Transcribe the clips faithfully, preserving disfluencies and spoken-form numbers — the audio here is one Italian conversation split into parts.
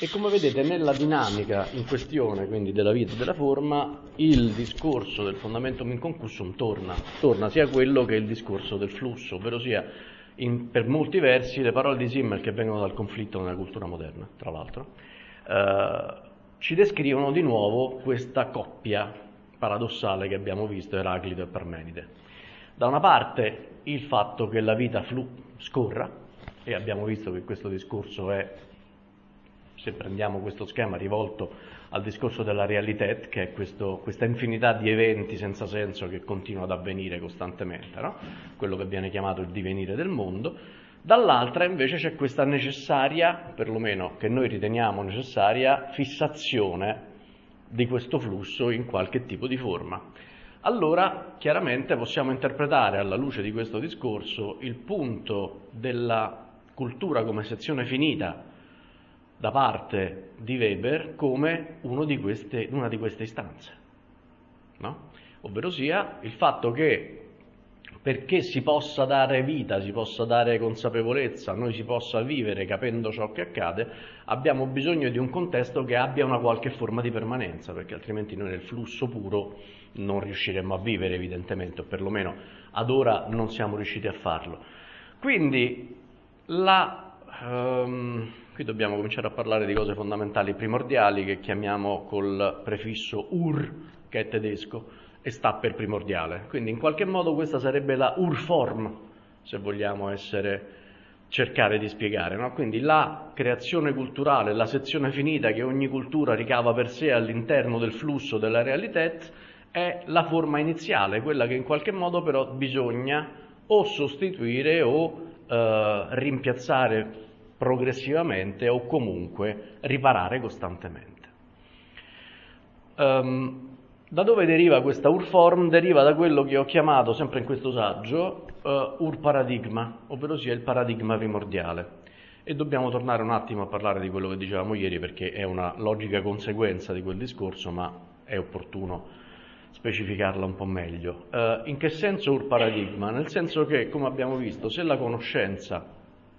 E come vedete nella dinamica in questione, quindi della vita e della forma, il discorso del Fundamentum Inconcussum torna, torna sia quello che il discorso del flusso, ovvero sia in, per molti versi le parole di Simmel che vengono dal conflitto nella cultura moderna, tra l'altro, eh, ci descrivono di nuovo questa coppia paradossale che abbiamo visto, Eraclito e Parmenide. Da una parte il fatto che la vita flu scorra, e abbiamo visto che questo discorso è, se prendiamo questo schema rivolto al discorso della realità, che è questo, questa infinità di eventi senza senso che continua ad avvenire costantemente, no? Quello che viene chiamato il divenire del mondo. Dall'altra invece c'è questa necessaria, perlomeno che noi riteniamo necessaria, fissazione di questo flusso in qualche tipo di forma. Allora chiaramente possiamo interpretare alla luce di questo discorso il punto della cultura come sezione finita da parte di Weber come uno di queste, una di queste istanze, no? Ovvero sia il fatto che perché si possa dare vita, si possa dare consapevolezza, noi si possa vivere capendo ciò che accade, abbiamo bisogno di un contesto che abbia una qualche forma di permanenza, perché altrimenti noi nel flusso puro non riusciremmo a vivere evidentemente, o perlomeno ad ora non siamo riusciti a farlo. Quindi la... Um, qui dobbiamo cominciare a parlare di cose fondamentali primordiali che chiamiamo col prefisso ur, che è tedesco, e sta per primordiale. Quindi in qualche modo questa sarebbe la urform, se vogliamo essere, cercare di spiegare, no? Quindi la creazione culturale, la sezione finita che ogni cultura ricava per sé all'interno del flusso della realità, è la forma iniziale, quella che in qualche modo però bisogna o sostituire o eh, rimpiazzare progressivamente o comunque riparare costantemente. Um, da dove deriva questa urform? Deriva da quello che ho chiamato, sempre in questo saggio, uh, ur-paradigma, ovvero sia il paradigma primordiale. E dobbiamo tornare un attimo a parlare di quello che dicevamo ieri, perché è una logica conseguenza di quel discorso, ma è opportuno specificarla un po' meglio. Uh, in che senso ur-paradigma? Nel senso che, come abbiamo visto, se la conoscenza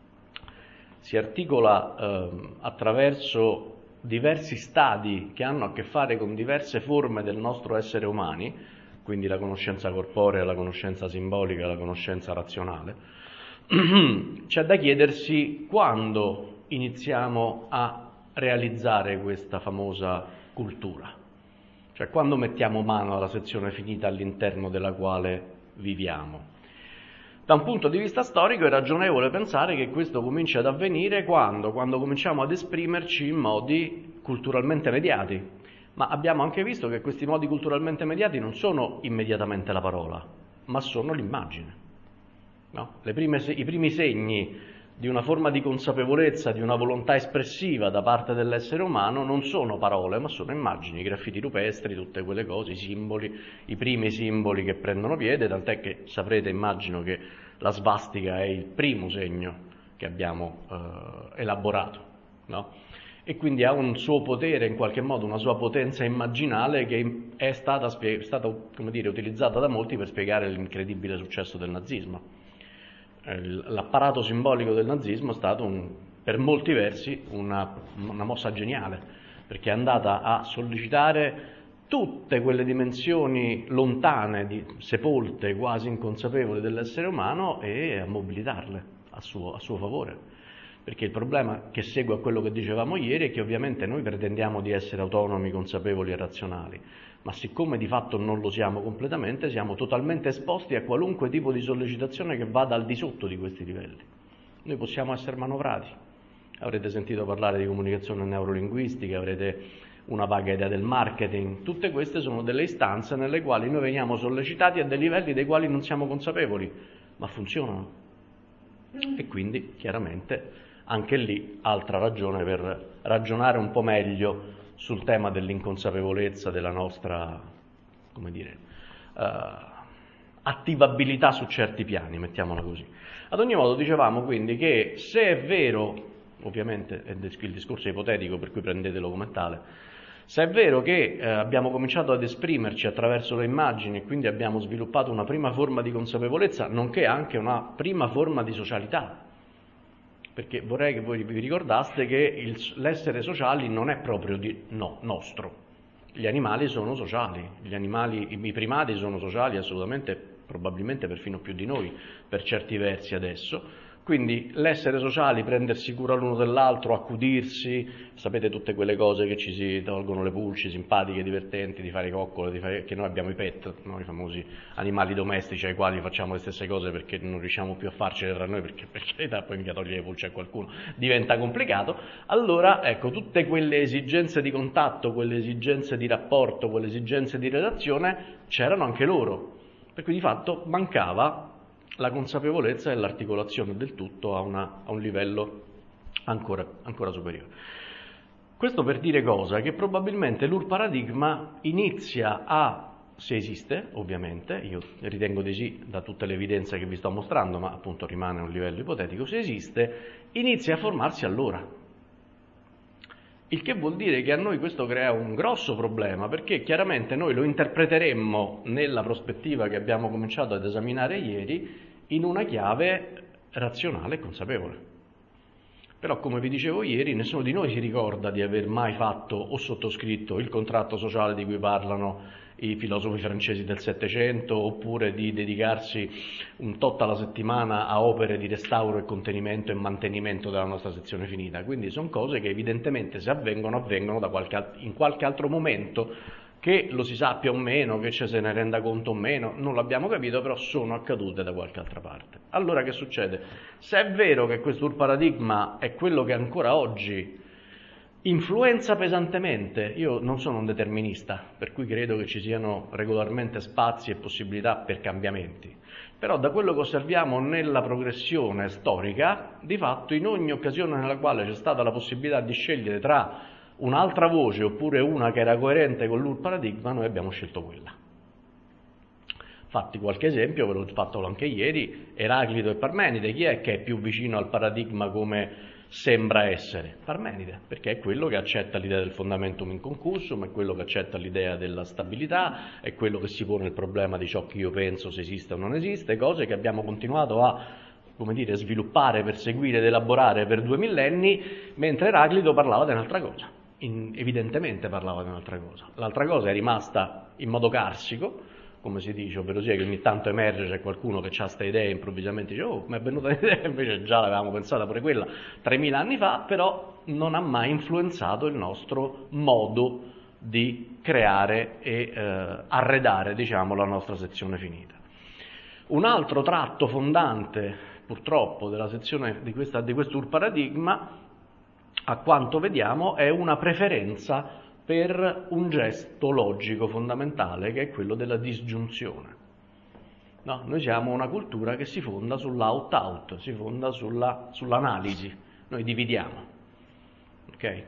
si articola eh, attraverso diversi stadi che hanno a che fare con diverse forme del nostro essere umani, quindi la conoscenza corporea, la conoscenza simbolica, la conoscenza razionale, c'è da chiedersi quando iniziamo a realizzare questa famosa cultura, cioè quando mettiamo mano alla sezione finita all'interno della quale viviamo. Da un punto di vista storico è ragionevole pensare che questo cominci ad avvenire quando? Quando cominciamo ad esprimerci in modi culturalmente mediati, ma abbiamo anche visto che questi modi culturalmente mediati non sono immediatamente la parola, ma sono l'immagine, no? Le prime, I primi segni di una forma di consapevolezza, di una volontà espressiva da parte dell'essere umano non sono parole, ma sono immagini, i graffiti rupestri, tutte quelle cose, i simboli, i primi simboli che prendono piede, tant'è che saprete, immagino, che la svastica è il primo segno che abbiamo eh, elaborato, no? E quindi ha un suo potere, in qualche modo, una sua potenza immaginale che è stata, è stata come dire, utilizzata da molti per spiegare l'incredibile successo del nazismo. L'apparato simbolico del nazismo è stato, un, per molti versi, una, una mossa geniale, perché è andata a sollecitare tutte quelle dimensioni lontane, di, sepolte, quasi inconsapevoli dell'essere umano e a mobilitarle a suo, a suo favore. Perché il problema che segue a quello che dicevamo ieri è che ovviamente noi pretendiamo di essere autonomi, consapevoli e razionali, ma siccome di fatto non lo siamo completamente, siamo totalmente esposti a qualunque tipo di sollecitazione che vada al di sotto di questi livelli. Noi possiamo essere manovrati. Avrete sentito parlare di comunicazione neurolinguistica, avrete una vaga idea del marketing. Tutte queste sono delle istanze nelle quali noi veniamo sollecitati a dei livelli dei quali non siamo consapevoli, ma funzionano. E quindi, chiaramente, anche lì, altra ragione per ragionare un po' meglio sul tema dell'inconsapevolezza, della nostra, come dire, uh, attivabilità su certi piani, mettiamola così. Ad ogni modo dicevamo quindi che se è vero, ovviamente è il discorso ipotetico per cui prendetelo come tale, se è vero che eh, abbiamo cominciato ad esprimerci attraverso le immagini e quindi abbiamo sviluppato una prima forma di consapevolezza, nonché anche una prima forma di socialità, perché vorrei che voi vi ricordaste che l'essere sociali non è proprio di, no, nostro. Gli animali sono sociali, gli animali, i primati sono sociali assolutamente, probabilmente perfino più di noi per certi versi adesso. Quindi l'essere sociali, prendersi cura l'uno dell'altro, accudirsi, sapete tutte quelle cose che ci si tolgono le pulci, simpatiche, divertenti, di fare coccole, di fare, che noi abbiamo i pet, no? I famosi animali domestici ai quali facciamo le stesse cose perché non riusciamo più a farcele tra noi, perché per carità poi mica togliere le pulci a qualcuno diventa complicato. Allora, ecco, tutte quelle esigenze di contatto, quelle esigenze di rapporto, quelle esigenze di relazione c'erano anche loro, per cui di fatto mancava la consapevolezza e l'articolazione del tutto a, una, a un livello ancora, ancora superiore. Questo per dire cosa? Che probabilmente l'urparadigma inizia a, se esiste ovviamente, io ritengo di sì da tutte le evidenze che vi sto mostrando, ma appunto rimane a un livello ipotetico, se esiste, inizia a formarsi allora. Il che vuol dire che a noi questo crea un grosso problema, perché chiaramente noi lo interpreteremmo nella prospettiva che abbiamo cominciato ad esaminare ieri in una chiave razionale e consapevole. Però, come vi dicevo ieri, nessuno di noi si ricorda di aver mai fatto o sottoscritto il contratto sociale di cui parlano i filosofi francesi del Settecento, oppure di dedicarsi un tot alla settimana a opere di restauro e contenimento e mantenimento della nostra sezione finita. Quindi sono cose che evidentemente, se avvengono, avvengono da qualche, in qualche altro momento, che lo si sappia o meno, che ci se ne renda conto o meno, non l'abbiamo capito, però sono accadute da qualche altra parte. Allora che succede? Se è vero che questo urparadigma è quello che ancora oggi influenza pesantemente, io non sono un determinista, per cui credo che ci siano regolarmente spazi e possibilità per cambiamenti, però da quello che osserviamo nella progressione storica, di fatto in ogni occasione nella quale c'è stata la possibilità di scegliere tra un'altra voce oppure una che era coerente con l'urparadigma, noi abbiamo scelto quella. Fatti qualche esempio, ve l'ho fatto anche ieri, Eraclito e Parmenide. Chi è che è più vicino al paradigma come sembra essere? Parmenide, perché è quello che accetta l'idea del fondamentum inconcussum, è quello che accetta l'idea della stabilità, è quello che si pone il problema di ciò che io penso se esiste o non esiste, cose che abbiamo continuato a, come dire, sviluppare, perseguire ed elaborare per due millenni, mentre Eraclito parlava di un'altra cosa, in, evidentemente parlava di un'altra cosa. L'altra cosa è rimasta in modo carsico, come si dice, ovvero sia che ogni tanto emerge, c'è qualcuno che ha queste idee e improvvisamente dice oh, mi è venuta un'idea, invece già l'avevamo pensata pure quella tremila anni fa, però non ha mai influenzato il nostro modo di creare e eh, arredare, diciamo, la nostra sezione finita. Un altro tratto fondante, purtroppo, della sezione di, questa, di questo urparadigma, a quanto vediamo, è una preferenza per un gesto logico fondamentale, che è quello della disgiunzione. No, noi siamo una cultura che si fonda sull'out-out, si fonda sulla, sull'analisi, noi dividiamo, ok?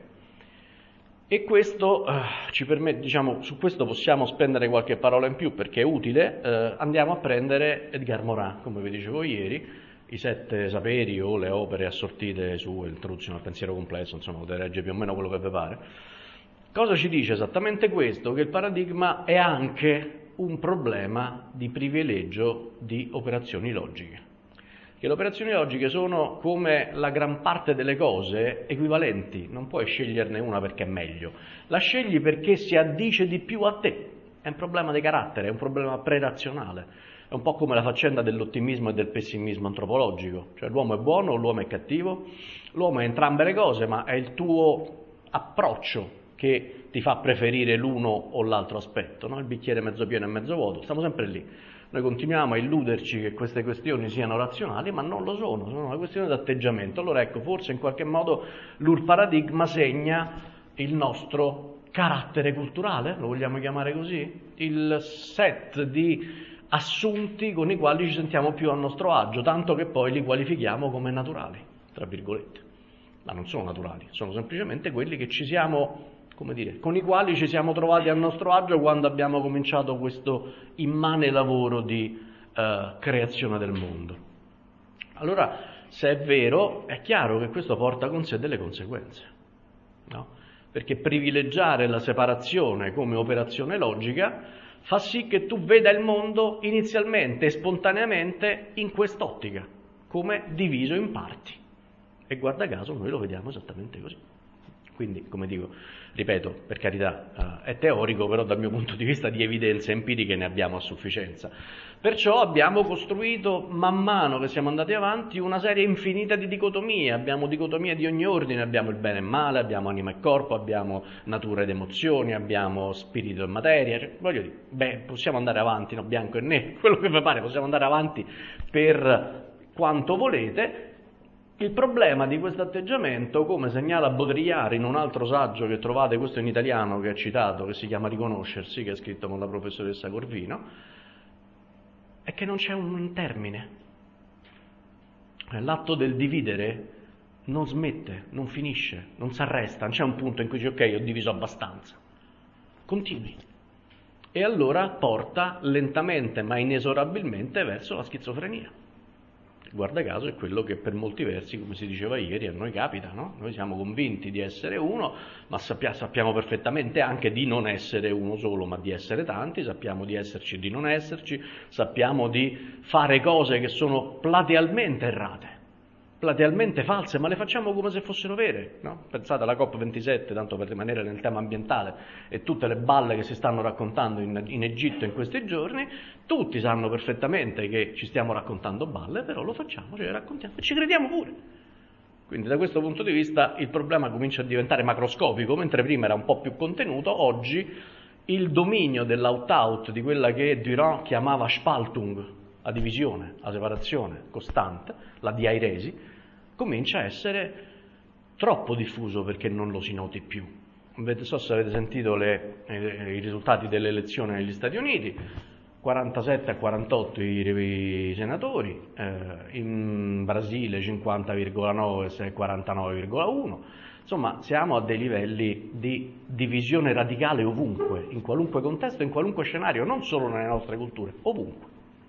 E questo eh, ci permette, diciamo, su questo possiamo spendere qualche parola in più perché è utile. Eh, andiamo a prendere Edgar Morin, come vi dicevo ieri, i sette saperi o le opere assortite su Introduzione al pensiero complesso, insomma, potete leggere più o meno quello che vi pare. Cosa ci dice esattamente questo? Che il paradigma è anche un problema di privilegio di operazioni logiche. Che le operazioni logiche sono, come la gran parte delle cose, equivalenti, non puoi sceglierne una perché è meglio, la scegli perché si addice di più a te, è un problema di carattere, è un problema prerazionale, è un po' come la faccenda dell'ottimismo e del pessimismo antropologico, cioè l'uomo è buono o l'uomo è cattivo, l'uomo è entrambe le cose, ma è il tuo approccio che ti fa preferire l'uno o l'altro aspetto, no? Il bicchiere mezzo pieno e mezzo vuoto, stiamo sempre lì. Noi continuiamo a illuderci che queste questioni siano razionali, ma non lo sono, sono una questione di atteggiamento. Allora ecco, forse in qualche modo l'urparadigma segna il nostro carattere culturale, lo vogliamo chiamare così? Il set di assunti con i quali ci sentiamo più a nostro agio, tanto che poi li qualifichiamo come naturali, tra virgolette. Ma non sono naturali, sono semplicemente quelli che ci siamo, come dire, con i quali ci siamo trovati a nostro agio quando abbiamo cominciato questo immane lavoro di eh, creazione del mondo. Allora, se è vero, è chiaro che questo porta con sé delle conseguenze, no? Perché privilegiare la separazione come operazione logica fa sì che tu veda il mondo inizialmente e spontaneamente in quest'ottica, come diviso in parti. E guarda caso noi lo vediamo esattamente così. Quindi, come dico, ripeto, per carità, eh, è teorico, però dal mio punto di vista di evidenze empiriche ne abbiamo a sufficienza. Perciò abbiamo costruito, man mano che siamo andati avanti, una serie infinita di dicotomie. Abbiamo dicotomie di ogni ordine, abbiamo il bene e il male, abbiamo anima e corpo, abbiamo natura ed emozioni, abbiamo spirito e materia. Cioè, voglio dire, beh, possiamo andare avanti, no, bianco e nero, quello che vi pare, possiamo andare avanti per quanto volete. Il problema di questo atteggiamento, come segnala Baudrillard in un altro saggio che trovate, questo in italiano che è citato, che si chiama Riconoscersi, che è scritto con la professoressa Corvino, è che non c'è un termine. L'atto del dividere non smette, non finisce, non si arresta, non c'è un punto in cui dici ok, ho diviso abbastanza. Continui. E allora porta lentamente ma inesorabilmente verso la schizofrenia. Guarda caso è quello che per molti versi, come si diceva ieri, a noi capita, no? Noi siamo convinti di essere uno, ma sappia, sappiamo perfettamente anche di non essere uno solo, ma di essere tanti, sappiamo di esserci e di non esserci, sappiamo di fare cose che sono platealmente errate, platealmente false, ma le facciamo come se fossero vere, no? Pensate alla COP ventisette, tanto per rimanere nel tema ambientale, e tutte le balle che si stanno raccontando in, in Egitto in questi giorni. Tutti sanno perfettamente che ci stiamo raccontando balle, però lo facciamo, ce le raccontiamo e ci crediamo pure. Quindi da questo punto di vista il problema comincia a diventare macroscopico, mentre prima era un po' più contenuto. Oggi il dominio dell'out-out, di quella che Durand chiamava Spaltung, la divisione, la separazione costante, la diairesi, comincia a essere troppo diffuso perché non lo si noti più. Non so se avete sentito le, eh, i risultati delle elezioni negli Stati Uniti, quarantasette a quarantotto i, i senatori, eh, in Brasile cinquanta virgola nove a quarantanove virgola uno, insomma siamo a dei livelli di divisione radicale ovunque, in qualunque contesto, in qualunque scenario, non solo nelle nostre culture, ovunque.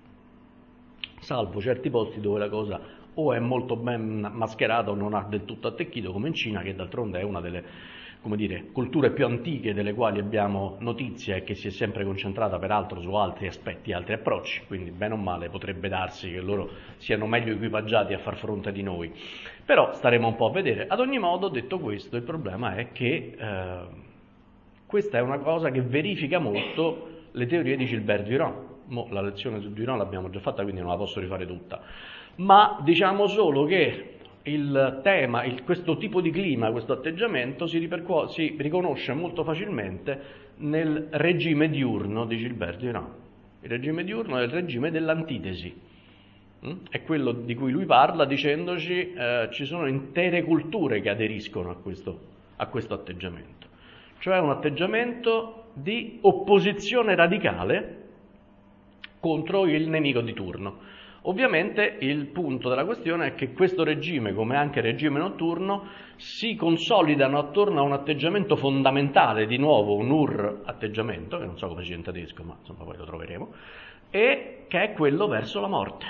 Salvo certi posti dove la cosa o è molto ben mascherata o non ha del tutto attecchito, come in Cina, che d'altronde è una delle, come dire, culture più antiche delle quali abbiamo notizia e che si è sempre concentrata peraltro su altri aspetti, altri approcci, quindi bene o male potrebbe darsi che loro siano meglio equipaggiati a far fronte di noi. Però staremo un po' a vedere. Ad ogni modo, detto questo, il problema è che eh, questa è una cosa che verifica molto le teorie di Gilbert Durand. Mo, la lezione su Durand l'abbiamo già fatta, quindi non la posso rifare tutta, ma diciamo solo che il tema, il, questo tipo di clima, questo atteggiamento si, ripercuo- si riconosce molto facilmente nel regime diurno di Gilbert Durand. Il regime diurno è il regime dell'antitesi, mm? È quello di cui lui parla dicendoci eh, ci sono intere culture che aderiscono a questo, a questo atteggiamento, cioè un atteggiamento di opposizione radicale contro il nemico di turno. Ovviamente il punto della questione è che questo regime, come anche il regime notturno, si consolidano attorno a un atteggiamento fondamentale, di nuovo un ur atteggiamento, che non so come si dice in tedesco, ma insomma poi lo troveremo, e che è quello verso la morte.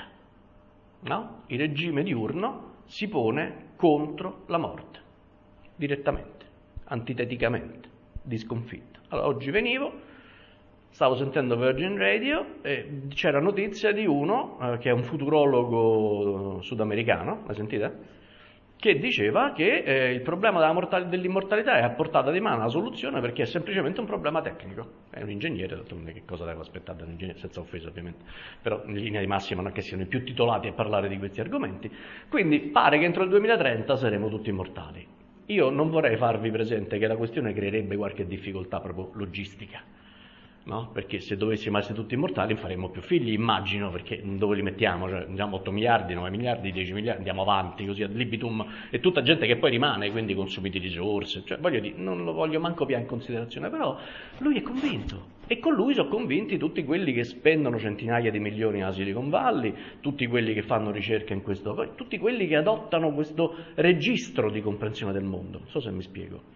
No? Il regime diurno si pone contro la morte, direttamente, antiteticamente, di sconfitta. Allora, oggi venivo, stavo sentendo Virgin Radio e c'era notizia di uno eh, che è un futurologo sudamericano, la sentite? Che diceva che eh, il problema della mortali- dell'immortalità è a portata di mano la soluzione perché è semplicemente un problema tecnico. È un ingegnere, d'altronde che cosa devo aspettare da un ingegnere, senza offesa ovviamente, però in linea di massima non è che siano i più titolati a parlare di questi argomenti. Quindi pare che entro il duemilatrenta saremo tutti immortali. Io non vorrei farvi presente che la questione creerebbe qualche difficoltà proprio logistica. No? Perché se dovessimo essere tutti immortali faremmo più figli, immagino, perché dove li mettiamo? Cioè, andiamo otto miliardi, nove miliardi, dieci miliardi, andiamo avanti così ad libitum, e tutta gente che poi rimane, quindi consumi di risorse, cioè voglio dire, non lo voglio manco più in considerazione, però lui è convinto, e con lui sono convinti tutti quelli che spendono centinaia di milioni alla Silicon Valley, tutti quelli che fanno ricerca in questo, tutti quelli che adottano questo registro di comprensione del mondo, non so se mi spiego.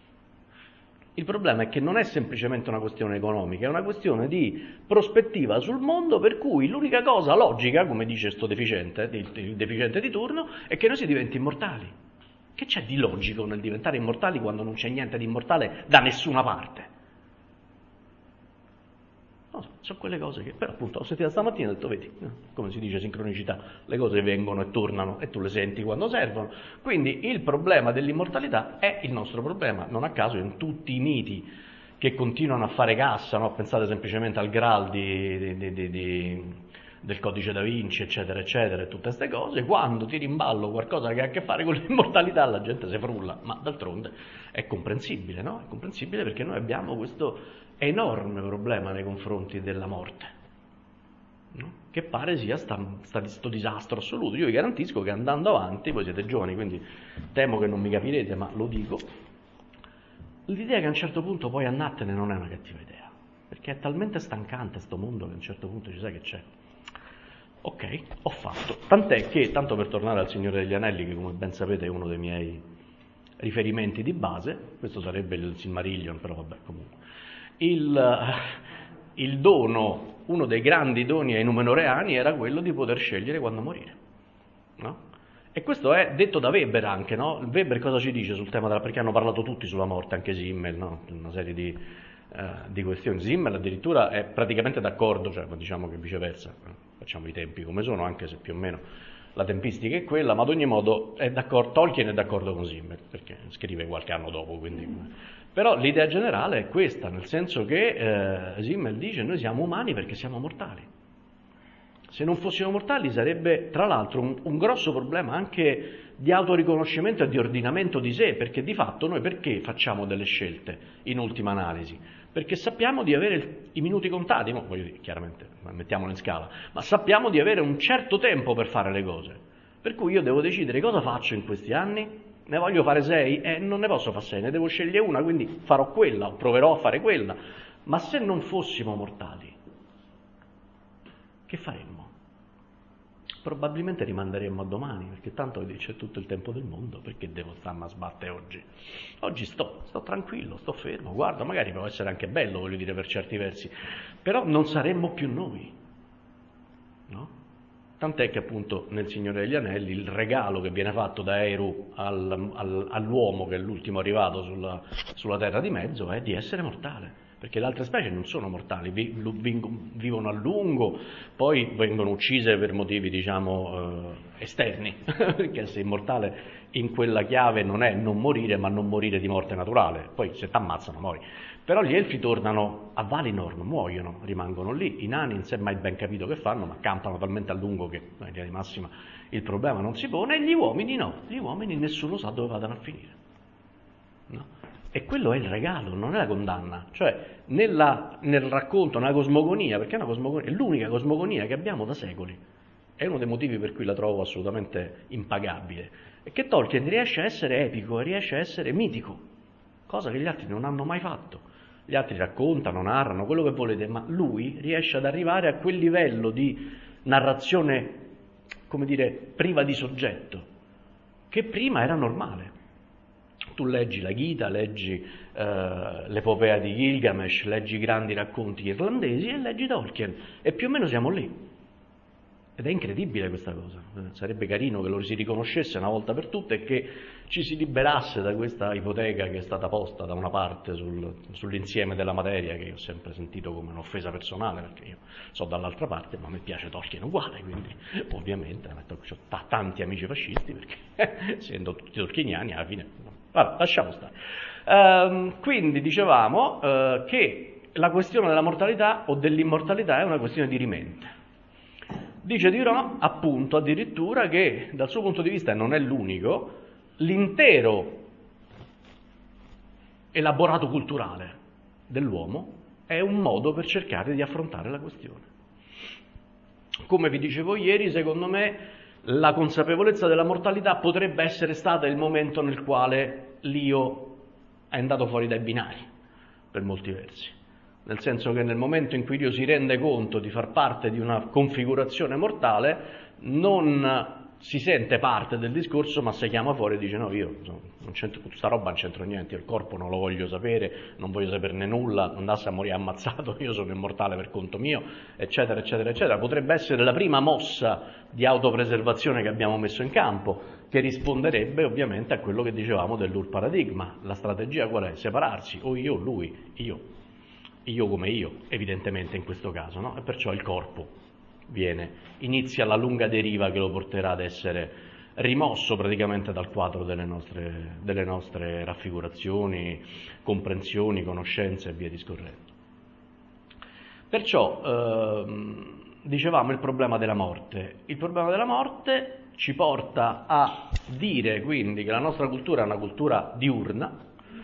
Il problema è che non è semplicemente una questione economica, è una questione di prospettiva sul mondo, per cui l'unica cosa logica, come dice sto deficiente, il deficiente di turno, è che noi si diventi immortali. Che c'è di logico nel diventare immortali quando non c'è niente di immortale da nessuna parte? Non so, sono quelle cose che, però appunto, ho sentito stamattina e ho detto, vedi, come si dice sincronicità, le cose vengono e tornano e tu le senti quando servono. Quindi il problema dell'immortalità è il nostro problema, non a caso in tutti i miti che continuano a fare cassa, no? Pensate semplicemente al Graal di, di, di, di, del Codice da Vinci, eccetera, eccetera, e tutte queste cose, quando tiri in ballo qualcosa che ha a che fare con l'immortalità la gente si frulla, ma d'altronde è comprensibile, no? È comprensibile perché noi abbiamo questo enorme problema nei confronti della morte, no? Che pare sia questo disastro assoluto. Io vi garantisco che andando avanti, voi siete giovani, quindi temo che non mi capirete, ma lo dico, l'idea che a un certo punto poi andattene non è una cattiva idea, perché è talmente stancante sto mondo che a un certo punto ci sai che c'è. Ok, ho fatto. Tant'è che, tanto per tornare al Signore degli Anelli, che come ben sapete è uno dei miei riferimenti di base, questo sarebbe il Silmarillion, però vabbè, comunque. Il, il dono, uno dei grandi doni ai Numenoreani era quello di poter scegliere quando morire, no? E questo è detto da Weber anche, no? Weber cosa ci dice sul tema della... perché hanno parlato tutti sulla morte, anche Simmel, no? Una serie di, eh, di questioni. Simmel addirittura è praticamente d'accordo, cioè diciamo che viceversa, facciamo i tempi come sono, anche se più o meno la tempistica è quella, ma ad ogni modo è d'accordo, Tolkien è d'accordo con Simmel, perché scrive qualche anno dopo, quindi... Però l'idea generale è questa, nel senso che eh, Simmel dice noi siamo umani perché siamo mortali. Se non fossimo mortali sarebbe tra l'altro un, un grosso problema anche di autoriconoscimento e di ordinamento di sé, perché di fatto noi perché facciamo delle scelte in ultima analisi? Perché sappiamo di avere il, i minuti contati, no, voglio dire, chiaramente mettiamolo in scala, ma sappiamo di avere un certo tempo per fare le cose. Per cui io devo decidere cosa faccio in questi anni. Ne voglio fare sei? Eh, non ne posso fare sei, ne devo scegliere una, quindi farò quella, proverò a fare quella. Ma se non fossimo mortali, che faremmo? Probabilmente rimanderemmo a domani, perché tanto c'è tutto il tempo del mondo, perché devo starmi a sbattere oggi? Oggi sto, sto tranquillo, sto fermo, guarda, magari può essere anche bello, voglio dire, per certi versi, però non saremmo più noi, no? Tant'è che appunto nel Signore degli Anelli il regalo che viene fatto da Eru al, al, all'uomo che è l'ultimo arrivato sulla, sulla terra di mezzo è di essere mortale, perché le altre specie non sono mortali, vi, vi, vivono a lungo, poi vengono uccise per motivi diciamo eh, esterni, perché essere immortale in quella chiave non è non morire, ma non morire di morte naturale, poi se t'ammazzano muori. Però gli elfi tornano a Valinor, non muoiono, rimangono lì, i nani non si è mai ben capito che fanno, ma campano talmente a lungo che in linea di massima il problema non si pone, e gli uomini no, gli uomini nessuno sa dove vadano a finire, no? E quello è il regalo, non è la condanna, cioè nella, nel racconto, nella cosmogonia, perché è, una cosmogonia, è l'unica cosmogonia che abbiamo da secoli, è uno dei motivi per cui la trovo assolutamente impagabile, è che Tolkien riesce a essere epico e riesce a essere mitico, cosa che gli altri non hanno mai fatto. Gli altri raccontano, narrano, quello che volete, ma lui riesce ad arrivare a quel livello di narrazione, come dire, priva di soggetto, che prima era normale. Tu leggi la Gita, leggi eh, l'epopea di Gilgamesh, leggi i grandi racconti irlandesi e leggi Tolkien, e più o meno siamo lì. Ed è incredibile questa cosa, sarebbe carino che lo si riconoscesse una volta per tutte e che ci si liberasse da questa ipoteca che è stata posta da una parte sul, sull'insieme della materia, che io ho sempre sentito come un'offesa personale, perché io so dall'altra parte, ma a me piace Tolkien uguale, quindi ovviamente ho t- tanti amici fascisti, perché essendo tutti tolkieniani alla fine... Vabbè, lasciamo stare. Ehm, quindi dicevamo eh, che la questione della mortalità o dell'immortalità è una questione dirimente. Dice Di Rò, appunto, addirittura che dal suo punto di vista, e non è l'unico, l'intero elaborato culturale dell'uomo è un modo per cercare di affrontare la questione. Come vi dicevo ieri, secondo me la consapevolezza della mortalità potrebbe essere stata il momento nel quale l'io è andato fuori dai binari, per molti versi. Nel senso che nel momento in cui Dio si rende conto di far parte di una configurazione mortale, non si sente parte del discorso, ma si chiama fuori e dice no, io non c'entro, sta roba non c'entro niente, il corpo non lo voglio sapere, non voglio saperne nulla, andasse a morire ammazzato, io sono immortale per conto mio, eccetera, eccetera, eccetera. Potrebbe essere la prima mossa di autopreservazione che abbiamo messo in campo, che risponderebbe ovviamente a quello che dicevamo dell'Ur paradigma. La strategia qual è? Separarsi, o io o lui, io. io come io, evidentemente in questo caso, no? E perciò il corpo viene, inizia la lunga deriva che lo porterà ad essere rimosso praticamente dal quadro delle nostre, delle nostre raffigurazioni, comprensioni, conoscenze e via discorrendo. Perciò, ehm, dicevamo il problema della morte. Il problema della morte ci porta a dire quindi che la nostra cultura è una cultura diurna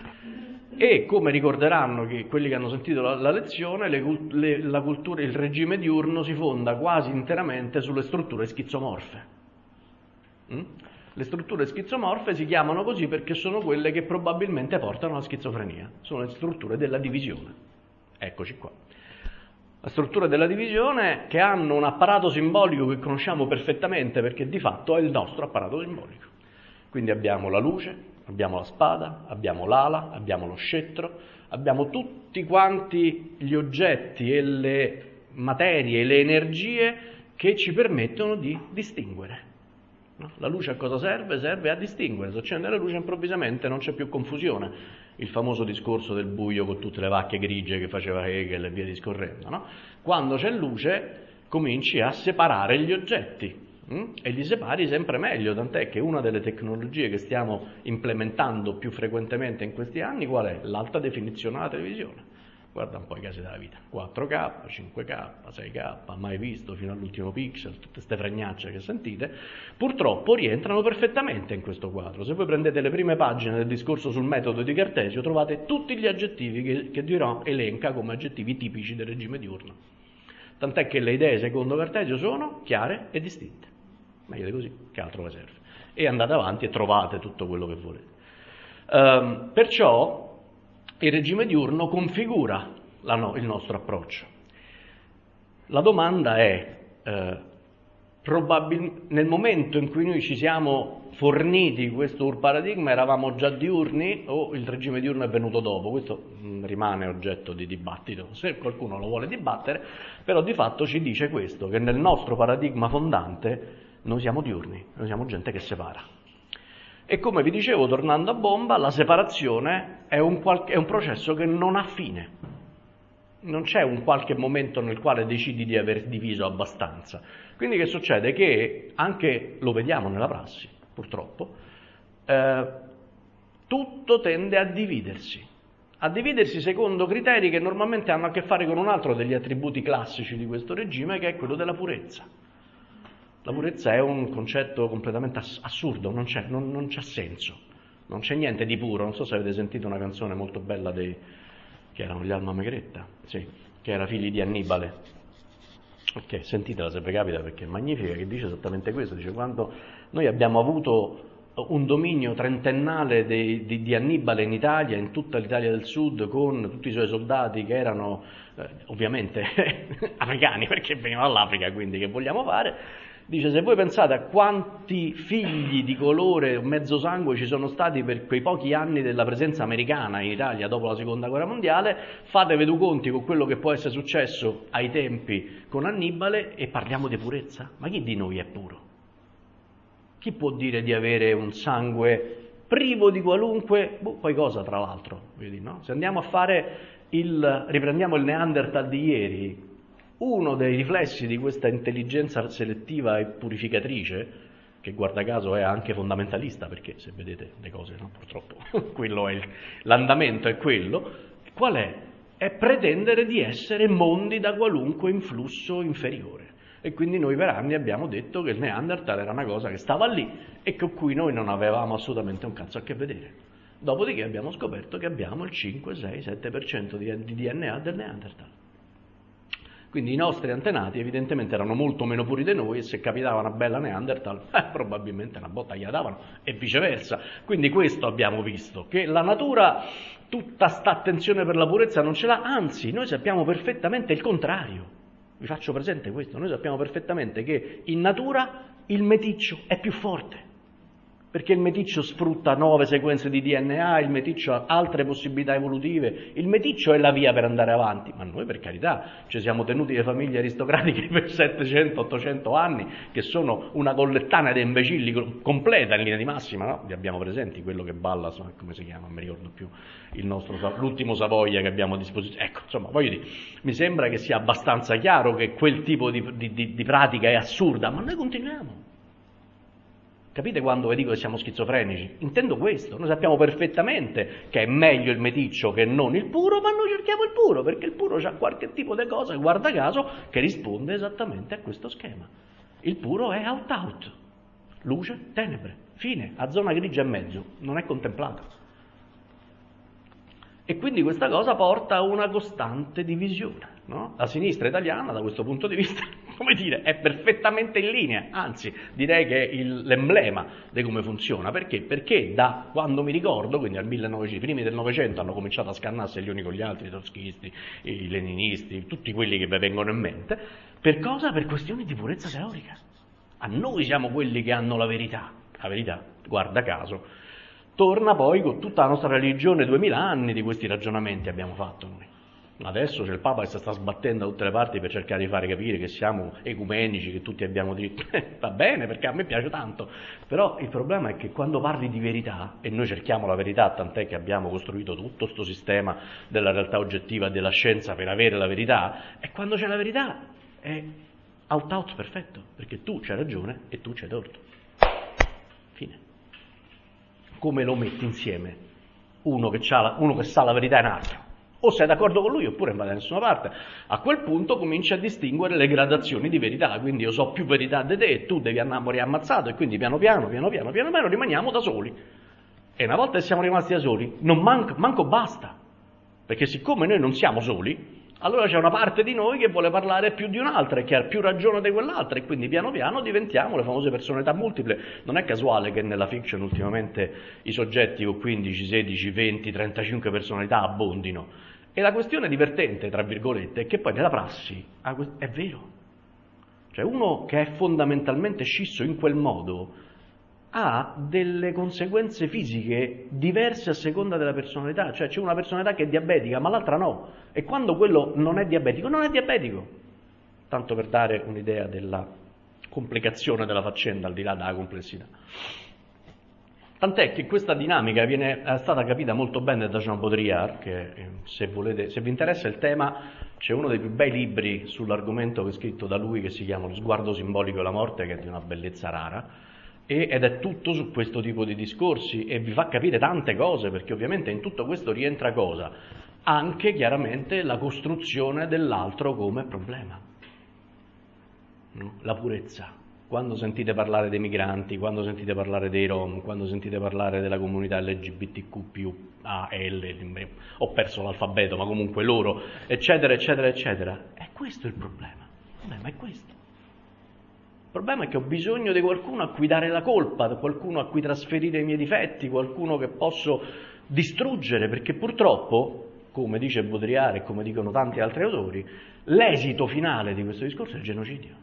e, come ricorderanno che quelli che hanno sentito la, la lezione, le, le, la cultura, il regime diurno si fonda quasi interamente sulle strutture schizomorfe. Mm? Le strutture schizomorfe si chiamano così perché sono quelle che probabilmente portano alla schizofrenia, sono le strutture della divisione. Eccoci qua. La struttura della divisione, che hanno un apparato simbolico che conosciamo perfettamente perché di fatto è il nostro apparato simbolico. Quindi abbiamo la luce, abbiamo la spada, abbiamo l'ala, abbiamo lo scettro, abbiamo tutti quanti gli oggetti e le materie e le energie che ci permettono di distinguere. No? La luce a cosa serve? Serve a distinguere. Se accende la luce improvvisamente non c'è più confusione. Il famoso discorso del buio con tutte le vacche grigie che faceva Hegel e via discorrendo. No? Quando c'è luce cominci a separare gli oggetti hm? e li separi sempre meglio, tant'è che una delle tecnologie che stiamo implementando più frequentemente in questi anni qual è? L'alta definizione alla televisione. Guarda un po' i casi della vita, quattro K, cinque K, sei K, mai visto fino all'ultimo pixel, tutte ste fregnacce che sentite, purtroppo rientrano perfettamente in questo quadro. Se voi prendete le prime pagine del discorso sul metodo di Cartesio trovate tutti gli aggettivi che, che Duron elenca come aggettivi tipici del regime diurno. Tant'è che le idee secondo Cartesio sono chiare e distinte. Meglio di così, che altro vi serve. E andate avanti e trovate tutto quello che volete. Um, perciò il regime diurno configura la no, il nostro approccio. La domanda è, eh, probabil- nel momento in cui noi ci siamo forniti questo paradigma, eravamo già diurni o il regime diurno è venuto dopo? Questo mh, rimane oggetto di dibattito, se qualcuno lo vuole dibattere, però di fatto ci dice questo, che nel nostro paradigma fondante noi siamo diurni, noi siamo gente che separa. E come vi dicevo, tornando a bomba, la separazione è un, qual- è un processo che non ha fine. Non c'è un qualche momento nel quale decidi di aver diviso abbastanza. Quindi che succede? Che anche, lo vediamo nella prassi, purtroppo, eh, tutto tende a dividersi. A dividersi secondo criteri che normalmente hanno a che fare con un altro degli attributi classici di questo regime, che è quello della purezza. La purezza è un concetto completamente assurdo, non c'è, non, non c'ha senso, non c'è niente di puro. Non so se avete sentito una canzone molto bella dei, che erano gli Alma Megretta, sì, che era Figli di Annibale. Ok, sentitela se vi capita perché è magnifica, che dice esattamente questo, dice quando noi abbiamo avuto un dominio trentennale di, di, di Annibale in Italia, in tutta l'Italia del Sud, con tutti i suoi soldati che erano eh, ovviamente africani perché venivano dall'Africa, quindi che vogliamo fare? Dice, se voi pensate a quanti figli di colore mezzo sangue ci sono stati per quei pochi anni della presenza americana in Italia dopo la seconda guerra mondiale, fatevi due conti con quello che può essere successo ai tempi con Annibale e parliamo di purezza. Ma chi di noi è puro? Chi può dire di avere un sangue privo di qualunque, boh, poi cosa tra l'altro? Vedi, no? Se andiamo a fare il, riprendiamo il Neanderthal di ieri, uno dei riflessi di questa intelligenza selettiva e purificatrice, che guarda caso è anche fondamentalista, perché se vedete le cose, no, purtroppo, quello è il, l'andamento è quello, qual è? È pretendere di essere mondi da qualunque influsso inferiore. E quindi noi per anni abbiamo detto che il Neanderthal era una cosa che stava lì e con cui noi non avevamo assolutamente un cazzo a che vedere. Dopodiché abbiamo scoperto che abbiamo il cinque, sei, sette per cento di D N A del Neanderthal. Quindi i nostri antenati evidentemente erano molto meno puri di noi e se capitava una bella Neanderthal, eh, probabilmente una botta gli davano e viceversa. Quindi questo abbiamo visto, che la natura tutta sta attenzione per la purezza non ce l'ha, anzi noi sappiamo perfettamente il contrario. Vi faccio presente questo, noi sappiamo perfettamente che in natura il meticcio è più forte. perché il meticcio sfrutta nuove sequenze di D N A, il meticcio ha altre possibilità evolutive, il meticcio è la via per andare avanti, ma noi per carità ci siamo tenuti le famiglie aristocratiche per settecento ottocento anni, che sono una collettanea di imbecilli completa in linea di massima, no? Li abbiamo presenti, quello che balla, come si chiama, non mi ricordo più, il nostro, l'ultimo Savoia che abbiamo a disposizione. Ecco, insomma, voglio dire, mi sembra che sia abbastanza chiaro che quel tipo di, di, di, di pratica è assurda, ma noi continuiamo. Capite quando vi dico che siamo schizofrenici? Intendo questo, noi sappiamo perfettamente che è meglio il meticcio che non il puro, ma noi cerchiamo il puro, perché il puro ha qualche tipo di cosa, guarda caso, che risponde esattamente a questo schema. Il puro è out-out, luce, tenebre, fine, a zona grigia e mezzo, non è contemplata. E quindi questa cosa porta a una costante divisione, no? La sinistra italiana, da questo punto di vista, come dire, è perfettamente in linea, anzi direi che è il, l'emblema di come funziona. Perché? Perché da quando mi ricordo, quindi al millenovecento, i primi del Novecento hanno cominciato a scannarsi gli uni con gli altri, i trotskisti, i leninisti, tutti quelli che vi vengono in mente. Per cosa? Per questioni di purezza teorica. A noi siamo quelli che hanno la verità, la verità, guarda caso, torna poi con tutta la nostra religione, duemila anni di questi ragionamenti abbiamo fatto noi. Adesso c'è il Papa che si sta sbattendo da tutte le parti per cercare di fare capire che siamo ecumenici, che tutti abbiamo diritto. Va bene, perché a me piace tanto, però il problema è che quando parli di verità, e noi cerchiamo la verità, tant'è che abbiamo costruito tutto questo sistema della realtà oggettiva e della scienza per avere la verità, e quando c'è la verità è out-out perfetto, perché tu c'hai ragione e tu c'hai torto. Fine. Come lo metti insieme? Uno che, c'ha la, uno che sa la verità e un altro. O sei d'accordo con lui oppure non va da nessuna parte. A quel punto cominci a distinguere le gradazioni di verità, quindi io so più verità di te e tu devi andare a morire ammazzato, e quindi piano piano, piano piano, piano piano rimaniamo da soli. E una volta che siamo rimasti da soli, non manco, manco basta, perché siccome noi non siamo soli, allora c'è una parte di noi che vuole parlare più di un'altra e che ha più ragione di quell'altra, e quindi piano piano diventiamo le famose personalità multiple. Non è casuale che nella fiction ultimamente i soggetti con quindici, sedici, venti, trentacinque personalità abbondino. E la questione divertente, tra virgolette, è che poi nella prassi è vero. Cioè uno che è fondamentalmente scisso in quel modo ha delle conseguenze fisiche diverse a seconda della personalità. Cioè c'è una personalità che è diabetica ma l'altra no, e quando quello non è diabetico non è diabetico. Tanto per dare un'idea della complicazione della faccenda al di là della complessità. Tant'è che questa dinamica viene, è stata capita molto bene da Jean Baudrillard, che se, volete, se vi interessa il tema c'è uno dei più bei libri sull'argomento che è scritto da lui, che si chiama Lo sguardo simbolico della morte, che è di una bellezza rara, e, ed è tutto su questo tipo di discorsi e vi fa capire tante cose, perché ovviamente in tutto questo rientra cosa? Anche chiaramente la costruzione dell'altro come problema, no? La purezza. Quando sentite parlare dei migranti, quando sentite parlare dei Rom, quando sentite parlare della comunità L G B T Q più A, L, ho perso l'alfabeto, ma comunque loro, eccetera, eccetera, eccetera, è questo il problema. Il problema è questo. Il problema è che ho bisogno di qualcuno a cui dare la colpa, qualcuno a cui trasferire i miei difetti, qualcuno che posso distruggere, perché purtroppo, come dice Baudrillard e come dicono tanti altri autori, l'esito finale di questo discorso è il genocidio.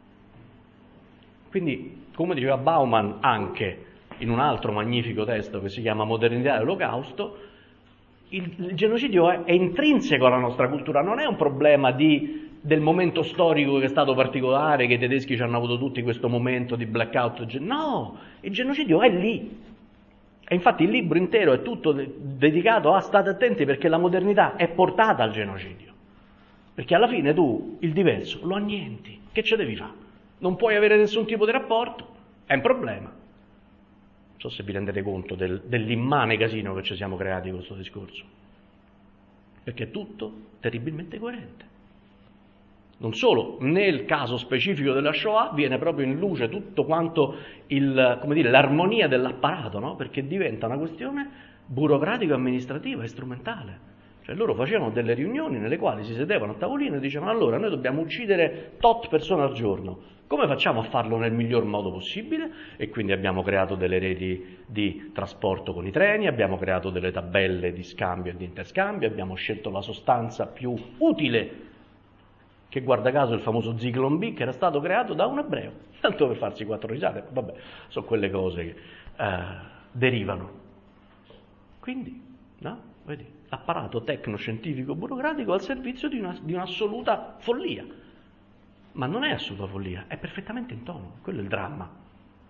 Quindi, come diceva Bauman anche in un altro magnifico testo che si chiama Modernità dell'Olocausto, il, il genocidio è, è intrinseco alla nostra cultura, non è un problema di, del momento storico che è stato particolare, che i tedeschi ci hanno avuto tutti questo momento di blackout. No, il genocidio è lì. E infatti il libro intero è tutto de- dedicato a state attenti, perché la modernità è portata al genocidio. Perché alla fine tu il diverso lo annienti. Che ce devi fare? Non puoi avere nessun tipo di rapporto, è un problema. Non so se vi rendete conto del, dell'immane casino che ci siamo creati con questo discorso, perché è tutto terribilmente coerente. Non solo, nel caso specifico della Shoah viene proprio in luce tutto quanto il, come dire, l'armonia dell'apparato, no? Perché diventa una questione burocratico-amministrativa e strumentale. Cioè loro facevano delle riunioni nelle quali si sedevano a tavolino e dicevano: allora noi dobbiamo uccidere tot persone al giorno, come facciamo a farlo nel miglior modo possibile? E quindi abbiamo creato delle reti di trasporto con i treni, abbiamo creato delle tabelle di scambio e di interscambio, abbiamo scelto la sostanza più utile, che guarda caso è il famoso Zyklon B, che era stato creato da un ebreo, tanto per farsi quattro risate. Vabbè, sono quelle cose che eh, derivano. Quindi, no? Vedi, l'apparato tecno-scientifico-burocratico al servizio di, una, di un'assoluta follia. Ma non è assoluta follia, è perfettamente in tono, quello è il dramma.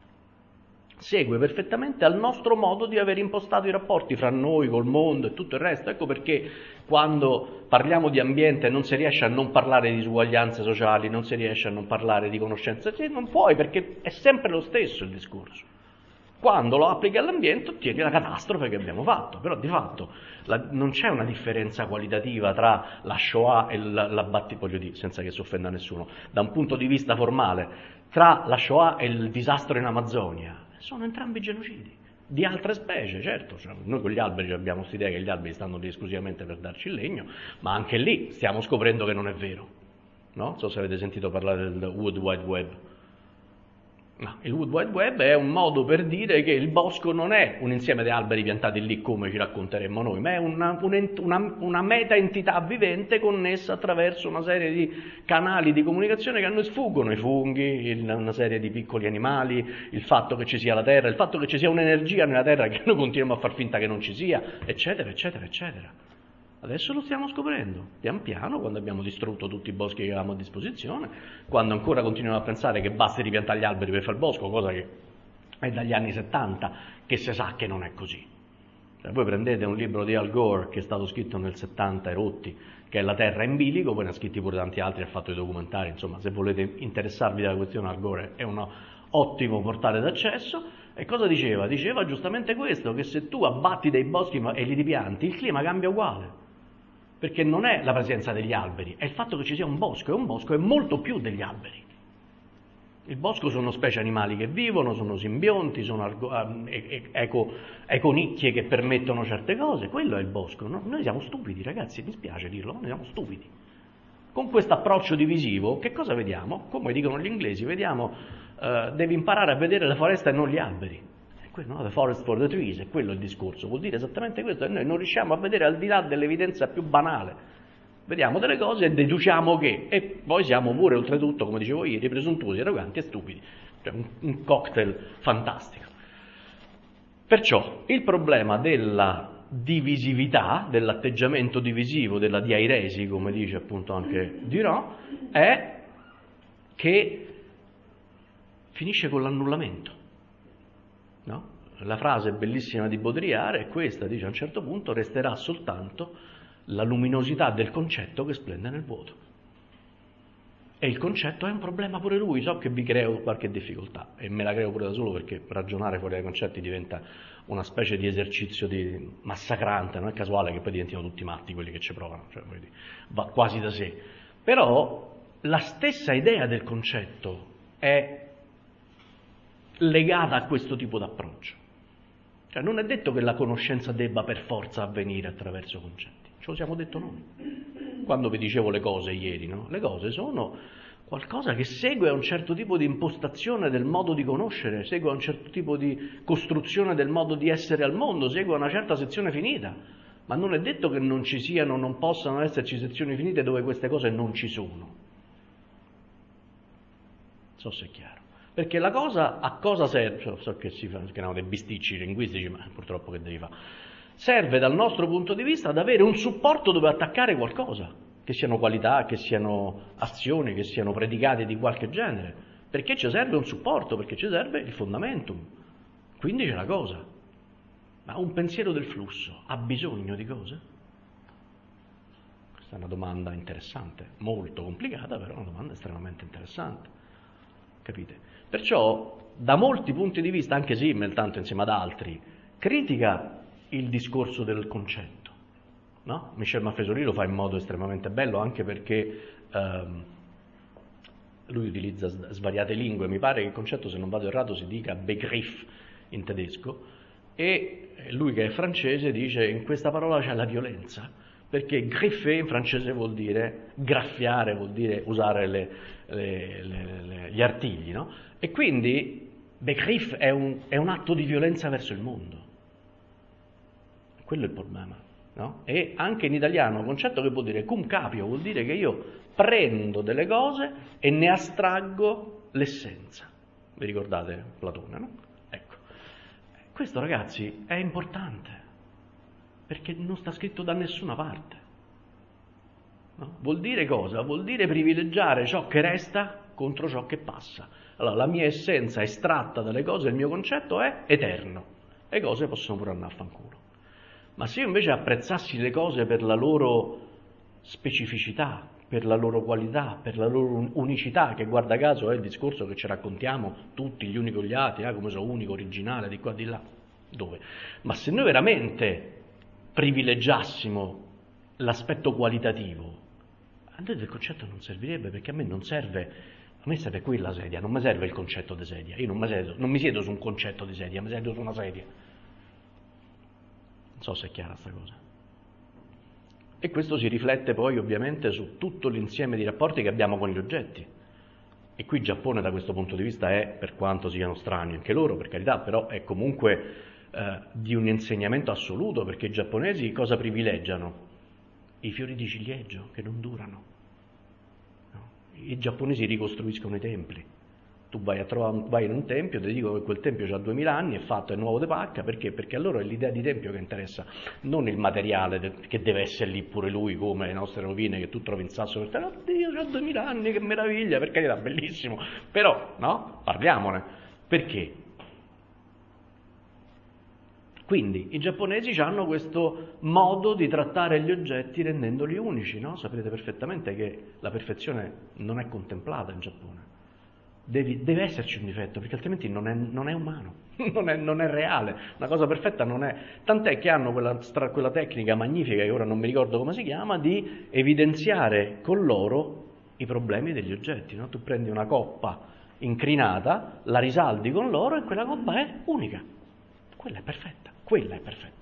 Segue perfettamente al nostro modo di aver impostato i rapporti fra noi, col mondo e tutto il resto. Ecco perché quando parliamo di ambiente non si riesce a non parlare di disuguaglianze sociali, non si riesce a non parlare di conoscenza, cioè, non puoi, perché è sempre lo stesso il discorso. Quando lo applichi all'ambiente ottieni la catastrofe che abbiamo fatto, però di fatto la, non c'è una differenza qualitativa tra la Shoah e l'abbattimento, voglio dire, senza che si offenda nessuno, da un punto di vista formale, tra la Shoah e il disastro in Amazzonia. Sono entrambi genocidi, di altre specie, certo, cioè, noi con gli alberi abbiamo questa idea che gli alberi stanno lì esclusivamente per darci il legno, ma anche lì stiamo scoprendo che non è vero, no? Non so se avete sentito parlare del Wood Wide Web. No, il Wood Wide Web è un modo per dire che il bosco non è un insieme di alberi piantati lì come ci racconteremmo noi, ma è una, una, una meta-entità vivente connessa attraverso una serie di canali di comunicazione che a noi sfuggono, i funghi, il, una serie di piccoli animali, il fatto che ci sia la terra, il fatto che ci sia un'energia nella terra che noi continuiamo a far finta che non ci sia, eccetera, eccetera, eccetera. Adesso lo stiamo scoprendo, pian piano, quando abbiamo distrutto tutti i boschi che avevamo a disposizione, quando ancora continuiamo a pensare che basti ripiantare gli alberi per fare il bosco, cosa che è dagli anni settanta che si sa che non è così. Cioè, voi prendete un libro di Al Gore che è stato scritto nel settanta e rotti, che è La terra in bilico, poi ne ha scritti pure tanti altri, ha fatto i documentari, insomma, se volete interessarvi della questione Al Gore è un ottimo portale d'accesso. E cosa diceva? Diceva giustamente questo, che se tu abbatti dei boschi e li ripianti, il clima cambia uguale. Perché non è la presenza degli alberi, è il fatto che ci sia un bosco, e un bosco è molto più degli alberi. Il bosco sono specie animali che vivono, sono simbionti, sono argo, eco, econicchie che permettono certe cose, quello è il bosco. No? Noi siamo stupidi, ragazzi, mi spiace dirlo, ma noi siamo stupidi. Con questo approccio divisivo, che cosa vediamo? Come dicono gli inglesi, vediamo, uh, devi imparare a vedere la foresta e non gli alberi. No, the forest for the trees, è quello il discorso, vuol dire esattamente questo, e noi non riusciamo a vedere al di là dell'evidenza più banale, vediamo delle cose e deduciamo che, e poi siamo pure oltretutto, come dicevo ieri, presuntuosi, arroganti e stupidi, cioè un, un cocktail fantastico. Perciò il problema della divisività, dell'atteggiamento divisivo, della diairesi, come dice appunto anche Durand, è che finisce con l'annullamento. No? La frase bellissima di Baudrillard è questa, dice a un certo punto resterà soltanto la luminosità del concetto che splende nel vuoto. E il concetto è un problema pure lui, so che vi creo qualche difficoltà e me la creo pure da solo perché ragionare fuori dai concetti diventa una specie di esercizio di massacrante, non è casuale che poi diventino tutti matti quelli che ci provano, cioè, va quasi da sé. Però la stessa idea del concetto è legata a questo tipo d'approccio. Cioè non è detto che la conoscenza debba per forza avvenire attraverso concetti, ce lo siamo detto noi. Quando vi dicevo le cose ieri, no? Le cose sono qualcosa che segue a un certo tipo di impostazione del modo di conoscere, segue a un certo tipo di costruzione del modo di essere al mondo, segue a una certa sezione finita, ma non è detto che non ci siano, non possano esserci sezioni finite dove queste cose non ci sono. Non so se è chiaro. Perché la cosa, a cosa serve? So che si chiamano dei bisticci linguistici, ma purtroppo che devi fare? Serve dal nostro punto di vista ad avere un supporto dove attaccare qualcosa, che siano qualità, che siano azioni, che siano predicati di qualche genere, perché ci serve un supporto, perché ci serve il fondamentum, quindi c'è la cosa. Ma un pensiero del flusso ha bisogno di cose? Questa è una domanda interessante, molto complicata, però è una domanda estremamente interessante. Capite? Perciò, da molti punti di vista, anche Simmel, tanto insieme ad altri, critica il discorso del concetto. No? Michel Maffesoli lo fa in modo estremamente bello, anche perché ehm, lui utilizza svariate lingue. Mi pare che il concetto, se non vado errato, si dica Begriff in tedesco, e lui che è francese dice in questa parola c'è la violenza, perché griffer in francese vuol dire graffiare, vuol dire usare le, le, le, le, gli artigli, no? E quindi Begriff è un, è un atto di violenza verso il mondo. Quello è il problema, no? E anche in italiano un concetto che vuol dire cum capio, vuol dire che io prendo delle cose e ne astraggo l'essenza. Vi ricordate Platone, no? Ecco. questo, ragazzi, è importante, perché non sta scritto da nessuna parte. No? Vuol dire cosa? Vuol dire privilegiare ciò che resta contro ciò che passa. Allora, la mia essenza estratta dalle cose, il mio concetto è eterno. Le cose possono pure andare a fanculo. Ma se io invece apprezzassi le cose per la loro specificità, per la loro qualità, per la loro unicità, che guarda caso è il discorso che ci raccontiamo tutti gli uni con gli altri, eh, come sono unico, originale, di qua di là, dove? Ma se noi veramente privilegiassimo l'aspetto qualitativo, a noi del concetto non servirebbe, perché a me non serve, a me serve quella sedia, non mi serve il concetto di sedia, io non mi siedo, non mi siedo su un concetto di sedia, mi siedo su una sedia. Non so se è chiara sta cosa. E questo si riflette poi ovviamente su tutto l'insieme di rapporti che abbiamo con gli oggetti. E qui il Giappone da questo punto di vista è, per quanto siano strani anche loro, per carità, però è comunque eh, di un insegnamento assoluto, perché i giapponesi cosa privilegiano? I fiori di ciliegio che non durano. No? I giapponesi ricostruiscono i templi. Tu vai, a trovare, vai in un tempio, ti dico che quel tempio ha duemila anni, è fatto, è nuovo de pacca, perché? Perché a loro è l'idea di tempio che interessa, non il materiale de, che deve essere lì pure lui, come le nostre rovine che tu trovi in sasso per terra. Oddio, c'ha duemila anni, che meraviglia, per carità, bellissimo. Però, no? Parliamone. Perché? Quindi i giapponesi hanno questo modo di trattare gli oggetti rendendoli unici, no? Saprete perfettamente che la perfezione non è contemplata in Giappone. Devi, deve esserci un difetto, perché altrimenti non è, non è umano, non è, non è reale. Una cosa perfetta non è. Tant'è che hanno quella, quella tecnica magnifica, che ora non mi ricordo come si chiama, di evidenziare con l'oro i problemi degli oggetti. No? Tu prendi una coppa incrinata, la risaldi con l'oro e quella coppa è unica. Quella è perfetta, quella è perfetta.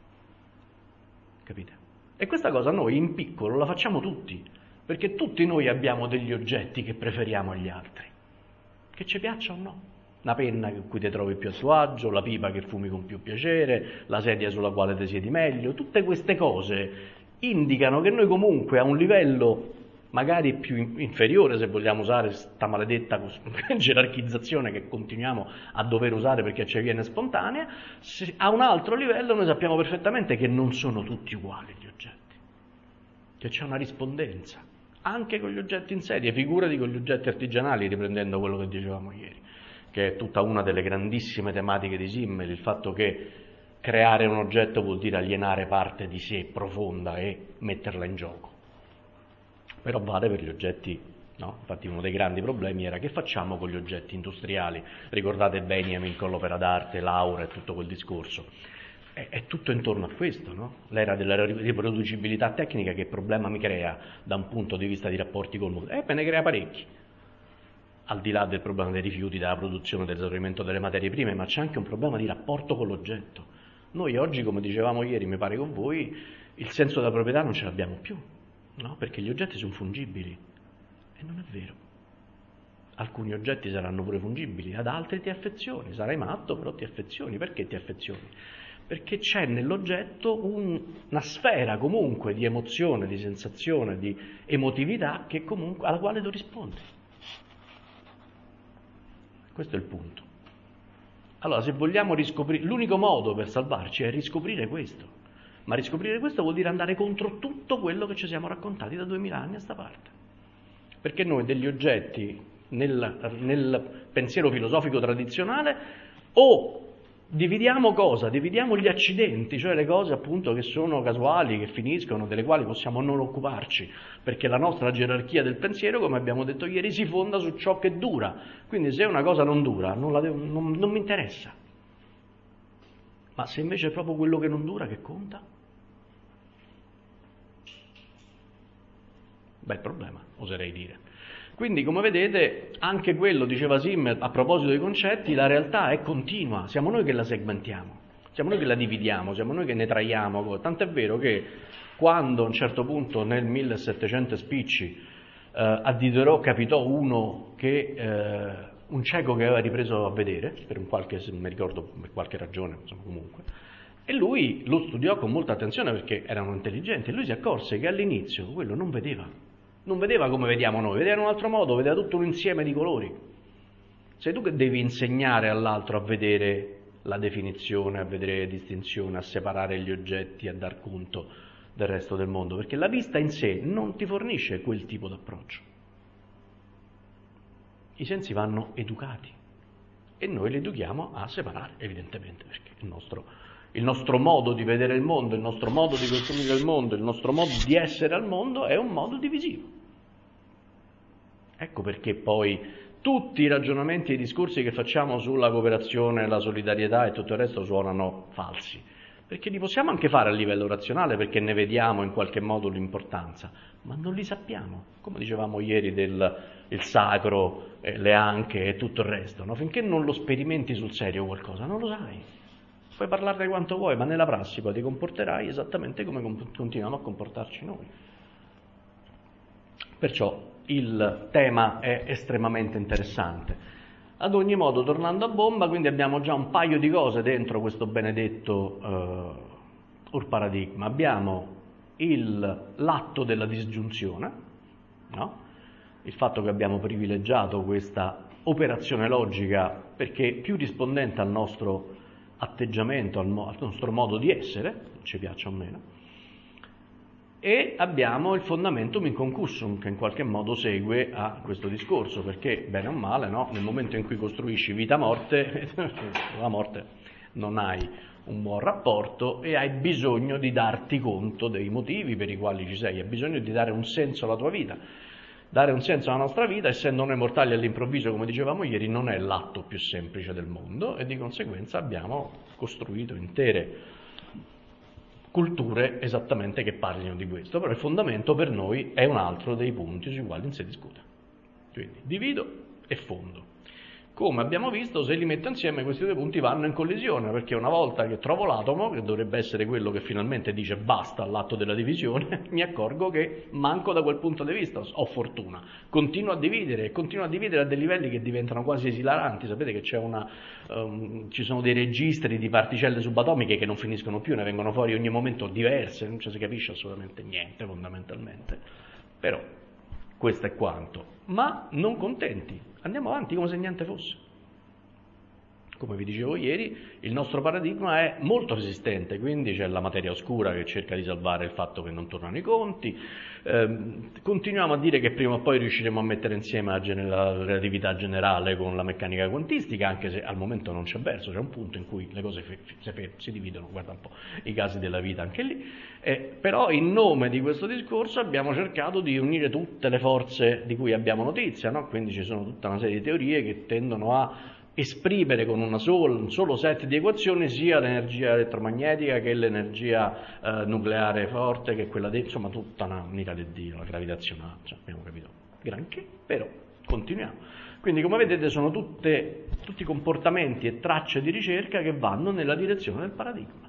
Capite? E questa cosa noi in piccolo la facciamo tutti, perché tutti noi abbiamo degli oggetti che preferiamo agli altri. Che ci piaccia o no. Una penna con cui ti trovi più a tuo agio, la pipa che fumi con più piacere, la sedia sulla quale ti siedi meglio, tutte queste cose indicano che noi comunque a un livello magari più inferiore, se vogliamo usare questa maledetta gerarchizzazione che continuiamo a dover usare perché ci viene spontanea, a un altro livello noi sappiamo perfettamente che non sono tutti uguali gli oggetti, che c'è una rispondenza. Anche con gli oggetti in serie, figurati con gli oggetti artigianali, riprendendo quello che dicevamo ieri, che è tutta una delle grandissime tematiche di Simmel, il fatto che creare un oggetto vuol dire alienare parte di sé profonda e metterla in gioco. Però vale per gli oggetti, no? Infatti uno dei grandi problemi era che facciamo con gli oggetti industriali. Ricordate Benjamin con l'opera d'arte, Laura e tutto quel discorso. È, è tutto intorno a questo, no? L'era della riproducibilità tecnica, che problema mi crea da un punto di vista di rapporti col mondo? Eh, me ne crea parecchi. Al di là del problema dei rifiuti, della produzione, dell'esaurimento delle materie prime, ma c'è anche un problema di rapporto con l'oggetto. Noi oggi, come dicevamo ieri, mi pare con voi, il senso della proprietà non ce l'abbiamo più, no? Perché gli oggetti sono fungibili. E non è vero. Alcuni oggetti saranno pure fungibili, ad altri ti affezioni. Sarai matto, però ti affezioni. Perché ti affezioni? Perché c'è nell'oggetto un, una sfera comunque di emozione, di sensazione, di emotività che comunque, alla quale tu rispondi. Questo è il punto. Allora, se vogliamo riscoprire, l'unico modo per salvarci è riscoprire questo. Ma riscoprire questo vuol dire andare contro tutto quello che ci siamo raccontati da duemila anni a sta parte. Perché noi degli oggetti, nel, nel pensiero filosofico tradizionale, o dividiamo cosa? Dividiamo gli accidenti, cioè le cose appunto che sono casuali, che finiscono, delle quali possiamo non occuparci, perché la nostra gerarchia del pensiero, come abbiamo detto ieri, si fonda su ciò che dura. Quindi se una cosa non dura, non, la devo, non, non mi interessa. Ma se invece è proprio quello che non dura che conta? Bel problema, oserei dire. Quindi, come vedete, anche quello, diceva Simmel, a proposito dei concetti, la realtà è continua, siamo noi che la segmentiamo, siamo noi che la dividiamo, siamo noi che ne traiamo, tant'è vero che quando a un certo punto nel millesettecento spicci eh, a Diderot capitò uno che, eh, un cieco che aveva ripreso a vedere, per un qualche, se mi ricordo, per qualche ragione, insomma comunque, e lui lo studiò con molta attenzione perché erano intelligenti, e lui si accorse che all'inizio quello non vedeva. Non vedeva come vediamo noi, vedeva in un altro modo, vedeva tutto un insieme di colori. Sei tu che devi insegnare all'altro a vedere la definizione, a vedere distinzione, a separare gli oggetti, a dar conto del resto del mondo, perché la vista in sé non ti fornisce quel tipo di approccio. I sensi vanno educati e noi li educhiamo a separare, evidentemente, perché il nostro, il nostro modo di vedere il mondo, il nostro modo di costruire il mondo, il nostro modo di essere al mondo è un modo divisivo. Ecco perché poi tutti i ragionamenti e i discorsi che facciamo sulla cooperazione, la solidarietà e tutto il resto suonano falsi, perché li possiamo anche fare a livello razionale perché ne vediamo in qualche modo l'importanza, ma non li sappiamo, come dicevamo ieri del il sacro, eh, le anche e tutto il resto, no? Finché non lo sperimenti sul serio qualcosa, non lo sai. Puoi parlarne quanto vuoi, ma nella prassi poi ti comporterai esattamente come comp- continuiamo a comportarci noi. Perciò il tema è estremamente interessante. Ad ogni modo, tornando a bomba, quindi abbiamo già un paio di cose dentro questo benedetto uh, urparadigma. Abbiamo il, l'atto della disgiunzione, no? Il fatto che abbiamo privilegiato questa operazione logica perché più rispondente al nostro atteggiamento, al, mo- al nostro modo di essere, ci piaccia o meno. E abbiamo il fondamentum inconcussum, che in qualche modo segue a questo discorso, perché, bene o male, no? Nel momento in cui costruisci vita-morte, la morte non hai un buon rapporto e hai bisogno di darti conto dei motivi per i quali ci sei, hai bisogno di dare un senso alla tua vita. Dare un senso alla nostra vita, essendo noi mortali all'improvviso, come dicevamo ieri, non è l'atto più semplice del mondo e di conseguenza abbiamo costruito intere culture esattamente che parlino di questo, però il fondamento per noi è un altro dei punti sui quali si discute. Quindi divido e fondo. Come abbiamo visto, se li metto insieme questi due punti vanno in collisione, perché una volta che trovo l'atomo, che dovrebbe essere quello che finalmente dice basta all'atto della divisione, mi accorgo che manco da quel punto di vista, ho fortuna. Continuo a dividere e continuo a dividere a dei livelli che diventano quasi esilaranti. Sapete che c'è una, um, ci sono dei registri di particelle subatomiche che non finiscono più, ne vengono fuori ogni momento diverse, non ci si capisce assolutamente niente fondamentalmente. Però questo è quanto. Ma non contenti, andiamo avanti come se niente fosse. Come vi dicevo ieri, il nostro paradigma è molto resistente, quindi c'è la materia oscura che cerca di salvare il fatto che non tornano i conti, eh, continuiamo a dire che prima o poi riusciremo a mettere insieme la, gener- la relatività generale con la meccanica quantistica, anche se al momento non c'è verso, c'è un punto in cui le cose f- f- si dividono, guarda un po' i casi della vita anche lì, eh, però in nome di questo discorso abbiamo cercato di unire tutte le forze di cui abbiamo notizia, no? Quindi ci sono tutta una serie di teorie che tendono a esprimere con una sola, un solo set di equazioni sia l'energia elettromagnetica che l'energia eh, nucleare forte, che quella dentro, insomma tutta una, un'ira di Dio, la gravitazionale, cioè, abbiamo capito granché, però continuiamo. Quindi come vedete sono tutte, tutti comportamenti e tracce di ricerca che vanno nella direzione del paradigma.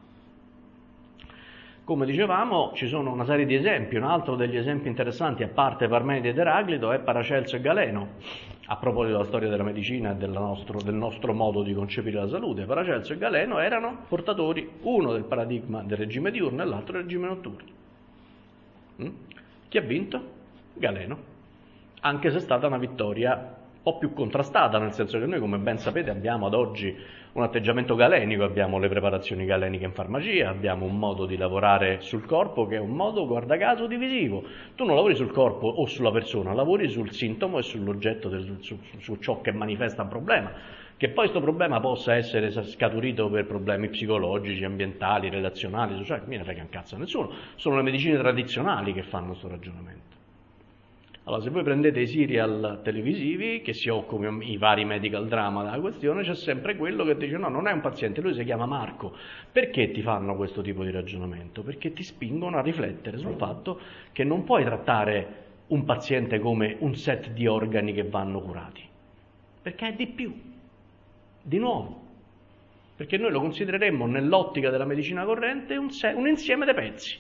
Come dicevamo, ci sono una serie di esempi, un altro degli esempi interessanti, a parte Parmenide ed Eraclito, è Paracelso e Galeno, a proposito della storia della medicina e del nostro, del nostro modo di concepire la salute. Paracelso e Galeno erano portatori, uno del paradigma del regime diurno e l'altro del regime notturno. Mm? Chi ha vinto? Galeno, anche se è stata una vittoria un po' più contrastata, nel senso che noi, come ben sapete, abbiamo ad oggi un atteggiamento galenico, abbiamo le preparazioni galeniche in farmacia, abbiamo un modo di lavorare sul corpo che è un modo, guarda caso, divisivo. Tu non lavori sul corpo o sulla persona, lavori sul sintomo e sull'oggetto, del, su, su ciò che manifesta un problema. Che poi questo problema possa essere scaturito per problemi psicologici, ambientali, relazionali, sociali, mi ne frega un cazzo a nessuno, sono le medicine tradizionali che fanno questo ragionamento. Allora, se voi prendete i serial televisivi che si occupano, i vari medical drama della questione, c'è sempre quello che dice no, non è un paziente, lui si chiama Marco. Perché ti fanno questo tipo di ragionamento? Perché ti spingono a riflettere sul fatto che non puoi trattare un paziente come un set di organi che vanno curati, perché è di più, di nuovo. Perché noi lo considereremmo nell'ottica della medicina corrente un, se- un insieme di pezzi.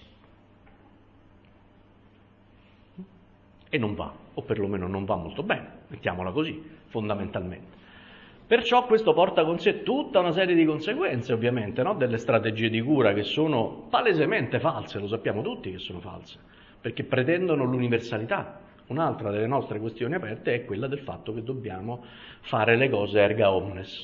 E non va, o perlomeno non va molto bene, mettiamola così, fondamentalmente. Perciò questo porta con sé tutta una serie di conseguenze, ovviamente, no? Delle strategie di cura che sono palesemente false, lo sappiamo tutti che sono false, perché pretendono l'universalità. Un'altra delle nostre questioni aperte è quella del fatto che dobbiamo fare le cose erga omnes,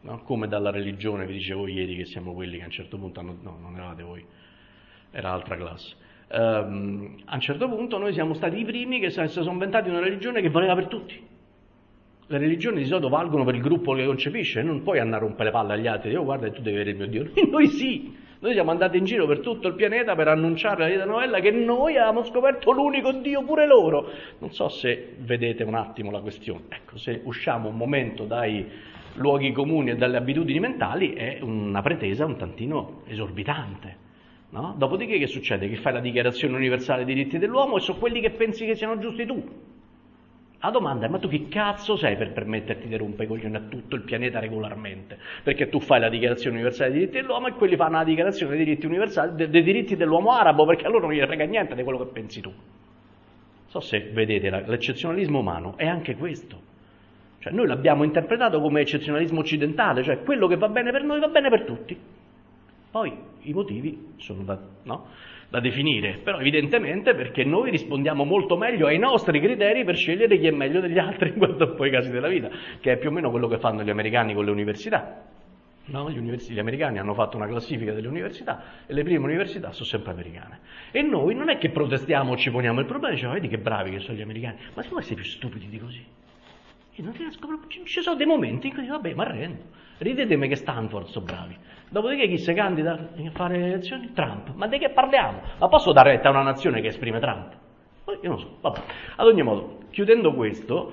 no? Come dalla religione, vi dicevo ieri che siamo quelli che a un certo punto hanno... no, non eravate voi, era altra classe. Um, a un certo punto noi siamo stati i primi che si sono inventati una religione che valeva per tutti. Le religioni di solito valgono per il gruppo che concepisce, non puoi andare a rompere le palle agli altri e dire, oh guarda tu devi vedere il mio Dio. Noi sì, noi siamo andati in giro per tutto il pianeta per annunciare la vita novella che noi avevamo scoperto l'unico Dio pure loro. Non so se vedete un attimo la questione. Ecco, se usciamo un momento dai luoghi comuni e dalle abitudini mentali è una pretesa un tantino esorbitante. No? Dopodiché che succede? Che fai la dichiarazione universale dei diritti dell'uomo e sono quelli che pensi che siano giusti tu. La domanda è, ma tu chi cazzo sei per permetterti di rompere i coglioni a tutto il pianeta regolarmente? Perché tu fai la dichiarazione universale dei diritti dell'uomo e quelli fanno la dichiarazione dei diritti universali dei, dei diritti dell'uomo arabo, perché a loro non gli frega niente di quello che pensi tu. Non so se vedete, l'eccezionalismo umano è anche questo. Cioè noi l'abbiamo interpretato come eccezionalismo occidentale, cioè quello che va bene per noi va bene per tutti. Poi i motivi sono da, no, da definire, però evidentemente perché noi rispondiamo molto meglio ai nostri criteri per scegliere chi è meglio degli altri in guarda un po' i casi della vita, che è più o meno quello che fanno gli americani con le università. No? Gli, universi- gli americani hanno fatto una classifica delle università e le prime università sono sempre americane. E noi non è che protestiamo o ci poniamo il problema, diciamo, vedi che bravi che sono gli americani, ma secondo me siete più stupidi di così. Io non riesco proprio, ci sono dei momenti in cui dico, vabbè, ma arrendo. Ridetemi che Stanford sono bravi. Dopodiché chi si candida a fare le elezioni? Trump. Ma di che parliamo? Ma posso dare retta a una nazione che esprime Trump? Io non so, vabbè. Ad ogni modo, chiudendo questo,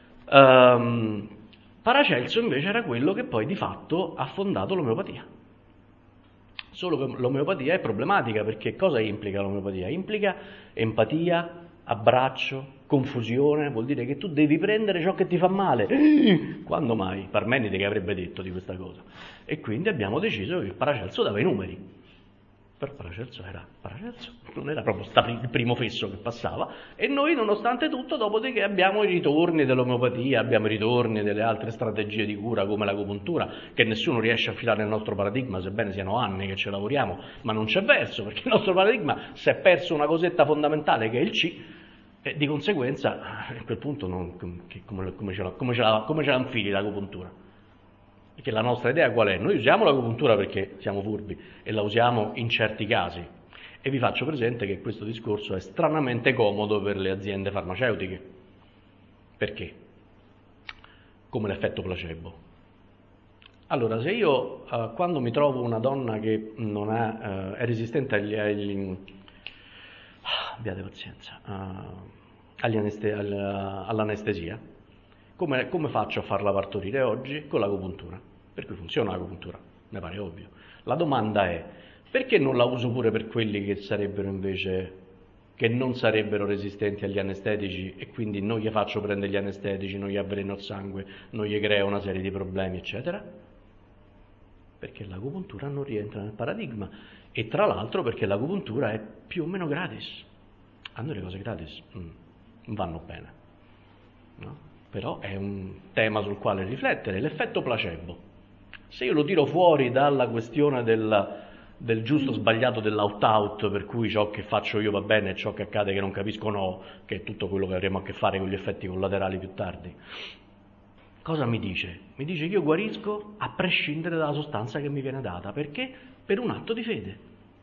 um, Paracelso invece era quello che poi di fatto ha fondato l'omeopatia. Solo che l'omeopatia è problematica, perché cosa implica l'omeopatia? Implica empatia, abbraccio, confusione, vuol dire che tu devi prendere ciò che ti fa male. Quando mai? Parmenide che avrebbe detto di questa cosa? E quindi abbiamo deciso che Paracelso dava i numeri. Però Paracelso era Paracelso, non era proprio il primo fesso che passava, e noi nonostante tutto, dopodiché abbiamo i ritorni dell'omeopatia, abbiamo i ritorni delle altre strategie di cura come l'agopuntura, che nessuno riesce a filare nel nostro paradigma, sebbene siano anni che ci lavoriamo, ma non c'è verso, perché il nostro paradigma si è perso una cosetta fondamentale che è il C, e di conseguenza a quel punto non, che, come, come, ce la, come, ce la, come ce la infili l'agopuntura? Perché la nostra idea qual è? Noi usiamo l'agopuntura perché siamo furbi e la usiamo in certi casi, e vi faccio presente che questo discorso è stranamente comodo per le aziende farmaceutiche. Perché? Come l'effetto placebo. Allora, se io uh, quando mi trovo una donna che non ha, uh, è resistente agli, agli abbiate pazienza, uh, agli aneste, all, all'anestesia, come, come faccio a farla partorire oggi? Con l'agopuntura. Per cui funziona l'agopuntura, mi pare ovvio. La domanda è, perché non la uso pure per quelli che sarebbero invece, che non sarebbero resistenti agli anestetici, e quindi non gli faccio prendere gli anestetici, non gli avveleno il sangue, non gli creo una serie di problemi, eccetera? Perché l'agopuntura non rientra nel paradigma, e tra l'altro perché l'agopuntura è più o meno gratis. A noi le cose gratis mm, non vanno bene, no? Però è un tema sul quale riflettere. L'effetto placebo, se io lo tiro fuori dalla questione del, del giusto o sbagliato dell'out-out, per cui ciò che faccio io va bene e ciò che accade che non capisco no, che è tutto quello che avremo a che fare con gli effetti collaterali più tardi, cosa mi dice? Mi dice che io guarisco a prescindere dalla sostanza che mi viene data. Perché? Per un atto di fede.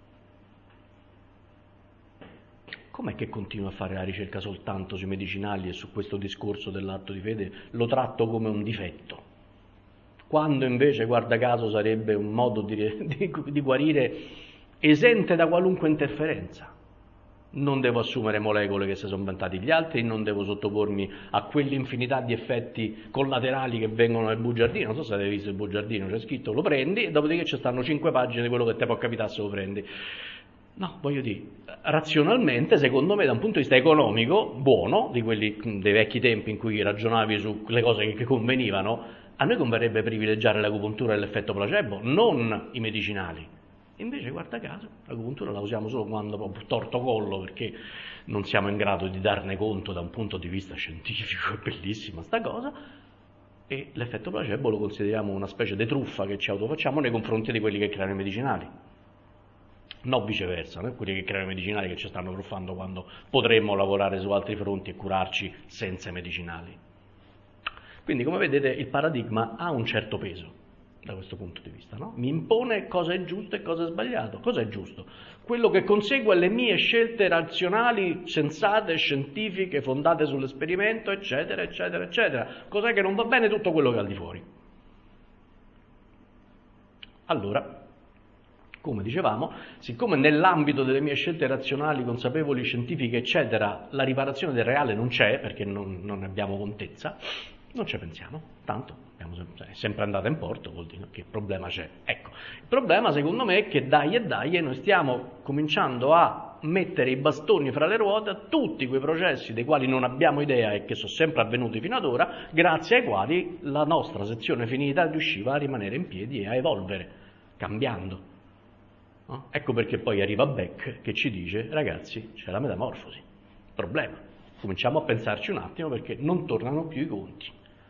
Com'è che continuo a fare la ricerca soltanto sui medicinali e su questo discorso dell'atto di fede lo tratto come un difetto? Quando invece, guarda caso, sarebbe un modo di, di, di guarire esente da qualunque interferenza. Non devo assumere molecole che si sono inventati gli altri, non devo sottopormi a quell'infinità di effetti collaterali che vengono nel bugiardino. Non so se avete visto il bugiardino, c'è scritto lo prendi e dopodiché ci stanno cinque pagine di quello che te può capitare se lo prendi. No, voglio dire, razionalmente, secondo me, da un punto di vista economico, buono, di quelli dei vecchi tempi in cui ragionavi sulle cose che convenivano, a noi converrebbe privilegiare l'agopuntura e l'effetto placebo, non i medicinali. Invece, guarda caso, l'agopuntura la usiamo solo quando proprio torto collo, perché non siamo in grado di darne conto da un punto di vista scientifico, è bellissima sta cosa, e l'effetto placebo lo consideriamo una specie di truffa che ci autofacciamo nei confronti di quelli che creano i medicinali. No viceversa, no? Quelli che creano i medicinali che ci stanno truffando quando potremmo lavorare su altri fronti e curarci senza i medicinali. Quindi, come vedete, il paradigma ha un certo peso, da questo punto di vista, no? Mi impone cosa è giusto e cosa è sbagliato. Cosa è giusto? Quello che consegue le mie scelte razionali, sensate, scientifiche, fondate sull'esperimento, eccetera, eccetera, eccetera. Cos'è che non va bene? Tutto quello che è al di fuori. Allora, come dicevamo, siccome nell'ambito delle mie scelte razionali, consapevoli, scientifiche, eccetera, la riparazione del reale non c'è, perché non, non ne abbiamo contezza, non ci pensiamo, tanto abbiamo sempre, è sempre andata in porto, vuol dire che problema c'è. Ecco, il problema secondo me è che dai e dai e noi stiamo cominciando a mettere i bastoni fra le ruote a tutti quei processi dei quali non abbiamo idea e che sono sempre avvenuti fino ad ora, grazie ai quali la nostra sezione finita riusciva a rimanere in piedi e a evolvere, cambiando. No? Ecco perché poi arriva Beck che ci dice, ragazzi, c'è la metamorfosi, problema, cominciamo a pensarci un attimo perché non tornano più i conti.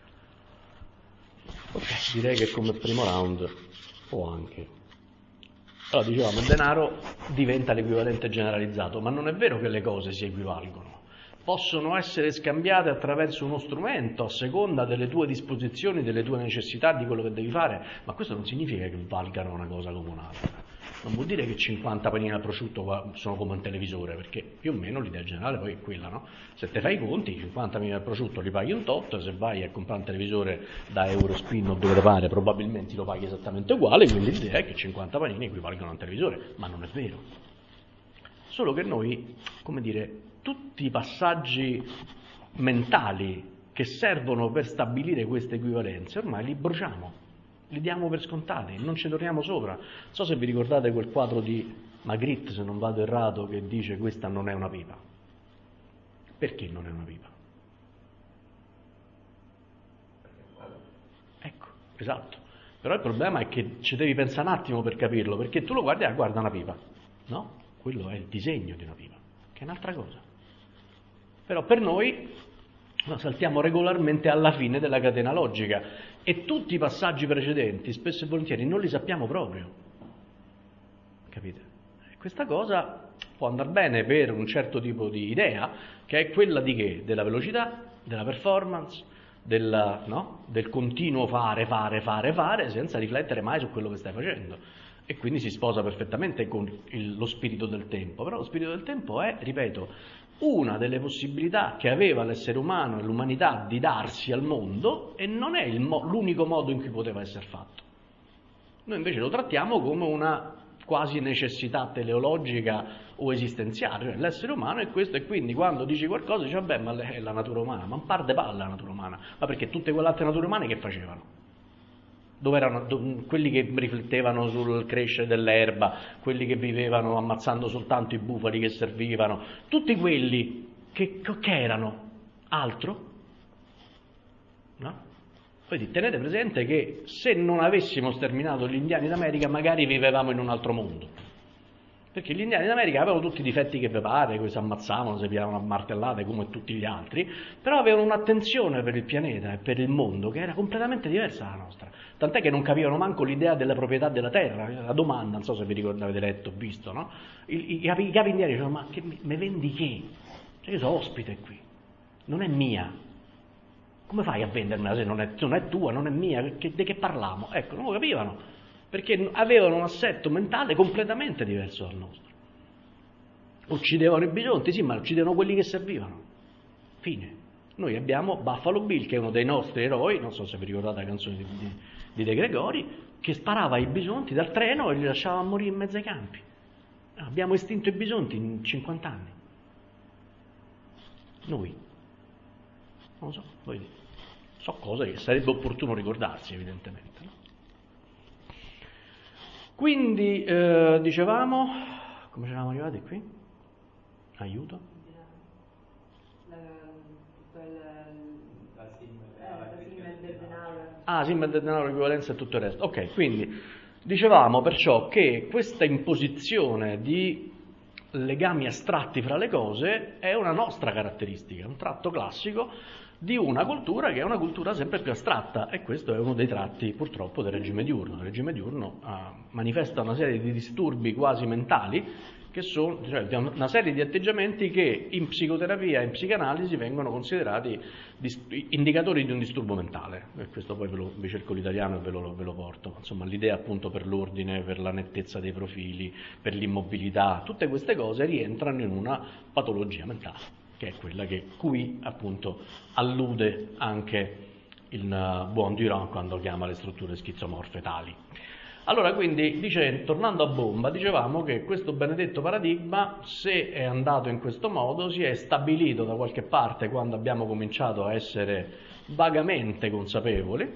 Ok, direi che come primo round o anche. Allora dicevamo, il denaro diventa l'equivalente generalizzato, ma non è vero che le cose si equivalgono. Possono essere scambiate attraverso uno strumento a seconda delle tue disposizioni, delle tue necessità, di quello che devi fare, ma questo non significa che valgano una cosa come un'altra. Non vuol dire che cinquanta panini al prosciutto sono come un televisore, perché più o meno l'idea generale poi è quella, no? Se te fai i conti, cinquanta panini al prosciutto li paghi un tot, se vai a comprare un televisore da Eurospin o dove te pare, probabilmente lo paghi esattamente uguale, quindi l'idea è che cinquanta panini equivalgono a un televisore, ma non è vero. Solo che noi, come dire, tutti i passaggi mentali che servono per stabilire queste equivalenze, ormai li bruciamo. Li diamo per scontati, non ci torniamo sopra. Non so se vi ricordate quel quadro di Magritte, se non vado errato, che dice questa non è una pipa. Perché non è una pipa? Ecco, esatto. Però il problema è che ci devi pensare un attimo per capirlo, perché tu lo guardi e ah, guarda una pipa. No, quello è il disegno di una pipa, che è un'altra cosa. Però per noi lo saltiamo regolarmente alla fine della catena logica. E tutti i passaggi precedenti, spesso e volentieri, non li sappiamo proprio. Capite? E questa cosa può andare bene per un certo tipo di idea, che è quella di che? Della velocità, della performance, della, no? del continuo fare, fare, fare, fare, senza riflettere mai su quello che stai facendo. E quindi si sposa perfettamente con il, lo spirito del tempo. Però lo spirito del tempo è, ripeto, una delle possibilità che aveva l'essere umano e l'umanità di darsi al mondo e non è il mo- l'unico modo in cui poteva essere fatto. Noi invece lo trattiamo come una quasi necessità teleologica o esistenziale, cioè l'essere umano è questo e quindi quando dici qualcosa dici vabbè ma è la natura umana, ma un par de palle la natura umana, ma perché tutte quelle altre nature umane che facevano? Dove erano do, quelli che riflettevano sul crescere dell'erba, quelli che vivevano ammazzando soltanto i bufali che servivano, tutti quelli che, che erano altro? No? Quindi tenete presente che se non avessimo sterminato gli indiani d'America magari vivevamo in un altro mondo. Perché gli indiani d'America avevano tutti i difetti che vi pare, che si ammazzavano, si pigliavano a martellate come tutti gli altri, però avevano un'attenzione per il pianeta e per il mondo che era completamente diversa dalla nostra. Tant'è che non capivano manco l'idea della proprietà della terra, la domanda, non so se vi ricordate, avete letto, visto, no? I, i, i capi, i capi indiani dicevano, ma che, me vendi che? Cioè io sono ospite qui, non è mia. Come fai a vendermela se non è, non è tua, non è mia? Che, di che parliamo? Ecco, non lo capivano. Perché avevano un assetto mentale completamente diverso dal nostro. Uccidevano i bisonti, sì, ma uccidevano quelli che servivano. Fine. Noi abbiamo Buffalo Bill, che è uno dei nostri eroi, non so se vi ricordate la canzone di, di, di De Gregori, che sparava ai bisonti dal treno e li lasciava morire in mezzo ai campi. Abbiamo estinto i bisonti in cinquanta anni. Noi. Non lo so, voi so cose che sarebbe opportuno ricordarsi, evidentemente, no? Quindi, eh, dicevamo, come ci eravamo arrivati qui? Aiuto? Ah, sì, ma del denaro, l'equivalenza e tutto il resto. Ok, quindi, dicevamo perciò che questa imposizione di legami astratti fra le cose è una nostra caratteristica, un tratto classico di una cultura che è una cultura sempre più astratta, e questo è uno dei tratti purtroppo del regime diurno. Il regime diurno uh, manifesta una serie di disturbi quasi mentali che sono cioè, una serie di atteggiamenti che in psicoterapia e in psicanalisi vengono considerati indicatori di un disturbo mentale. E questo poi ve lo, vi cerco l'italiano e ve lo, ve lo porto. Insomma, l'idea appunto per l'ordine, per la nettezza dei profili, per l'immobilità, tutte queste cose rientrano in una patologia mentale, che è quella che qui appunto allude anche il buon Durand quando chiama le strutture schizomorfe tali. Allora, quindi, dice, tornando a bomba, dicevamo che questo benedetto paradigma, se è andato in questo modo, si è stabilito da qualche parte quando abbiamo cominciato a essere vagamente consapevoli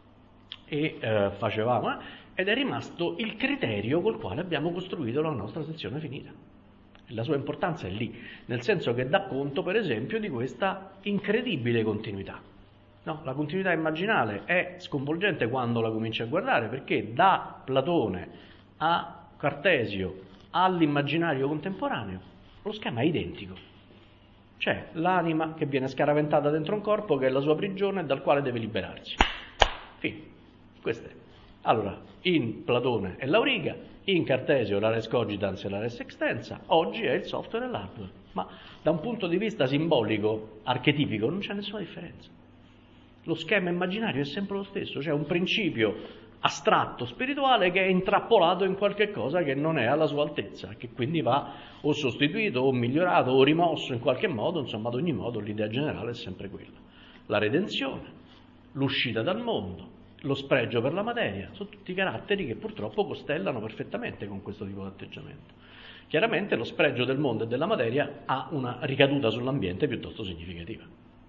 e eh, facevamo, eh, ed è rimasto il criterio col quale abbiamo costruito la nostra sezione finita. La sua importanza è lì, nel senso che dà conto, per esempio, di questa incredibile continuità. No, la continuità immaginale è sconvolgente quando la cominci a guardare, perché da Platone a Cartesio all'immaginario contemporaneo lo schema è identico. C'è l'anima che viene scaraventata dentro un corpo che è la sua prigione e dal quale deve liberarsi. Fine. Questo è. Allora, in Platone è l'auriga, in Cartesio la res cogitans e la res extensa, oggi è il software e l'hardware. Ma da un punto di vista simbolico, archetipico, non c'è nessuna differenza. Lo schema immaginario è sempre lo stesso, c'è un principio astratto, spirituale, che è intrappolato in qualche cosa che non è alla sua altezza, che quindi va o sostituito o migliorato o rimosso in qualche modo, insomma ad ogni modo l'idea generale è sempre quella. La redenzione, l'uscita dal mondo, lo spregio per la materia, sono tutti caratteri che purtroppo costellano perfettamente con questo tipo di atteggiamento. Chiaramente lo spregio del mondo e della materia ha una ricaduta sull'ambiente piuttosto significativa.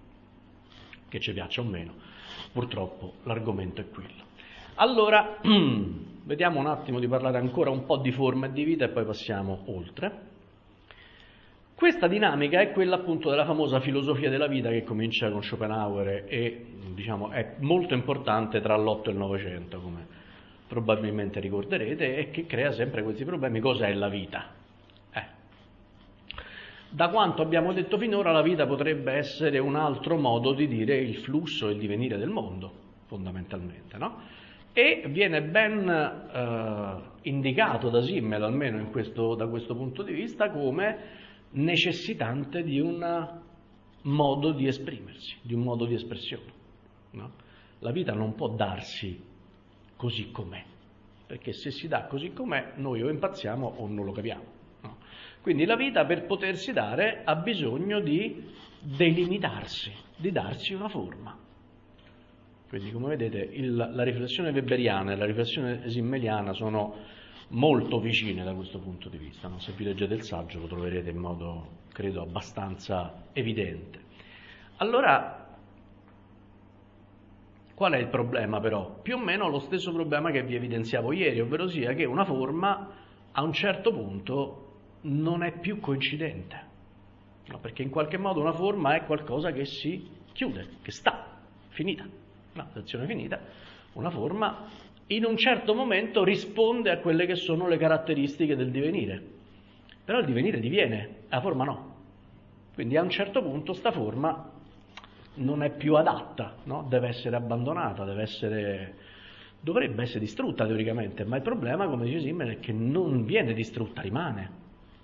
Che ci piaccia o meno, purtroppo l'argomento è quello. Allora, vediamo un attimo di parlare ancora un po' di forma e di vita e poi passiamo oltre. Questa dinamica è quella appunto della famosa filosofia della vita che comincia con Schopenhauer e diciamo è molto importante tra l'Otto e il Novecento, come probabilmente ricorderete, e che crea sempre questi problemi. Cos'è la vita? Da quanto abbiamo detto finora, la vita potrebbe essere un altro modo di dire il flusso e il divenire del mondo, fondamentalmente, no? E viene ben eh, indicato da Simmel, almeno in questo, da questo punto di vista, come necessitante di un modo di esprimersi, di un modo di espressione, no? La vita non può darsi così com'è, perché se si dà così com'è, noi o impazziamo o non lo capiamo. No. Quindi la vita, per potersi dare, ha bisogno di delimitarsi, di darsi una forma. Quindi, come vedete, il, la riflessione weberiana e la riflessione simmeliana sono molto vicine da questo punto di vista. No? Se vi leggete il saggio lo troverete in modo, credo, abbastanza evidente. Allora, qual è il problema però? Più o meno lo stesso problema che vi evidenziavo ieri, ovvero sia che una forma a un certo punto non è più coincidente, no, perché in qualche modo una forma è qualcosa che si chiude, che sta, finita, una sezione finita, una forma in un certo momento risponde a quelle che sono le caratteristiche del divenire, però il divenire diviene, la forma no, quindi a un certo punto sta forma non è più adatta, no? Deve essere abbandonata, deve essere... dovrebbe essere distrutta teoricamente, ma il problema, come dice Simmel, è che non viene distrutta, rimane.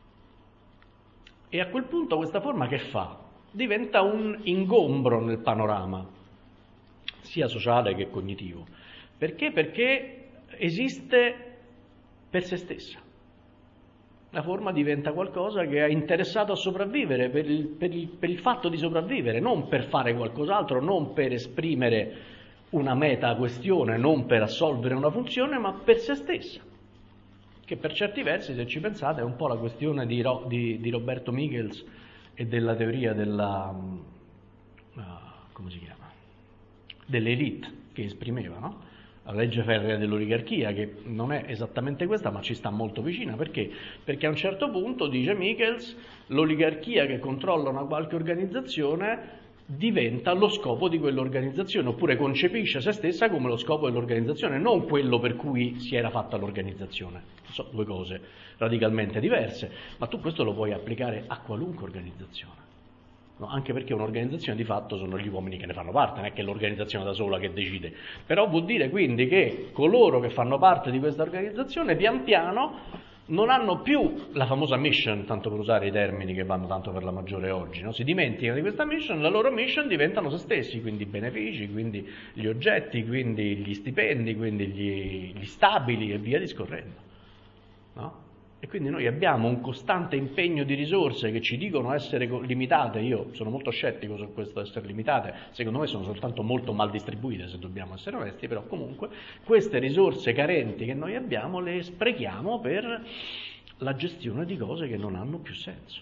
E a quel punto questa forma che fa? Diventa un ingombro nel panorama, sia sociale che cognitivo. Perché? Perché esiste per se stessa. La forma diventa qualcosa che è interessato a sopravvivere per il, per il, per il fatto di sopravvivere, non per fare qualcos'altro, non per esprimere una meta questione, non per assolvere una funzione, ma per se stessa. Che per certi versi, se ci pensate, è un po' la questione di, Ro, di, di Roberto Michels e della teoria della, uh, come si chiama? Dell'elite che esprimeva, no? La legge ferrea dell'oligarchia, che non è esattamente questa, ma ci sta molto vicina. Perché? Perché a un certo punto, dice Michels, l'oligarchia che controlla una qualche organizzazione diventa lo scopo di quell'organizzazione, oppure concepisce se stessa come lo scopo dell'organizzazione, non quello per cui si era fatta l'organizzazione. Sono due cose radicalmente diverse, ma tu questo lo puoi applicare a qualunque organizzazione. No, anche perché un'organizzazione di fatto sono gli uomini che ne fanno parte, non è che è l'organizzazione da sola che decide. Però vuol dire quindi che coloro che fanno parte di questa organizzazione pian piano non hanno più la famosa mission, tanto per usare i termini che vanno tanto per la maggiore oggi, no? Si dimenticano di questa mission, la loro mission diventano se stessi, quindi i benefici, quindi gli oggetti, quindi gli stipendi, quindi gli, gli stabili e via discorrendo, no? E quindi noi abbiamo un costante impegno di risorse che ci dicono essere limitate. Io sono molto scettico su questo essere limitate, secondo me sono soltanto molto mal distribuite, se dobbiamo essere onesti, però comunque queste risorse carenti che noi abbiamo le sprechiamo per la gestione di cose che non hanno più senso.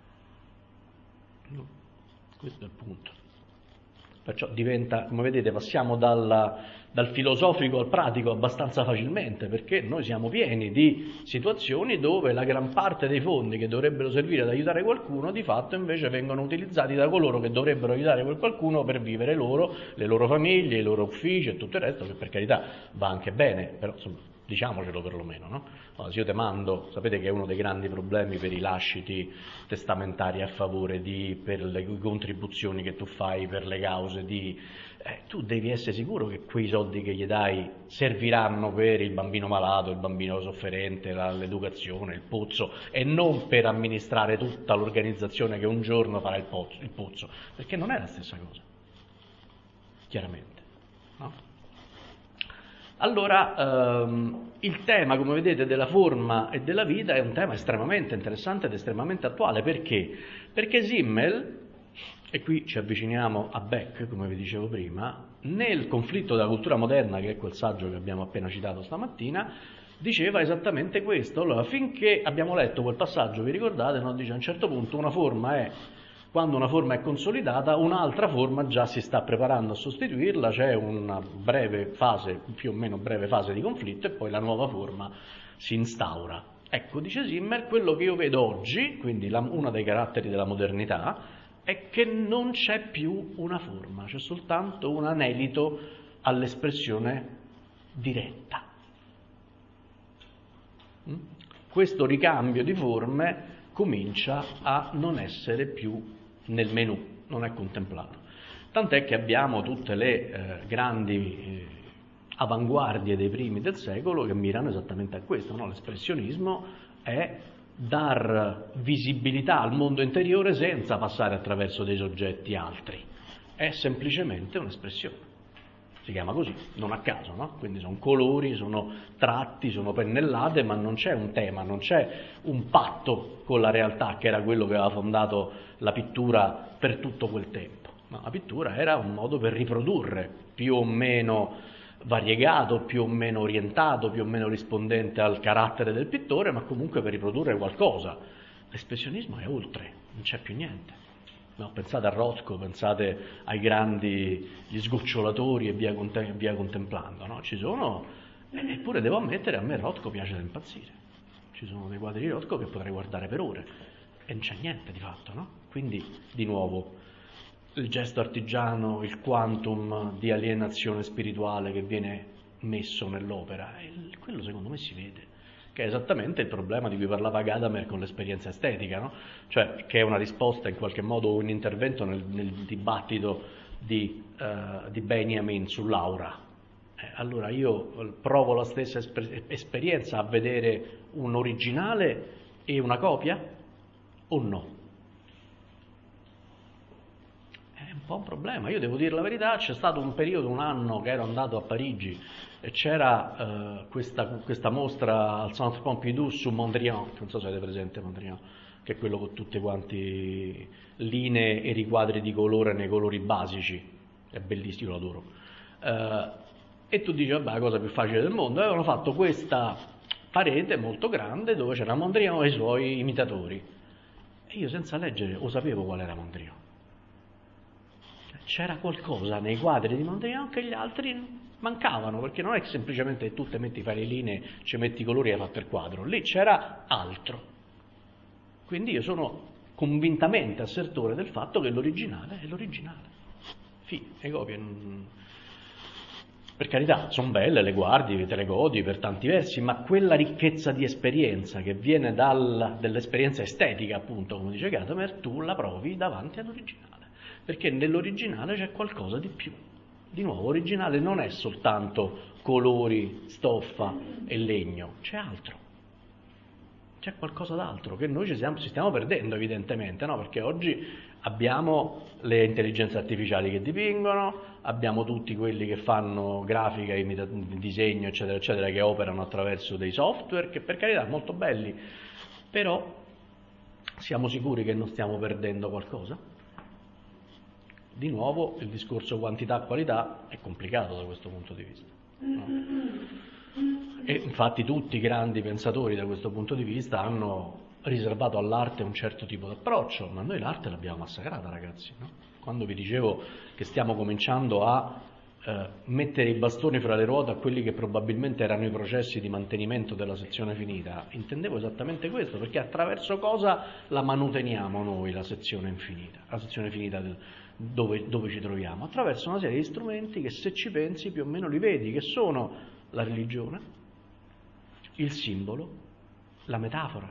No, questo è il punto. Perciò diventa, come vedete, passiamo dal, dal filosofico al pratico abbastanza facilmente, perché noi siamo pieni di situazioni dove la gran parte dei fondi che dovrebbero servire ad aiutare qualcuno, di fatto invece vengono utilizzati da coloro che dovrebbero aiutare quel qualcuno per vivere loro, le loro famiglie, i loro uffici e tutto il resto, che per carità va anche bene, però insomma, diciamocelo perlomeno, no? Allora, se io te mando, sapete che è uno dei grandi problemi per i lasciti testamentari a favore di, per le contribuzioni che tu fai per le cause di, eh, tu devi essere sicuro che quei soldi che gli dai serviranno per il bambino malato, il bambino sofferente, la, l'educazione, il pozzo, e non per amministrare tutta l'organizzazione che un giorno farà il pozzo, il pozzo, perché non è la stessa cosa, chiaramente, no? Allora, ehm, il tema, come vedete, della forma e della vita è un tema estremamente interessante ed estremamente attuale. Perché? Perché Simmel, e qui ci avviciniamo a Beck, come vi dicevo prima, nel conflitto della cultura moderna, che è quel saggio che abbiamo appena citato stamattina, diceva esattamente questo. Allora, finché abbiamo letto quel passaggio, vi ricordate, no? Dice a un certo punto una forma è... Quando una forma è consolidata, un'altra forma già si sta preparando a sostituirla, c'è una breve fase, più o meno breve fase di conflitto, e poi la nuova forma si instaura. Ecco, dice Simmel, quello che io vedo oggi, quindi la, uno dei caratteri della modernità, è che non c'è più una forma, c'è soltanto un anelito all'espressione diretta. Questo ricambio di forme comincia a non essere più nel menù, non è contemplato. Tant'è che abbiamo tutte le eh, grandi eh, avanguardie dei primi del secolo che mirano esattamente a questo, no? L'espressionismo è dar visibilità al mondo interiore senza passare attraverso dei soggetti altri, è semplicemente un'espressione. Si chiama così, non a caso, no? Quindi sono colori, sono tratti, sono pennellate, ma non c'è un tema, non c'è un patto con la realtà che era quello che aveva fondato la pittura per tutto quel tempo. No, la pittura era un modo per riprodurre, più o meno variegato, più o meno orientato, più o meno rispondente al carattere del pittore, ma comunque per riprodurre qualcosa. L'espressionismo è oltre, non c'è più niente. No, pensate a Rothko, pensate ai grandi, gli sgocciolatori e via, via contemplando, no? Ci sono, eppure devo ammettere, a me Rothko piace da impazzire. Ci sono dei quadri di Rothko che potrei guardare per ore e non c'è niente di fatto, no? Quindi, di nuovo, il gesto artigiano, il quantum di alienazione spirituale che viene messo nell'opera, quello secondo me si vede, che è esattamente il problema di cui parlava Gadamer con l'esperienza estetica, no? Cioè che è una risposta in qualche modo, un intervento nel, nel dibattito di, uh, di Benjamin sull'aura. Eh, allora io provo la stessa esper- esperienza a vedere un originale e una copia o no? È un po' un problema, io devo dire la verità, c'è stato un periodo, un anno che ero andato a Parigi e c'era uh, questa, questa mostra al Centre Pompidou su Mondrian, non so se avete presente Mondrian, che è quello con tutte quanti linee e riquadri di colore nei colori basici, è bellissimo, lo adoro. Uh, e tu dici, vabbè, la cosa più facile del mondo, avevano fatto questa parete molto grande dove c'era Mondrian e i suoi imitatori, e io senza leggere lo sapevo qual era Mondrian. C'era qualcosa nei quadri di Mondrian che gli altri mancavano, perché non è che semplicemente tu te metti, fai le linee, ci metti i colori e hai fatto il quadro, lì c'era altro. Quindi io sono convintamente assertore del fatto che l'originale è l'originale. Fine, le copie, non... per carità, sono belle, le guardi, te le godi per tanti versi, ma quella ricchezza di esperienza che viene dal, dall'esperienza estetica, appunto, come dice Gadamer, tu la provi davanti all'originale. Perché nell'originale c'è qualcosa di più. Di nuovo, originale non è soltanto colori, stoffa e legno, c'è altro. c'è qualcosa d'altro che noi ci, siamo, ci stiamo perdendo evidentemente, no? Perché oggi abbiamo le intelligenze artificiali che dipingono, abbiamo tutti quelli che fanno grafica, imita- disegno, eccetera, eccetera, che operano attraverso dei software, che per carità molto belli, però siamo sicuri che non stiamo perdendo qualcosa? Di nuovo il discorso quantità-qualità è complicato da questo punto di vista, no? E infatti tutti i grandi pensatori da questo punto di vista hanno riservato all'arte un certo tipo di approccio, ma noi l'arte l'abbiamo massacrata, ragazzi, no? Quando vi dicevo che stiamo cominciando a eh, mettere i bastoni fra le ruote a quelli che probabilmente erano i processi di mantenimento della sezione finita, intendevo esattamente questo, perché attraverso cosa la manuteniamo noi la sezione infinita, la sezione finita del, dove, dove ci troviamo? Attraverso una serie di strumenti che, se ci pensi, più o meno li vedi, che sono la religione, il simbolo, la metafora.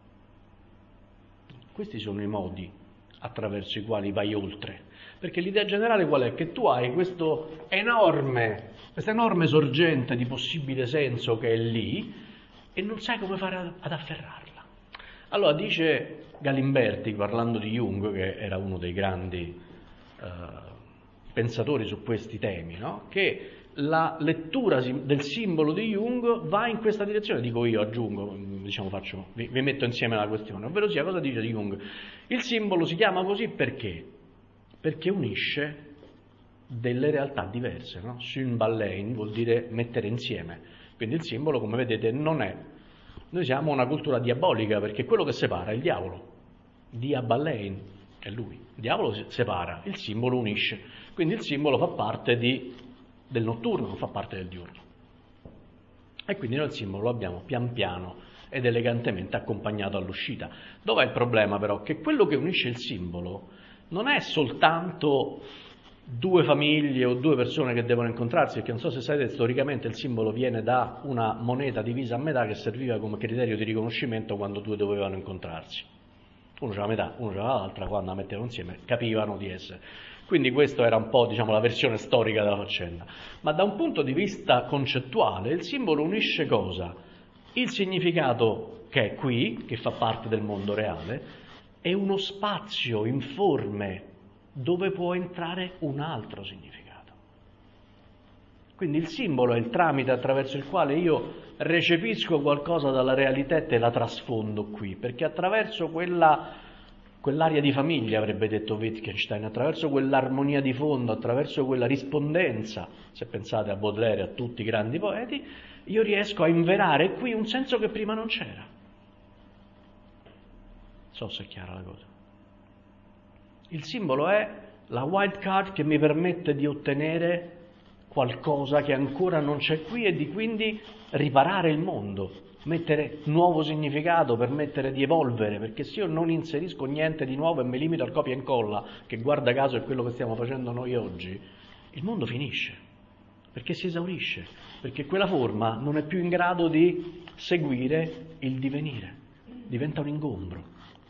Questi sono i modi attraverso i quali vai oltre, perché l'idea generale qual è? Che tu hai questo enorme, questa enorme sorgente di possibile senso che è lì e non sai come fare ad, ad afferrarla. Allora dice Galimberti, parlando di Jung, che era uno dei grandi eh, pensatori su questi temi, no? Che la lettura del simbolo di Jung va in questa direzione, dico io, aggiungo, diciamo faccio, vi, vi metto insieme la questione, ovvero sia, cosa dice Jung? Il simbolo si chiama così perché? Perché unisce delle realtà diverse, no? Synballein vuol dire mettere insieme, quindi il simbolo, come vedete, non è, noi siamo una cultura diabolica, perché quello che separa è il diavolo, Diaballein è lui, il diavolo separa, il simbolo unisce, quindi il simbolo fa parte di del notturno, non fa parte del diurno. E quindi noi il simbolo lo abbiamo pian piano ed elegantemente accompagnato all'uscita. Dov'è il problema però? Che quello che unisce il simbolo non è soltanto due famiglie o due persone che devono incontrarsi, perché non so se sapete, storicamente il simbolo viene da una moneta divisa a metà che serviva come criterio di riconoscimento quando due dovevano incontrarsi. Uno c'era la metà, uno c'era l'altra, quando la mettevano insieme capivano di essere. Quindi questo era un po', diciamo, la versione storica della faccenda. Ma da un punto di vista concettuale il simbolo unisce cosa? Il significato che è qui, che fa parte del mondo reale, è uno spazio informe dove può entrare un altro significato. Quindi il simbolo è il tramite attraverso il quale io recepisco qualcosa dalla realtà e te la trasfondo qui, perché attraverso quella... quell'aria di famiglia, avrebbe detto Wittgenstein, attraverso quell'armonia di fondo, attraverso quella rispondenza, se pensate a Baudelaire e a tutti i grandi poeti, io riesco a inverare qui un senso che prima non c'era. Non so se è chiara la cosa. Il simbolo è la wild card che mi permette di ottenere qualcosa che ancora non c'è qui e di quindi riparare il mondo, mettere nuovo significato, permettere di evolvere, perché se io non inserisco niente di nuovo e mi limito al copia e incolla, che guarda caso è quello che stiamo facendo noi oggi, il mondo finisce, perché si esaurisce, perché quella forma non è più in grado di seguire il divenire, diventa un ingombro.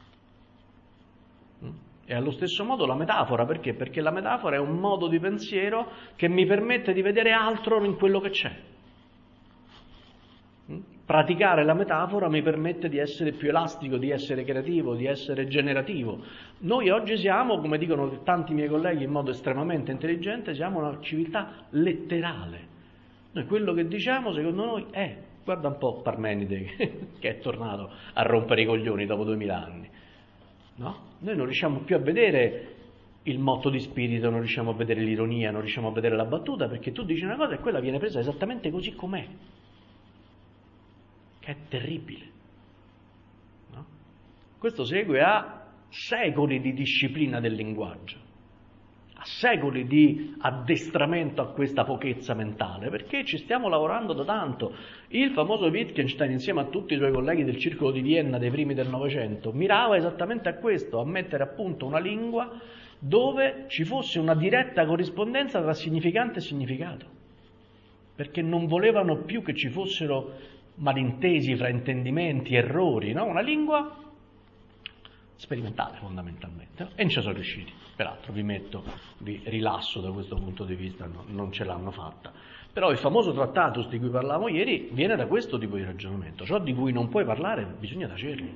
E allo stesso modo la metafora, perché? Perché la metafora è un modo di pensiero che mi permette di vedere altro in quello che c'è. Praticare la metafora mi permette di essere più elastico, di essere creativo, di essere generativo. Noi oggi siamo, come dicono tanti miei colleghi in modo estremamente intelligente, siamo una civiltà letterale. Noi quello che diciamo, secondo noi, è, guarda un po' Parmenide che è tornato a rompere i coglioni dopo duemila anni. No? Noi non riusciamo più a vedere il motto di spirito, non riusciamo a vedere l'ironia, non riusciamo a vedere la battuta, perché tu dici una cosa e quella viene presa esattamente così com'è, che è terribile. No? Questo segue a secoli di disciplina del linguaggio, a secoli di addestramento a questa pochezza mentale, perché ci stiamo lavorando da tanto. Il famoso Wittgenstein, insieme a tutti i suoi colleghi del Circolo di Vienna dei primi del Novecento, mirava esattamente a questo, a mettere a punto una lingua dove ci fosse una diretta corrispondenza tra significante e significato, perché non volevano più che ci fossero malintesi, fraintendimenti, errori, no? Una lingua sperimentale fondamentalmente, no? E non ci sono riusciti. Peraltro vi metto, vi rilasso da questo punto di vista, no, non ce l'hanno fatta, Però il famoso Tractatus di cui parlavamo ieri viene da questo tipo di ragionamento. Ciò di cui non puoi parlare bisogna tacerlo.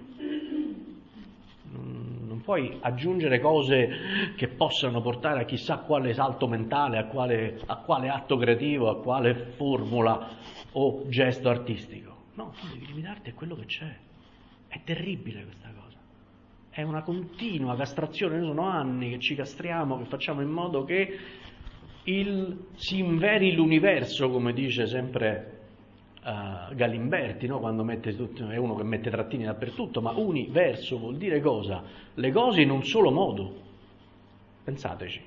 Non, non puoi aggiungere cose che possano portare a chissà quale salto mentale, a quale, a quale atto creativo, a quale formula o gesto artistico. No, tu devi limitarti a quello che c'è. È terribile questa cosa. È una continua castrazione. Noi sono anni che ci castriamo, che facciamo in modo che il, si inveri l'universo, come dice sempre uh, Galimberti, no? Quando mette tutto, è uno che mette trattini dappertutto, ma universo vuol dire cosa? Le cose in un solo modo. Pensateci.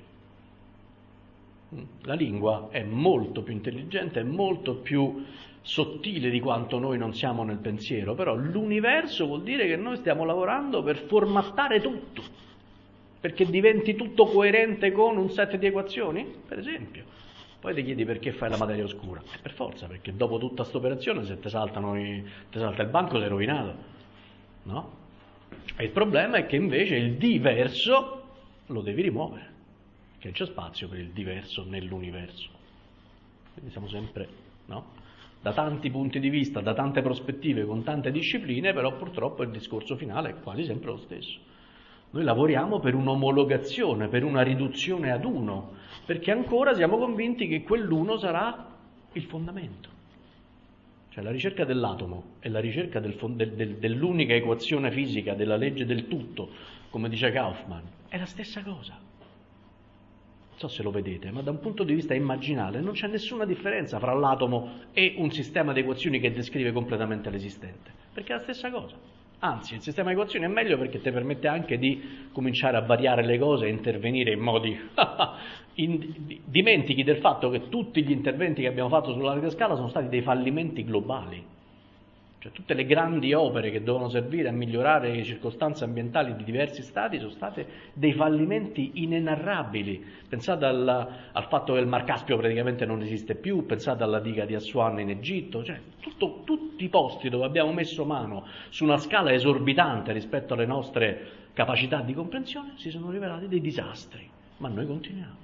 La lingua è molto più intelligente, è molto più sottile di quanto noi non siamo nel pensiero, però l'universo vuol dire che noi stiamo lavorando per formattare tutto, perché diventi tutto coerente con un set di equazioni, per esempio. Poi ti chiedi perché fai la materia oscura. E per forza, perché dopo tutta questa operazione se ti saltano i, ti salta il banco sei rovinato, no? E il problema è che invece il diverso lo devi rimuovere, che c'è spazio per il diverso nell'universo. Quindi siamo sempre, no? Da tanti punti di vista, da tante prospettive, con tante discipline, però purtroppo il discorso finale è quasi sempre lo stesso. Noi lavoriamo per un'omologazione, per una riduzione ad uno, perché ancora siamo convinti che quell'uno sarà il fondamento. Cioè la ricerca dell'atomo e la ricerca del, del, del, dell'unica equazione fisica, della legge del tutto, come dice Kaufman, è la stessa cosa. Non so se lo vedete, ma da un punto di vista immaginale non c'è nessuna differenza fra l'atomo e un sistema di equazioni che descrive completamente l'esistente, perché è la stessa cosa. Anzi, il sistema di equazioni è meglio perché ti permette anche di cominciare a variare le cose e intervenire in modi... in, dimentichi del fatto che tutti gli interventi che abbiamo fatto sulla larga scala sono stati dei fallimenti globali. Cioè tutte le grandi opere che dovevano servire a migliorare le circostanze ambientali di diversi stati sono state dei fallimenti inenarrabili. Pensate al, al fatto che il Mar Caspio praticamente non esiste più, pensate alla diga di Assuan in Egitto, cioè tutto, tutti i posti dove abbiamo messo mano su una scala esorbitante rispetto alle nostre capacità di comprensione si sono rivelati dei disastri, ma noi continuiamo.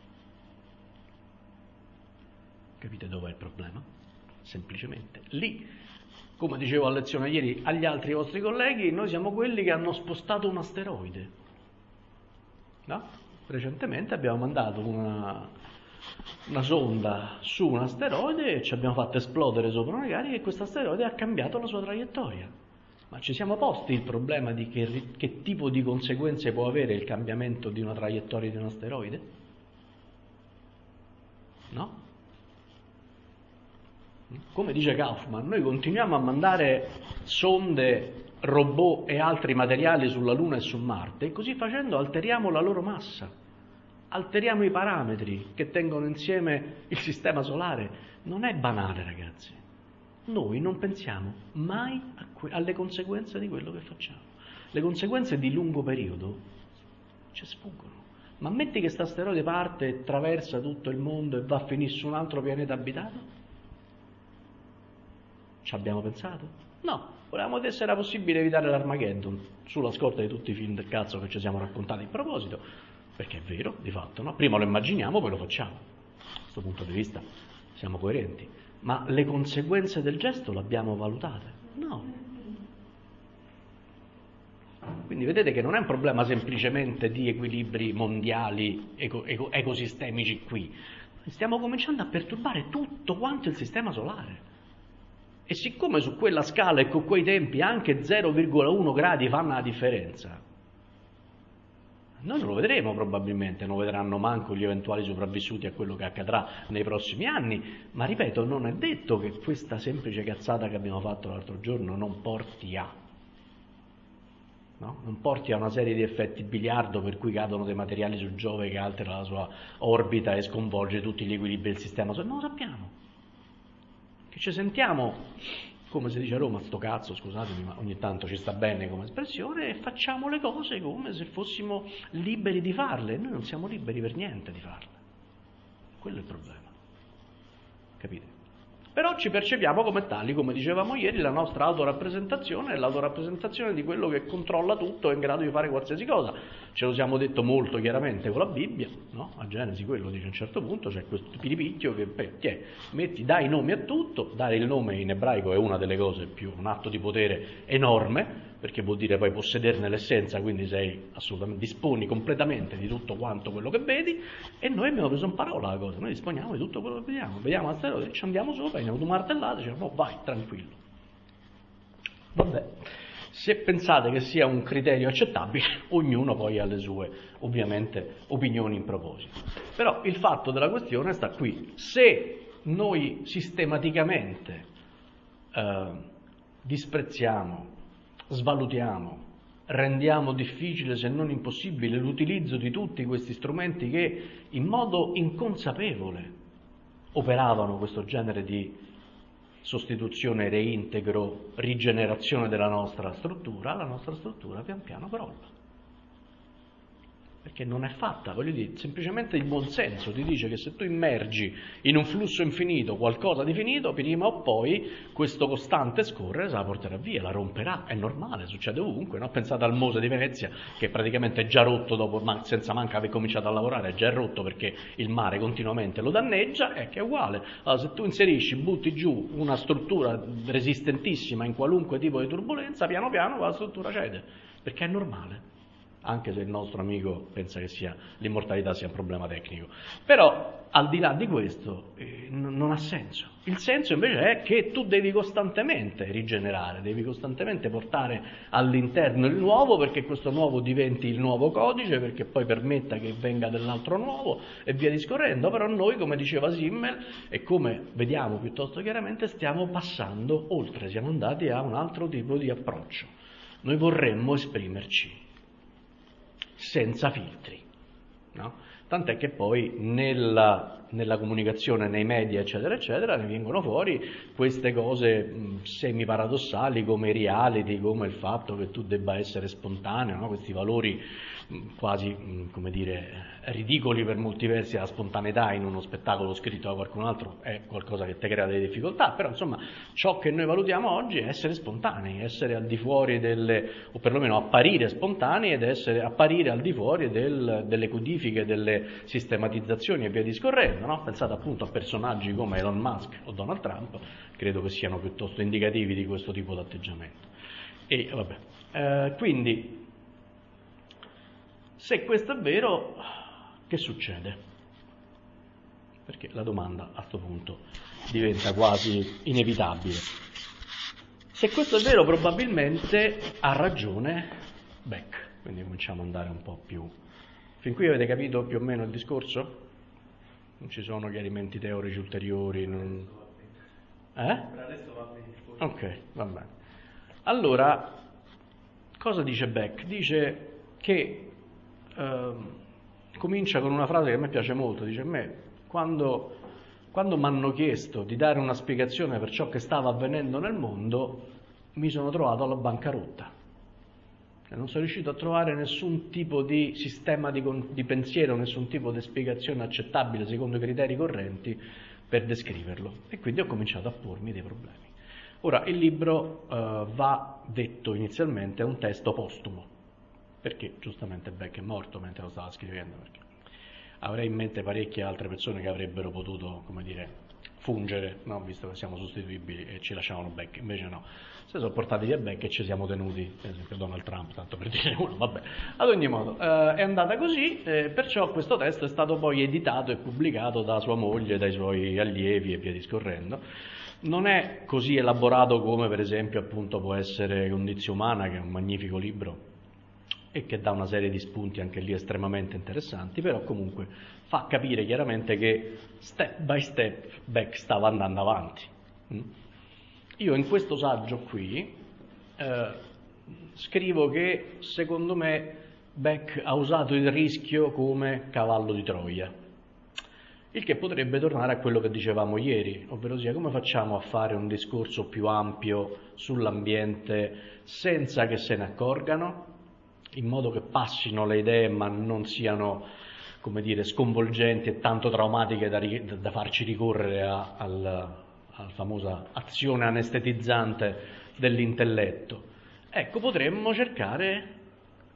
Capite dov'è il problema? Semplicemente lì. Come dicevo a lezione ieri agli altri vostri colleghi, noi siamo quelli che hanno spostato un asteroide. No? Recentemente abbiamo mandato una, una sonda su un asteroide e ci abbiamo fatto esplodere sopra una carica e questo asteroide ha cambiato la sua traiettoria. Ma ci siamo posti il problema di che, che tipo di conseguenze può avere il cambiamento di una traiettoria di un asteroide? No? Come dice Kaufman, noi continuiamo a mandare sonde, robot e altri materiali sulla Luna e su Marte e così facendo alteriamo la loro massa, alteriamo i parametri che tengono insieme il sistema solare. Non è banale, ragazzi. Noi non pensiamo mai a que- alle conseguenze di quello che facciamo. Le conseguenze di lungo periodo ci sfuggono. Ma metti che questo asteroide parte e attraversa tutto il mondo e va a finire su un altro pianeta abitato? Ci abbiamo pensato? No, volevamo vedere se era possibile evitare l'Armageddon, sulla scorta di tutti i film del cazzo che ci siamo raccontati in proposito, perché è vero, di fatto, no? Prima lo immaginiamo, poi lo facciamo. Da questo punto di vista siamo coerenti. Ma le conseguenze del gesto le abbiamo valutate? No. Quindi vedete che non è un problema semplicemente di equilibri mondiali, eco, eco, ecosistemici qui. Stiamo cominciando a perturbare tutto quanto il sistema solare. E siccome su quella scala e con quei tempi anche zero virgola uno gradi fanno la differenza, noi non lo vedremo probabilmente, non vedranno manco gli eventuali sopravvissuti a quello che accadrà nei prossimi anni, ma ripeto, non è detto che questa semplice cazzata che abbiamo fatto l'altro giorno non porti a, no? Non porti a una serie di effetti biliardo per cui cadono dei materiali su Giove che altera la sua orbita e sconvolge tutti gli equilibri del sistema solare, non lo sappiamo. Che ci sentiamo, come si dice a Roma, sto cazzo, scusatemi, ma ogni tanto ci sta bene come espressione, e facciamo le cose come se fossimo liberi di farle. Noi non siamo liberi per niente di farle. Quello è il problema. Capite? Però ci percepiamo come tali, come dicevamo ieri, la nostra autorappresentazione è l'autorappresentazione di quello che controlla tutto e è in grado di fare qualsiasi cosa. ce lo siamo detto molto chiaramente con la Bibbia, no? A Genesi quello dice a un certo punto, c'è questo piripicchio che beh, che è, metti, dai nomi a tutto, dare il nome in ebraico è una delle cose più, un atto di potere enorme, perché vuol dire poi possederne l'essenza, quindi sei assolutamente, disponi completamente di tutto quanto quello che vedi, e noi abbiamo preso in parola la cosa, noi disponiamo di tutto quello che vediamo, vediamo la storia, ci andiamo sopra, andiamo due martellate, diciamo, no, vai, tranquillo. Vabbè, se pensate che sia un criterio accettabile, ognuno poi ha le sue, ovviamente, opinioni in proposito. Però il fatto della questione sta qui. Se noi sistematicamente eh, disprezziamo, svalutiamo, rendiamo difficile, se non impossibile, l'utilizzo di tutti questi strumenti che in modo inconsapevole operavano questo genere di sostituzione, reintegro, rigenerazione della nostra struttura, la nostra struttura pian piano crolla. Perché non è fatta, voglio dire, semplicemente il buon senso ti dice che se tu immergi in un flusso infinito qualcosa di finito, prima o poi questo costante scorrere se la porterà via, la romperà, è normale, succede ovunque, no? Pensate al Mose di Venezia che praticamente è già rotto dopo, ma senza manca aver cominciato a lavorare, è già rotto perché il mare continuamente lo danneggia, è che è uguale. Allora, se tu inserisci, butti giù una struttura resistentissima in qualunque tipo di turbolenza, piano piano la struttura cede, perché è normale. Anche se il nostro amico pensa che sia, l'immortalità sia un problema tecnico. Però, al di là di questo, eh, n- non ha senso. Il senso invece è che tu devi costantemente rigenerare, devi costantemente portare all'interno il nuovo, perché questo nuovo diventi il nuovo codice, perché poi permetta che venga dell'altro nuovo, e via discorrendo. Però noi, come diceva Simmel, e come vediamo piuttosto chiaramente, stiamo passando oltre, siamo andati a un altro tipo di approccio. Noi vorremmo esprimerci senza filtri, no? Tant'è che poi nella, nella comunicazione, nei media, eccetera, eccetera, ne vengono fuori queste cose mh, semi-paradossali come i reality, come il fatto che tu debba essere spontaneo, no? Questi valori mh, quasi, mh, come dire, ridicoli per molti versi. La spontaneità in uno spettacolo scritto da qualcun altro è qualcosa che ti crea delle difficoltà, però insomma ciò che noi valutiamo oggi è essere spontanei, essere al di fuori delle, o perlomeno apparire spontanei ed essere, apparire al di fuori del, delle codifiche, delle sistematizzazioni e via discorrendo, no? Pensate appunto a personaggi come Elon Musk o Donald Trump, credo che siano piuttosto indicativi di questo tipo di atteggiamento. E vabbè, eh, quindi se questo è vero, che succede? Perché la domanda a questo punto diventa quasi inevitabile. Se questo è vero, probabilmente ha ragione Beck, quindi cominciamo ad andare un po' più. Fin qui avete capito più o meno il discorso? Non ci sono chiarimenti teorici ulteriori? Non... Eh? Per adesso va bene. Ok, va bene. Allora, cosa dice Beck? Dice che eh, comincia con una frase che a me piace molto, dice a me, quando, quando mi hanno chiesto di dare una spiegazione per ciò che stava avvenendo nel mondo, mi sono trovato alla bancarotta. Non sono riuscito a trovare nessun tipo di sistema di, di pensiero, nessun tipo di spiegazione accettabile secondo i criteri correnti per descriverlo, e quindi ho cominciato a pormi dei problemi. Ora, il libro uh, va detto inizialmente è un testo postumo, perché giustamente Beck è morto mentre lo stava scrivendo, perché avrei in mente parecchie altre persone che avrebbero potuto, come dire, fungere, no? Visto che siamo sostituibili e ci lasciavano Beck, invece no, si sono portati via Beck e ci siamo tenuti, per esempio Donald Trump, tanto per dire uno, vabbè. Ad ogni modo, eh, è andata così, eh, perciò questo testo è stato poi editato e pubblicato da sua moglie, dai suoi allievi e via discorrendo. Non è così elaborato come per esempio appunto può essere Condizio Umana, che è un magnifico libro e che dà una serie di spunti anche lì estremamente interessanti, però comunque fa capire chiaramente che step by step Beck stava andando avanti. Io in questo saggio qui eh, scrivo che secondo me Beck ha usato il rischio come cavallo di Troia, il che potrebbe tornare a quello che dicevamo ieri, ovvero sia come facciamo a fare un discorso più ampio sull'ambiente senza che se ne accorgano, in modo che passino le idee ma non siano, come dire, sconvolgenti e tanto traumatiche da, da farci ricorrere a, al, alla famosa azione anestetizzante dell'intelletto. Ecco, potremmo cercare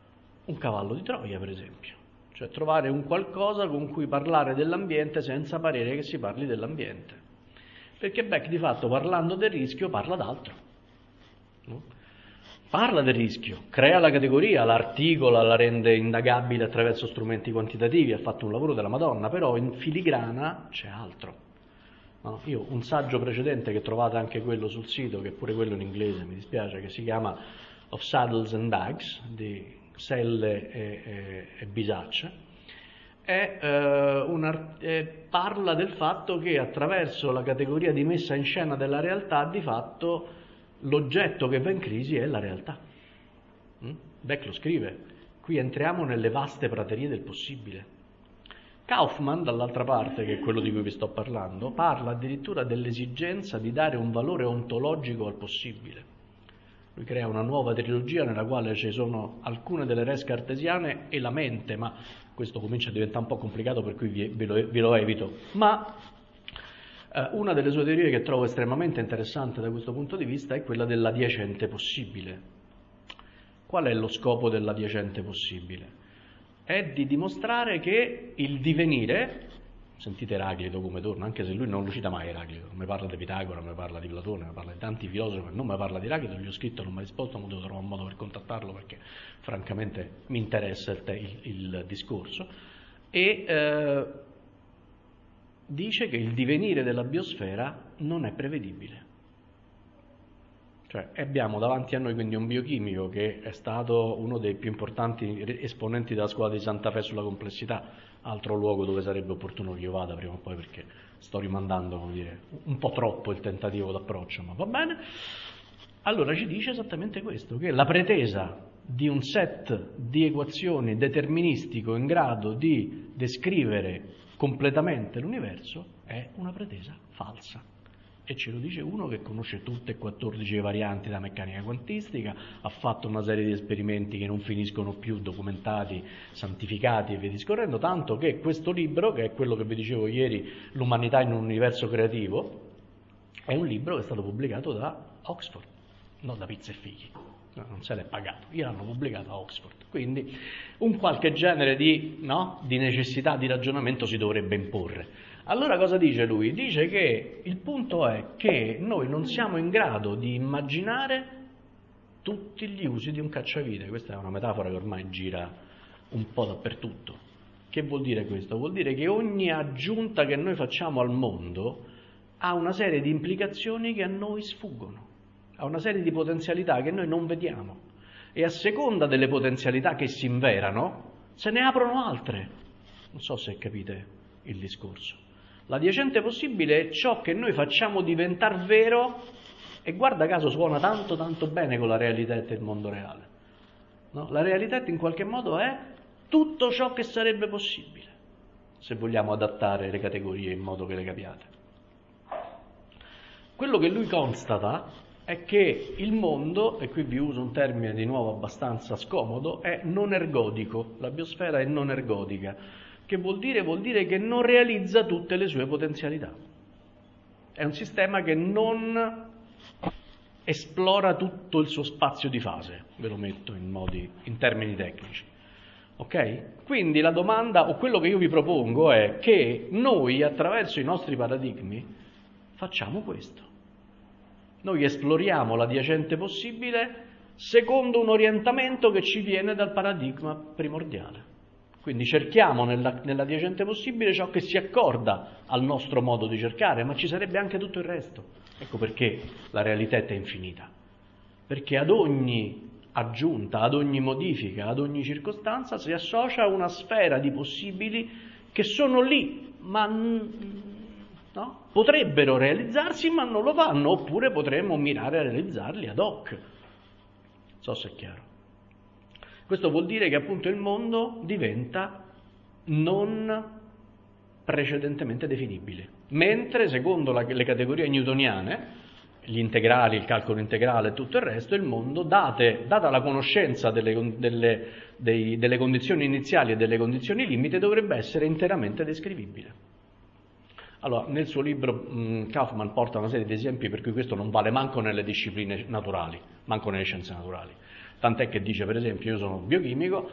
un cavallo di Troia, per esempio, cioè trovare un qualcosa con cui parlare dell'ambiente senza parere che si parli dell'ambiente, perché Beck di fatto parlando del rischio parla d'altro, no? Parla del rischio, crea la categoria, l'articola, la rende indagabile attraverso strumenti quantitativi, ha fatto un lavoro della Madonna, però in filigrana c'è altro. No, io un saggio precedente che trovate anche quello sul sito, che è pure quello in inglese, mi dispiace, che si chiama Of Saddles and Bags, di Selle e, e, e Bisaccia, è, eh, un, eh, parla del fatto che attraverso la categoria di messa in scena della realtà, di fatto, l'oggetto che va in crisi è la realtà. Mm? Beck lo scrive, qui entriamo nelle vaste praterie del possibile. Kaufman, dall'altra parte, che è quello di cui vi sto parlando, parla addirittura dell'esigenza di dare un valore ontologico al possibile. Lui crea una nuova trilogia nella quale ci sono alcune delle res cartesiane e la mente, ma questo comincia a diventare un po' complicato, per cui vi, ve, lo, ve lo evito. Ma eh, una delle sue teorie che trovo estremamente interessante da questo punto di vista è quella dell'adiacente possibile. Qual è lo scopo dell'adiacente possibile? È di dimostrare che il divenire, sentite Eraclito come torna, anche se lui non lo cita mai Eraclito, mi parla di Pitagora, mi parla di Platone, mi parla di tanti filosofi, non mi parla di Eraclito, gli ho scritto, non mi ha risposto, ma devo trovare un modo per contattarlo perché francamente mi interessa il, il, il discorso, e eh, dice che il divenire della biosfera non è prevedibile. Cioè abbiamo davanti a noi quindi un biochimico che è stato uno dei più importanti esponenti della scuola di Santa Fe sulla complessità, altro luogo dove sarebbe opportuno che io vada prima o poi, perché sto rimandando, come dire, un po' troppo il tentativo d'approccio, ma va bene. Allora ci dice esattamente questo, che la pretesa di un set di equazioni deterministico in grado di descrivere completamente l'universo è una pretesa falsa. E ce lo dice uno che conosce tutte e quattordici le varianti della meccanica quantistica, ha fatto una serie di esperimenti che non finiscono più, documentati, santificati e via discorrendo, tanto che questo libro, che è quello che vi dicevo ieri, L'umanità in un universo creativo, è un libro che è stato pubblicato da Oxford, non da Pizza e Fichi, no, non se l'è pagato, io l'hanno pubblicato a Oxford, quindi un qualche genere di, no, di necessità di ragionamento si dovrebbe imporre. Allora cosa dice lui? Dice che il punto è che noi non siamo in grado di immaginare tutti gli usi di un cacciavite. Questa è una metafora che ormai gira un po' dappertutto. Che vuol dire questo? Vuol dire che ogni aggiunta che noi facciamo al mondo ha una serie di implicazioni che a noi sfuggono, ha una serie di potenzialità che noi non vediamo, e a seconda delle potenzialità che si inverano se ne aprono altre. Non so se capite il discorso. L'adiacente possibile è ciò che noi facciamo diventare vero, e guarda caso suona tanto tanto bene con la realità e il mondo reale, no? La realità in qualche modo è tutto ciò che sarebbe possibile, se vogliamo adattare le categorie in modo che le capiate. Quello che lui constata è che il mondo, e qui vi uso un termine di nuovo abbastanza scomodo, è non ergodico, la biosfera è non ergodica. Che vuol dire? Vuol dire che non realizza tutte le sue potenzialità. È un sistema che non esplora tutto il suo spazio di fase, ve lo metto in, modi, in termini tecnici. Ok? Quindi la domanda, o quello che io vi propongo, è che noi attraverso i nostri paradigmi facciamo questo. Noi esploriamo l'adiacente possibile secondo un orientamento che ci viene dal paradigma primordiale. Quindi cerchiamo nella, nell'adiacente possibile ciò che si accorda al nostro modo di cercare, ma ci sarebbe anche tutto il resto. Ecco perché la realità è infinita. Perché ad ogni aggiunta, ad ogni modifica, ad ogni circostanza si associa una sfera di possibili che sono lì, ma no? Potrebbero realizzarsi, ma non lo fanno, oppure potremmo mirare a realizzarli ad hoc. Non so se è chiaro. Questo vuol dire che appunto il mondo diventa non precedentemente definibile, mentre secondo la, le categorie newtoniane, gli integrali, il calcolo integrale e tutto il resto, il mondo, date, data la conoscenza delle, delle, dei, delle condizioni iniziali e delle condizioni limite, dovrebbe essere interamente descrivibile. Allora, nel suo libro mh, Kaufman porta una serie di esempi per cui questo non vale manco nelle discipline naturali, manco nelle scienze naturali. Tant'è che dice, per esempio, io sono biochimico,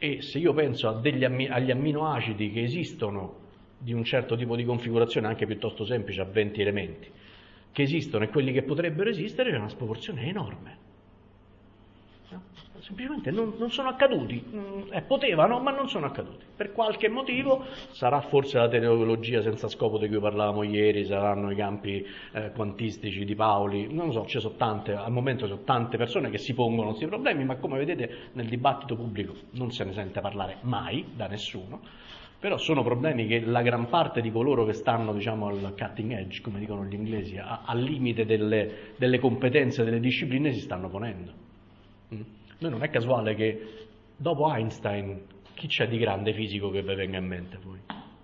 e se io penso a degli ammi- agli amminoacidi che esistono di un certo tipo di configurazione anche piuttosto semplice, a venti elementi, che esistono e quelli che potrebbero esistere, c'è una sproporzione enorme. No? Semplicemente non, non sono accaduti, eh, potevano ma non sono accaduti, per qualche motivo, sarà forse la teleologia senza scopo di cui parlavamo ieri, saranno i campi eh, quantistici di Pauli, non lo so, ci sono tante, al momento ci sono tante persone che si pongono questi problemi, ma come vedete nel dibattito pubblico non se ne sente parlare mai da nessuno, però sono problemi che la gran parte di coloro che stanno, diciamo, al cutting edge, come dicono gli inglesi, a, al limite delle, delle competenze, delle discipline, si stanno ponendo. Mm. Noi non è casuale che dopo Einstein chi c'è di grande fisico che vi venga in mente poi?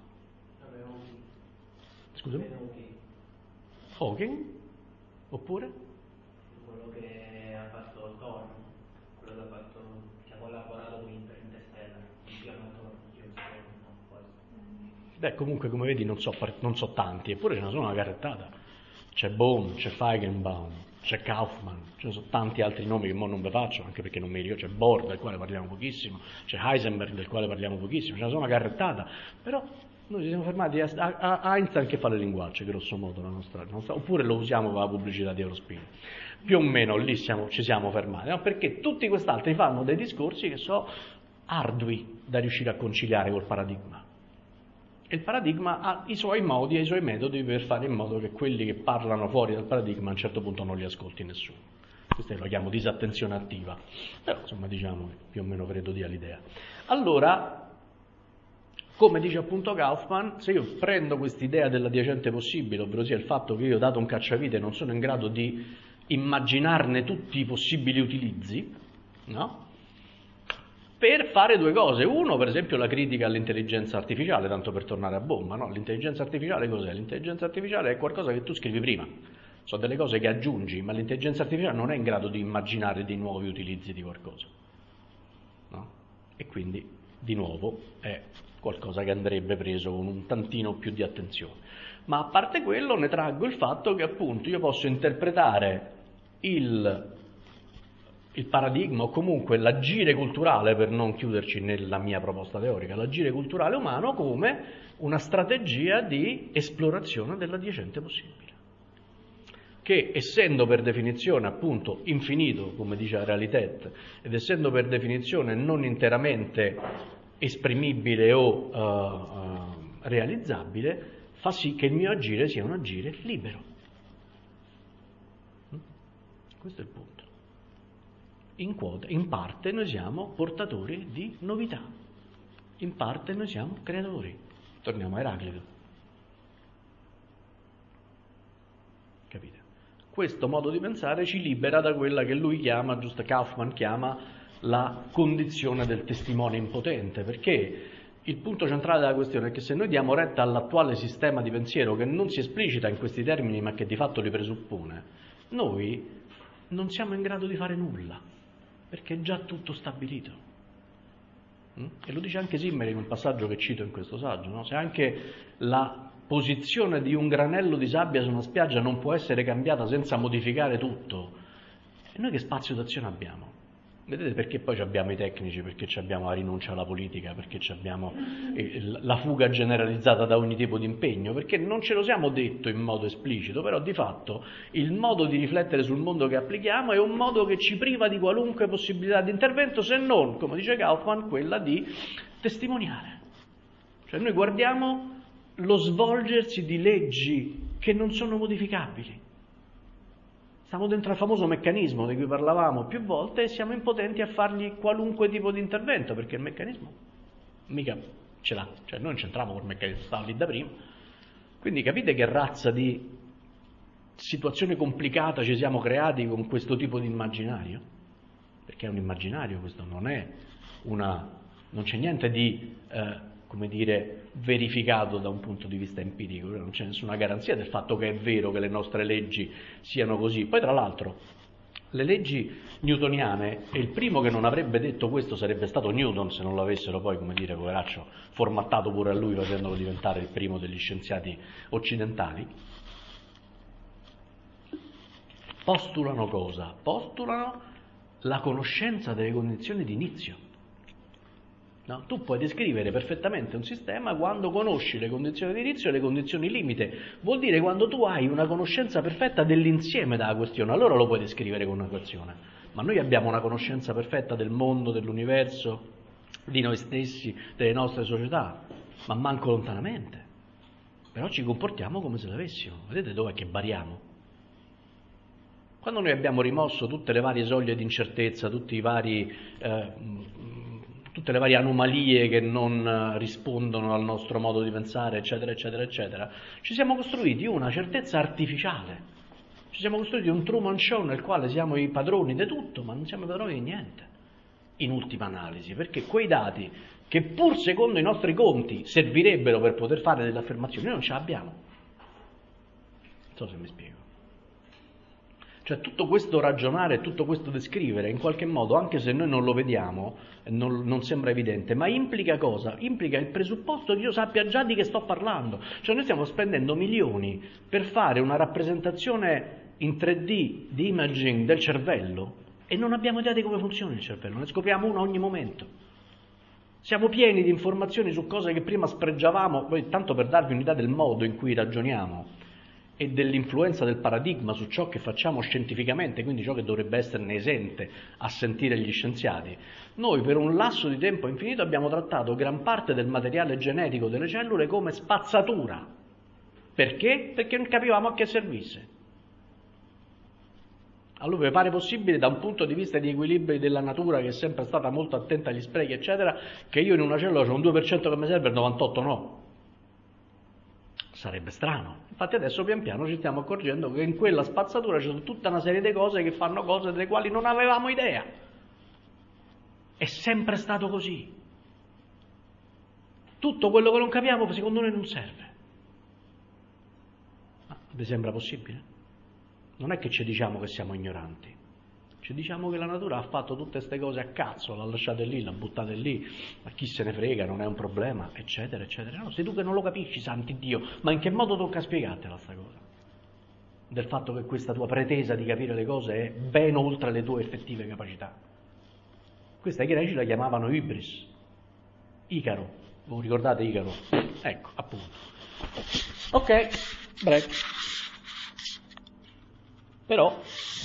Scusami? Hawking? Oppure? Quello che ha fatto Thorne, quello che ha fatto, che ha collaborato con Interstellar, il piano Thorne, no, Beh, comunque come vedi non so, non so tanti, eppure ce ne sono una carrettata. C'è Bohm, c'è Feigenbaum, c'è Kaufman, ce ne sono tanti altri nomi che mo non vi faccio, anche perché non mi ricordo, c'è Bohr del quale parliamo pochissimo, c'è Heisenberg del quale parliamo pochissimo, ce ne sono una carrettata, però noi ci siamo fermati a, a, a Einstein che fa le linguacce, grosso modo, la nostra, la nostra, oppure lo usiamo per la pubblicità di Eurospin. Più o meno lì siamo, ci siamo fermati, no? Perché tutti quest'altri fanno dei discorsi che sono ardui da riuscire a conciliare col paradigma. E il paradigma ha i suoi modi e i suoi metodi per fare in modo che quelli che parlano fuori dal paradigma a un certo punto non li ascolti nessuno. Questo lo chiamo disattenzione attiva, però insomma diciamo più o meno credo dia l'idea. Allora, come dice appunto Kaufman, se io prendo quest'idea dell'adiacente possibile, ovvero sia il fatto che io dato un cacciavite non sono in grado di immaginarne tutti i possibili utilizzi, no? Per fare due cose. Uno, per esempio, la critica all'intelligenza artificiale, tanto per tornare a bomba, no? L'intelligenza artificiale cos'è? L'intelligenza artificiale è qualcosa che tu scrivi prima, sono delle cose che aggiungi, ma l'intelligenza artificiale non è in grado di immaginare dei nuovi utilizzi di qualcosa, no? E quindi, di nuovo, è qualcosa che andrebbe preso con un tantino più di attenzione. Ma a parte quello ne traggo il fatto che appunto io posso interpretare il il paradigma o comunque l'agire culturale, per non chiuderci nella mia proposta teorica, l'agire culturale umano come una strategia di esplorazione dell'adiacente possibile, che essendo per definizione appunto infinito, come dice la Realitet, ed essendo per definizione non interamente esprimibile o uh, uh, realizzabile, fa sì che il mio agire sia un agire libero. Questo è il punto. In quota, in parte noi siamo portatori di novità, in parte noi siamo creatori. Torniamo a Eraclito. Capite? Questo modo di pensare ci libera da quella che lui chiama, giusto Kaufman chiama, la condizione del testimone impotente, perché il punto centrale della questione è che se noi diamo retta all'attuale sistema di pensiero che non si esplicita in questi termini ma che di fatto li presuppone, noi non siamo in grado di fare nulla, perché è già tutto stabilito. Mm? E lo dice anche Zimmer in un passaggio che cito in questo saggio, no? Se anche la posizione di un granello di sabbia su una spiaggia non può essere cambiata senza modificare tutto, e noi che spazio d'azione abbiamo? Vedete perché poi abbiamo i tecnici, perché abbiamo la rinuncia alla politica, perché abbiamo la fuga generalizzata da ogni tipo di impegno, perché non ce lo siamo detto in modo esplicito, però di fatto il modo di riflettere sul mondo che applichiamo è un modo che ci priva di qualunque possibilità di intervento, se non, come dice Kaufman, quella di testimoniare. Cioè noi guardiamo lo svolgersi di leggi che non sono modificabili. Stiamo dentro al famoso meccanismo di cui parlavamo più volte e siamo impotenti a fargli qualunque tipo di intervento, perché il meccanismo mica ce l'ha, cioè noi non c'entriamo col meccanismo, stava lì da prima. Quindi capite che razza di situazione complicata ci siamo creati con questo tipo di immaginario? Perché è un immaginario, questo non è una, non c'è niente di, eh, come dire, verificato da un punto di vista empirico, non c'è nessuna garanzia del fatto che è vero che le nostre leggi siano così. Poi tra l'altro le leggi newtoniane, e il primo che non avrebbe detto questo sarebbe stato Newton se non l'avessero poi, come dire, poveraccio, formattato pure a lui facendolo diventare il primo degli scienziati occidentali, postulano cosa? Postulano la conoscenza delle condizioni di inizio. No? Tu puoi descrivere perfettamente un sistema quando conosci le condizioni di inizio e le condizioni limite. Vuol dire quando tu hai una conoscenza perfetta dell'insieme della questione, allora lo puoi descrivere con un'equazione. Ma noi abbiamo una conoscenza perfetta del mondo, dell'universo, di noi stessi, delle nostre società, ma manco lontanamente. Però ci comportiamo come se l'avessimo. Vedete dov'è che variamo? Quando noi abbiamo rimosso tutte le varie soglie di incertezza, tutti i vari... Eh, tutte le varie anomalie che non rispondono al nostro modo di pensare, eccetera, eccetera, eccetera, ci siamo costruiti una certezza artificiale, ci siamo costruiti un Truman Show nel quale siamo i padroni di tutto, ma non siamo i padroni di niente, in ultima analisi, perché quei dati che pur secondo i nostri conti servirebbero per poter fare delle affermazioni, noi non ce l'abbiamo. Non so se mi spiego. Cioè tutto questo ragionare, tutto questo descrivere, in qualche modo, anche se noi non lo vediamo, non, non sembra evidente, ma implica cosa? Implica il presupposto che io sappia già di che sto parlando. Cioè noi stiamo spendendo milioni per fare una rappresentazione in tre D di imaging del cervello e non abbiamo idea di come funziona il cervello, ne scopriamo uno ogni momento. Siamo pieni di informazioni su cose che prima spregiavamo, poi tanto per darvi un'idea del modo in cui ragioniamo e dell'influenza del paradigma su ciò che facciamo scientificamente, quindi ciò che dovrebbe esserne esente a sentire gli scienziati. Noi per un lasso di tempo infinito abbiamo trattato gran parte del materiale genetico delle cellule come spazzatura. Perché? Perché non capivamo a che servisse. Allora vi pare possibile, da un punto di vista di equilibri della natura, che è sempre stata molto attenta agli sprechi, eccetera, che io in una cellula c'ho un due per cento che mi serve e il novantotto no? Sarebbe strano. Infatti adesso pian piano ci stiamo accorgendo che in quella spazzatura c'è tutta una serie di cose che fanno cose delle quali non avevamo idea. È sempre stato così. Tutto quello che non capiamo secondo noi non serve. Ma vi sembra possibile? Non è che ci diciamo che siamo ignoranti. Ci diciamo che la natura ha fatto tutte queste cose a cazzo, l'ha lasciate lì, l'ha buttate lì, ma chi se ne frega, non è un problema, eccetera, eccetera. No, sei tu che non lo capisci, santi Dio, ma in che modo tocca spiegartela sta cosa? Del fatto che questa tua pretesa di capire le cose è ben oltre le tue effettive capacità. Questa i greci la chiamavano Ibris, Icaro, voi ricordate Icaro? Ecco, appunto. Ok, break. Però...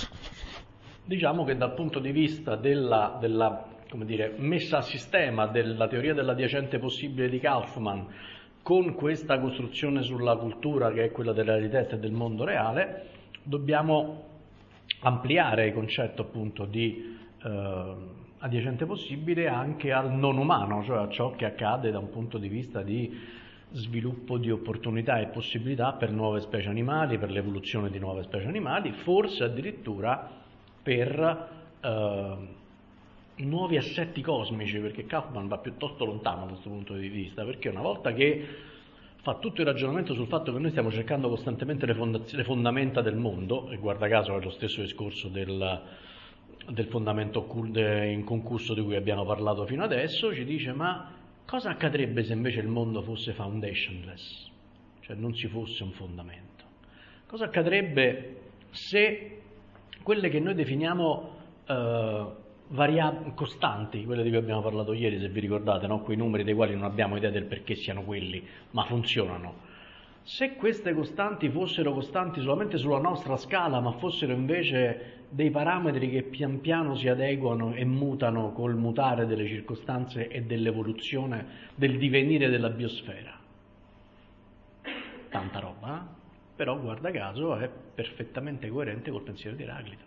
diciamo che dal punto di vista della, della come dire, messa a sistema della teoria dell'adiacente possibile di Kaufman, con questa costruzione sulla cultura che è quella della realtà e del mondo reale, dobbiamo ampliare il concetto appunto di eh, adiacente possibile anche al non umano, cioè a ciò che accade da un punto di vista di sviluppo di opportunità e possibilità per nuove specie animali, per l'evoluzione di nuove specie animali, forse addirittura per eh, nuovi assetti cosmici, perché Kaufman va piuttosto lontano da questo punto di vista, perché una volta che fa tutto il ragionamento sul fatto che noi stiamo cercando costantemente le, fondaz- le fondamenta del mondo, e guarda caso è lo stesso discorso del, del fondamento in concusso di cui abbiamo parlato fino adesso, ci dice ma cosa accadrebbe se invece il mondo fosse foundationless, cioè non ci fosse un fondamento? Cosa accadrebbe se quelle che noi definiamo eh, variabili costanti, quelle di cui abbiamo parlato ieri, se vi ricordate, no? Quei numeri dei quali non abbiamo idea del perché siano quelli, ma funzionano. Se queste costanti fossero costanti solamente sulla nostra scala, ma fossero invece dei parametri che pian piano si adeguano e mutano col mutare delle circostanze e dell'evoluzione, del divenire della biosfera. Tanta roba, eh? Però guarda caso è perfettamente coerente col pensiero di Eraclito.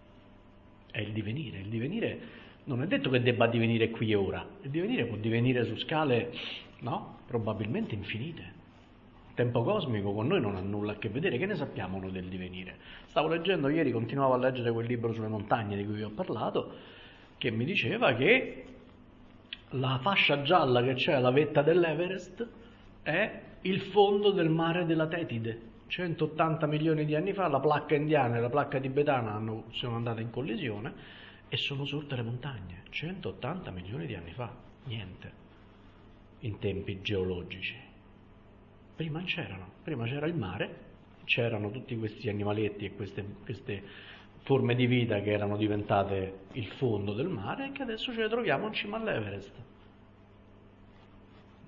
È il divenire. Il divenire non è detto che debba divenire qui e ora. Il divenire può divenire su scale, no? Probabilmente infinite. Il tempo cosmico con noi non ha nulla a che vedere. Che ne sappiamo noi del divenire? Stavo leggendo ieri, continuavo a leggere quel libro sulle montagne di cui vi ho parlato, che mi diceva che la fascia gialla che c'è alla vetta dell'Everest è il fondo del mare della Tetide. centottanta milioni di anni fa la placca indiana e la placca tibetana hanno, sono andate in collisione e sono sorte le montagne. centottanta milioni di anni fa, niente, in tempi geologici. Prima c'erano, prima c'era il mare, c'erano tutti questi animaletti e queste, queste forme di vita che erano diventate il fondo del mare e che adesso ce le troviamo in cima all'Everest.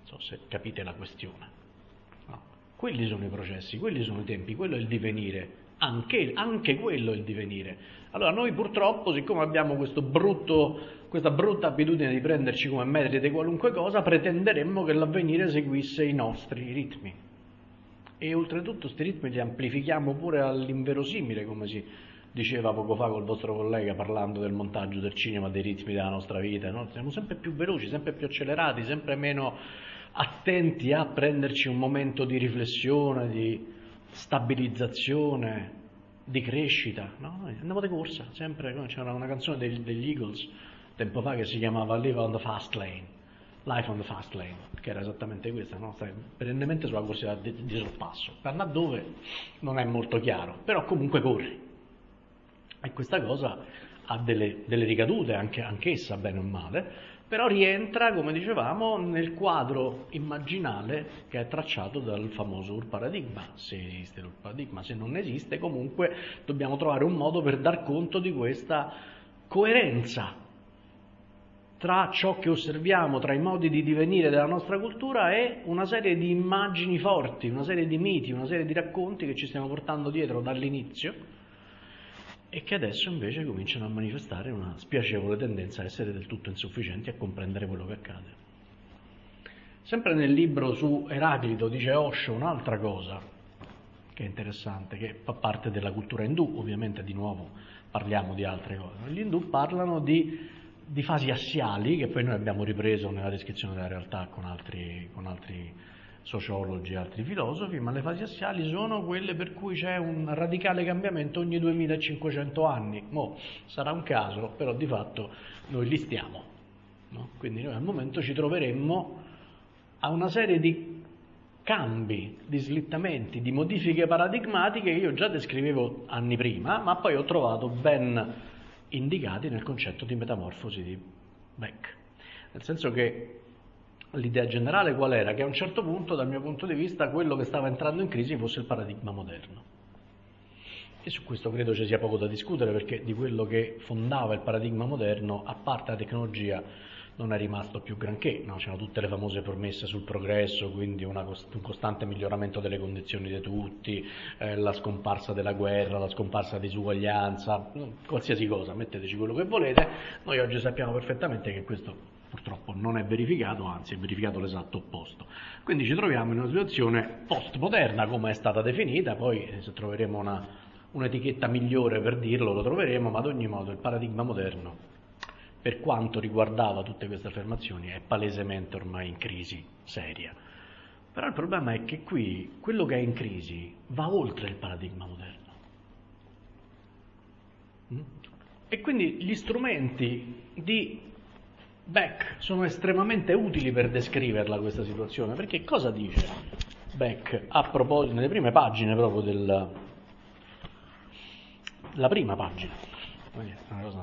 so se capite la questione. No. Quelli sono i processi, quelli sono i tempi, quello è il divenire, anche, anche quello è il divenire. Allora noi purtroppo, siccome abbiamo questo brutto, questa brutta abitudine di prenderci come metri di qualunque cosa, pretenderemmo che l'avvenire seguisse i nostri ritmi. E oltretutto questi ritmi li amplifichiamo pure all'inverosimile, come si diceva poco fa col vostro collega parlando del montaggio del cinema, dei ritmi della nostra vita, no? Siamo sempre più veloci, sempre più accelerati, sempre meno attenti a prenderci un momento di riflessione, di stabilizzazione, di crescita, no? Andiamo di corsa, sempre, c'era una canzone degli, degli Eagles tempo fa che si chiamava Live on the Fast Lane, Life on the Fast Lane, che era esattamente questa, no? Stai perennemente sulla corsia di, di sorpasso, per andare dove non è molto chiaro, però comunque corri. E questa cosa ha delle, delle ricadute, anche, anch'essa bene o male, però rientra, come dicevamo, nel quadro immaginale che è tracciato dal famoso urparadigma. Se esiste l'urparadigma, se non esiste, comunque dobbiamo trovare un modo per dar conto di questa coerenza tra ciò che osserviamo, tra i modi di divenire della nostra cultura e una serie di immagini forti, una serie di miti, una serie di racconti che ci stiamo portando dietro dall'inizio e che adesso invece cominciano a manifestare una spiacevole tendenza a essere del tutto insufficienti a comprendere quello che accade. Sempre nel libro su Eraclito dice Osho un'altra cosa che è interessante, che fa parte della cultura indù, ovviamente di nuovo parliamo di altre cose. Gli indù parlano di, di fasi assiali, che poi noi abbiamo ripreso nella descrizione della realtà con altri, con altri sociologi e altri filosofi, ma le fasi assiali sono quelle per cui c'è un radicale cambiamento ogni duemilacinquecento anni. Mo, sarà un caso, però di fatto noi li stiamo, no? Quindi noi al momento ci troveremmo a una serie di cambi, di slittamenti, di modifiche paradigmatiche che io già descrivevo anni prima, ma poi ho trovato ben indicati nel concetto di metamorfosi di Beck. Nel senso che l'idea generale qual era? Che a un certo punto, dal mio punto di vista, quello che stava entrando in crisi fosse il paradigma moderno. E su questo credo ci sia poco da discutere, perché di quello che fondava il paradigma moderno, a parte la tecnologia, non è rimasto più granché, no? C'erano tutte le famose promesse sul progresso, quindi una cost- un costante miglioramento delle condizioni di tutti, eh, la scomparsa della guerra, la scomparsa della disuguaglianza, qualsiasi cosa, metteteci quello che volete. Noi oggi sappiamo perfettamente che questo purtroppo non è verificato, anzi è verificato l'esatto opposto. Quindi ci troviamo in una situazione postmoderna, come è stata definita, poi se troveremo una, un'etichetta migliore per dirlo lo troveremo, ma ad ogni modo il paradigma moderno, per quanto riguardava tutte queste affermazioni, è palesemente ormai in crisi seria. Però il problema è che qui quello che è in crisi va oltre il paradigma moderno. E quindi gli strumenti di Beck sono estremamente utili per descriverla questa situazione, perché cosa dice Beck a proposito, nelle prime pagine proprio del, la prima pagina, una cosa.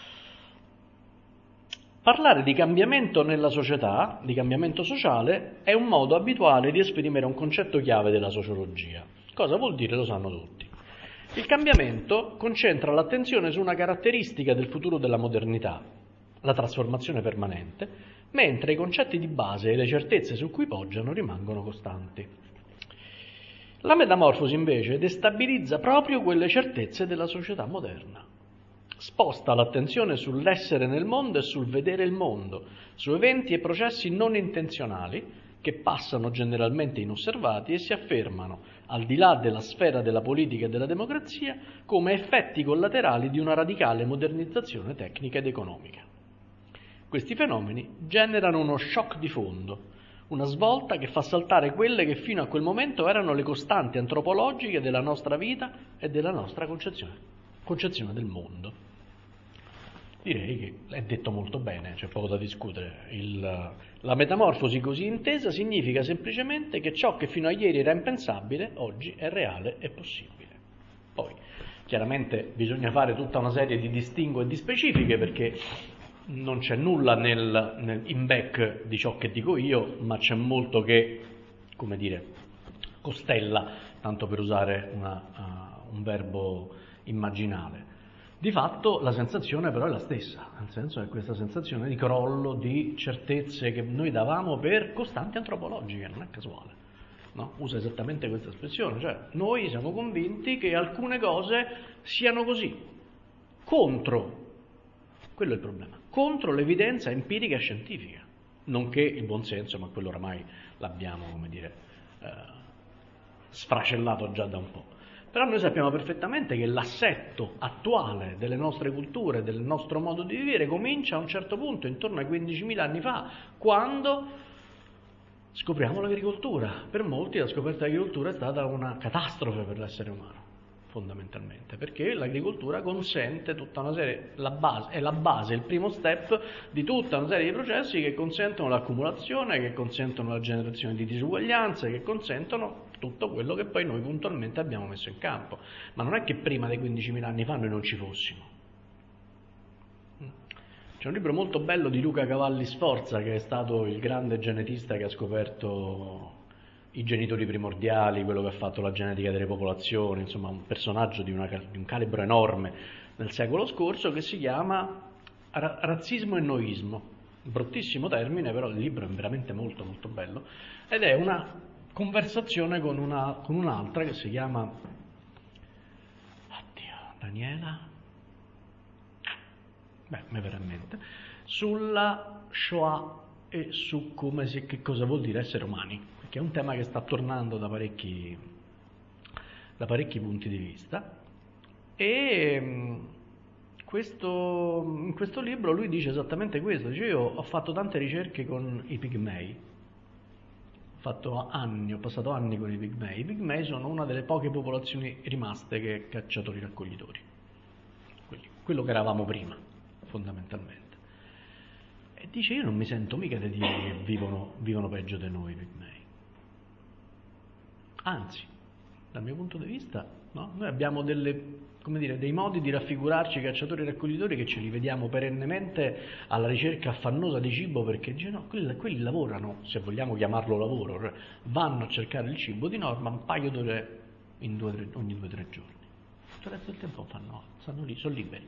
Parlare di cambiamento nella società, di cambiamento sociale, è un modo abituale di esprimere un concetto chiave della sociologia. Cosa vuol dire? Lo sanno tutti. Il cambiamento concentra l'attenzione su una caratteristica del futuro della modernità, la trasformazione permanente, mentre i concetti di base e le certezze su cui poggiano rimangono costanti. La metamorfosi invece destabilizza proprio quelle certezze della società moderna. Sposta l'attenzione sull'essere nel mondo e sul vedere il mondo, su eventi e processi non intenzionali che passano generalmente inosservati e si affermano, al di là della sfera della politica e della democrazia, come effetti collaterali di una radicale modernizzazione tecnica ed economica. Questi fenomeni generano uno shock di fondo, una svolta che fa saltare quelle che fino a quel momento erano le costanti antropologiche della nostra vita e della nostra concezione, concezione del mondo. Direi che è detto molto bene, c'è poco da discutere. Il, la metamorfosi così intesa significa semplicemente che ciò che fino a ieri era impensabile, oggi è reale e possibile. Poi, chiaramente bisogna fare tutta una serie di distinguo e di specifiche, perché non c'è nulla nel, nel, in Beck di ciò che dico io, ma c'è molto che, come dire, costella, tanto per usare una, uh, un verbo immaginale. Di fatto la sensazione però è la stessa, nel senso che questa sensazione di crollo, di certezze che noi davamo per costanti antropologiche, non è casuale, no? Usa esattamente questa espressione, cioè noi siamo convinti che alcune cose siano così, contro, quello è il problema, contro l'evidenza empirica e scientifica, nonché il buonsenso, ma quello oramai l'abbiamo, come dire, eh, sfracellato già da un po'. Però noi sappiamo perfettamente che l'assetto attuale delle nostre culture, del nostro modo di vivere, comincia a un certo punto, intorno ai quindicimila anni fa, quando scopriamo l'agricoltura. Per molti la scoperta dell'agricoltura è stata una catastrofe per l'essere umano, fondamentalmente, perché l'agricoltura consente tutta una serie, la base, è la base, il primo step di tutta una serie di processi che consentono l'accumulazione, che consentono la generazione di disuguaglianze, che consentono tutto quello che poi noi puntualmente abbiamo messo in campo. Ma non è che prima dei quindicimila anni fa noi non ci fossimo. C'è un libro molto bello di Luca Cavalli Sforza, che è stato il grande genetista che ha scoperto i genitori primordiali, quello che ha fatto la genetica delle popolazioni, insomma un personaggio di, una, di un calibro enorme nel secolo scorso, che si chiama ra- Razzismo e Noismo. Bruttissimo termine, però il libro è veramente molto molto bello, ed è una conversazione con, una, con un'altra che si chiama, oddio, Daniela, beh, mi verrà in mente, sulla Shoah e su come si, che cosa vuol dire essere umani, che è un tema che sta tornando da parecchi, da parecchi punti di vista. E questo, in questo libro lui dice esattamente questo, dice: io ho fatto tante ricerche con i pigmei, ho fatto anni, ho passato anni con i pigmei. I pigmei sono una delle poche popolazioni rimaste che cacciatori-raccoglitori, quello che eravamo prima, fondamentalmente. E dice: io non mi sento mica di dire che vivono, vivono peggio di noi i pigmei. Anzi, dal mio punto di vista, no? Noi abbiamo delle, come dire, dei modi di raffigurarci cacciatori e raccoglitori che ce li vediamo perennemente alla ricerca affannosa di cibo, perché dice, no, quelli, quelli lavorano, se vogliamo chiamarlo lavoro, vanno a cercare il cibo di norma un paio d'ore in due, tre, ogni due o tre giorni. Tutto il resto del tempo fanno, stanno lì, sono liberi.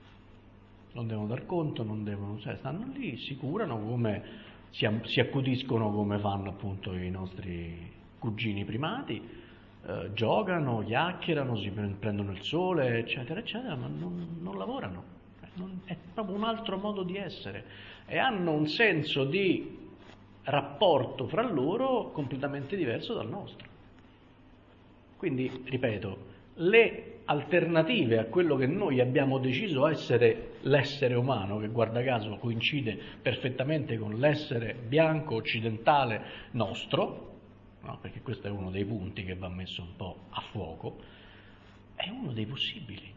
Non devono dar conto, non devono, cioè stanno lì, si curano, come si, si accudiscono come fanno appunto i nostri cugini primati, eh, giocano, chiacchierano, si prendono il sole, eccetera, eccetera, ma non, non lavorano. Non, è proprio un altro modo di essere e hanno un senso di rapporto fra loro completamente diverso dal nostro. Quindi, ripeto, le alternative a quello che noi abbiamo deciso essere l'essere umano, che guarda caso coincide perfettamente con l'essere bianco occidentale nostro, no? Perché questo è uno dei punti che va messo un po' a fuoco, è uno dei possibili.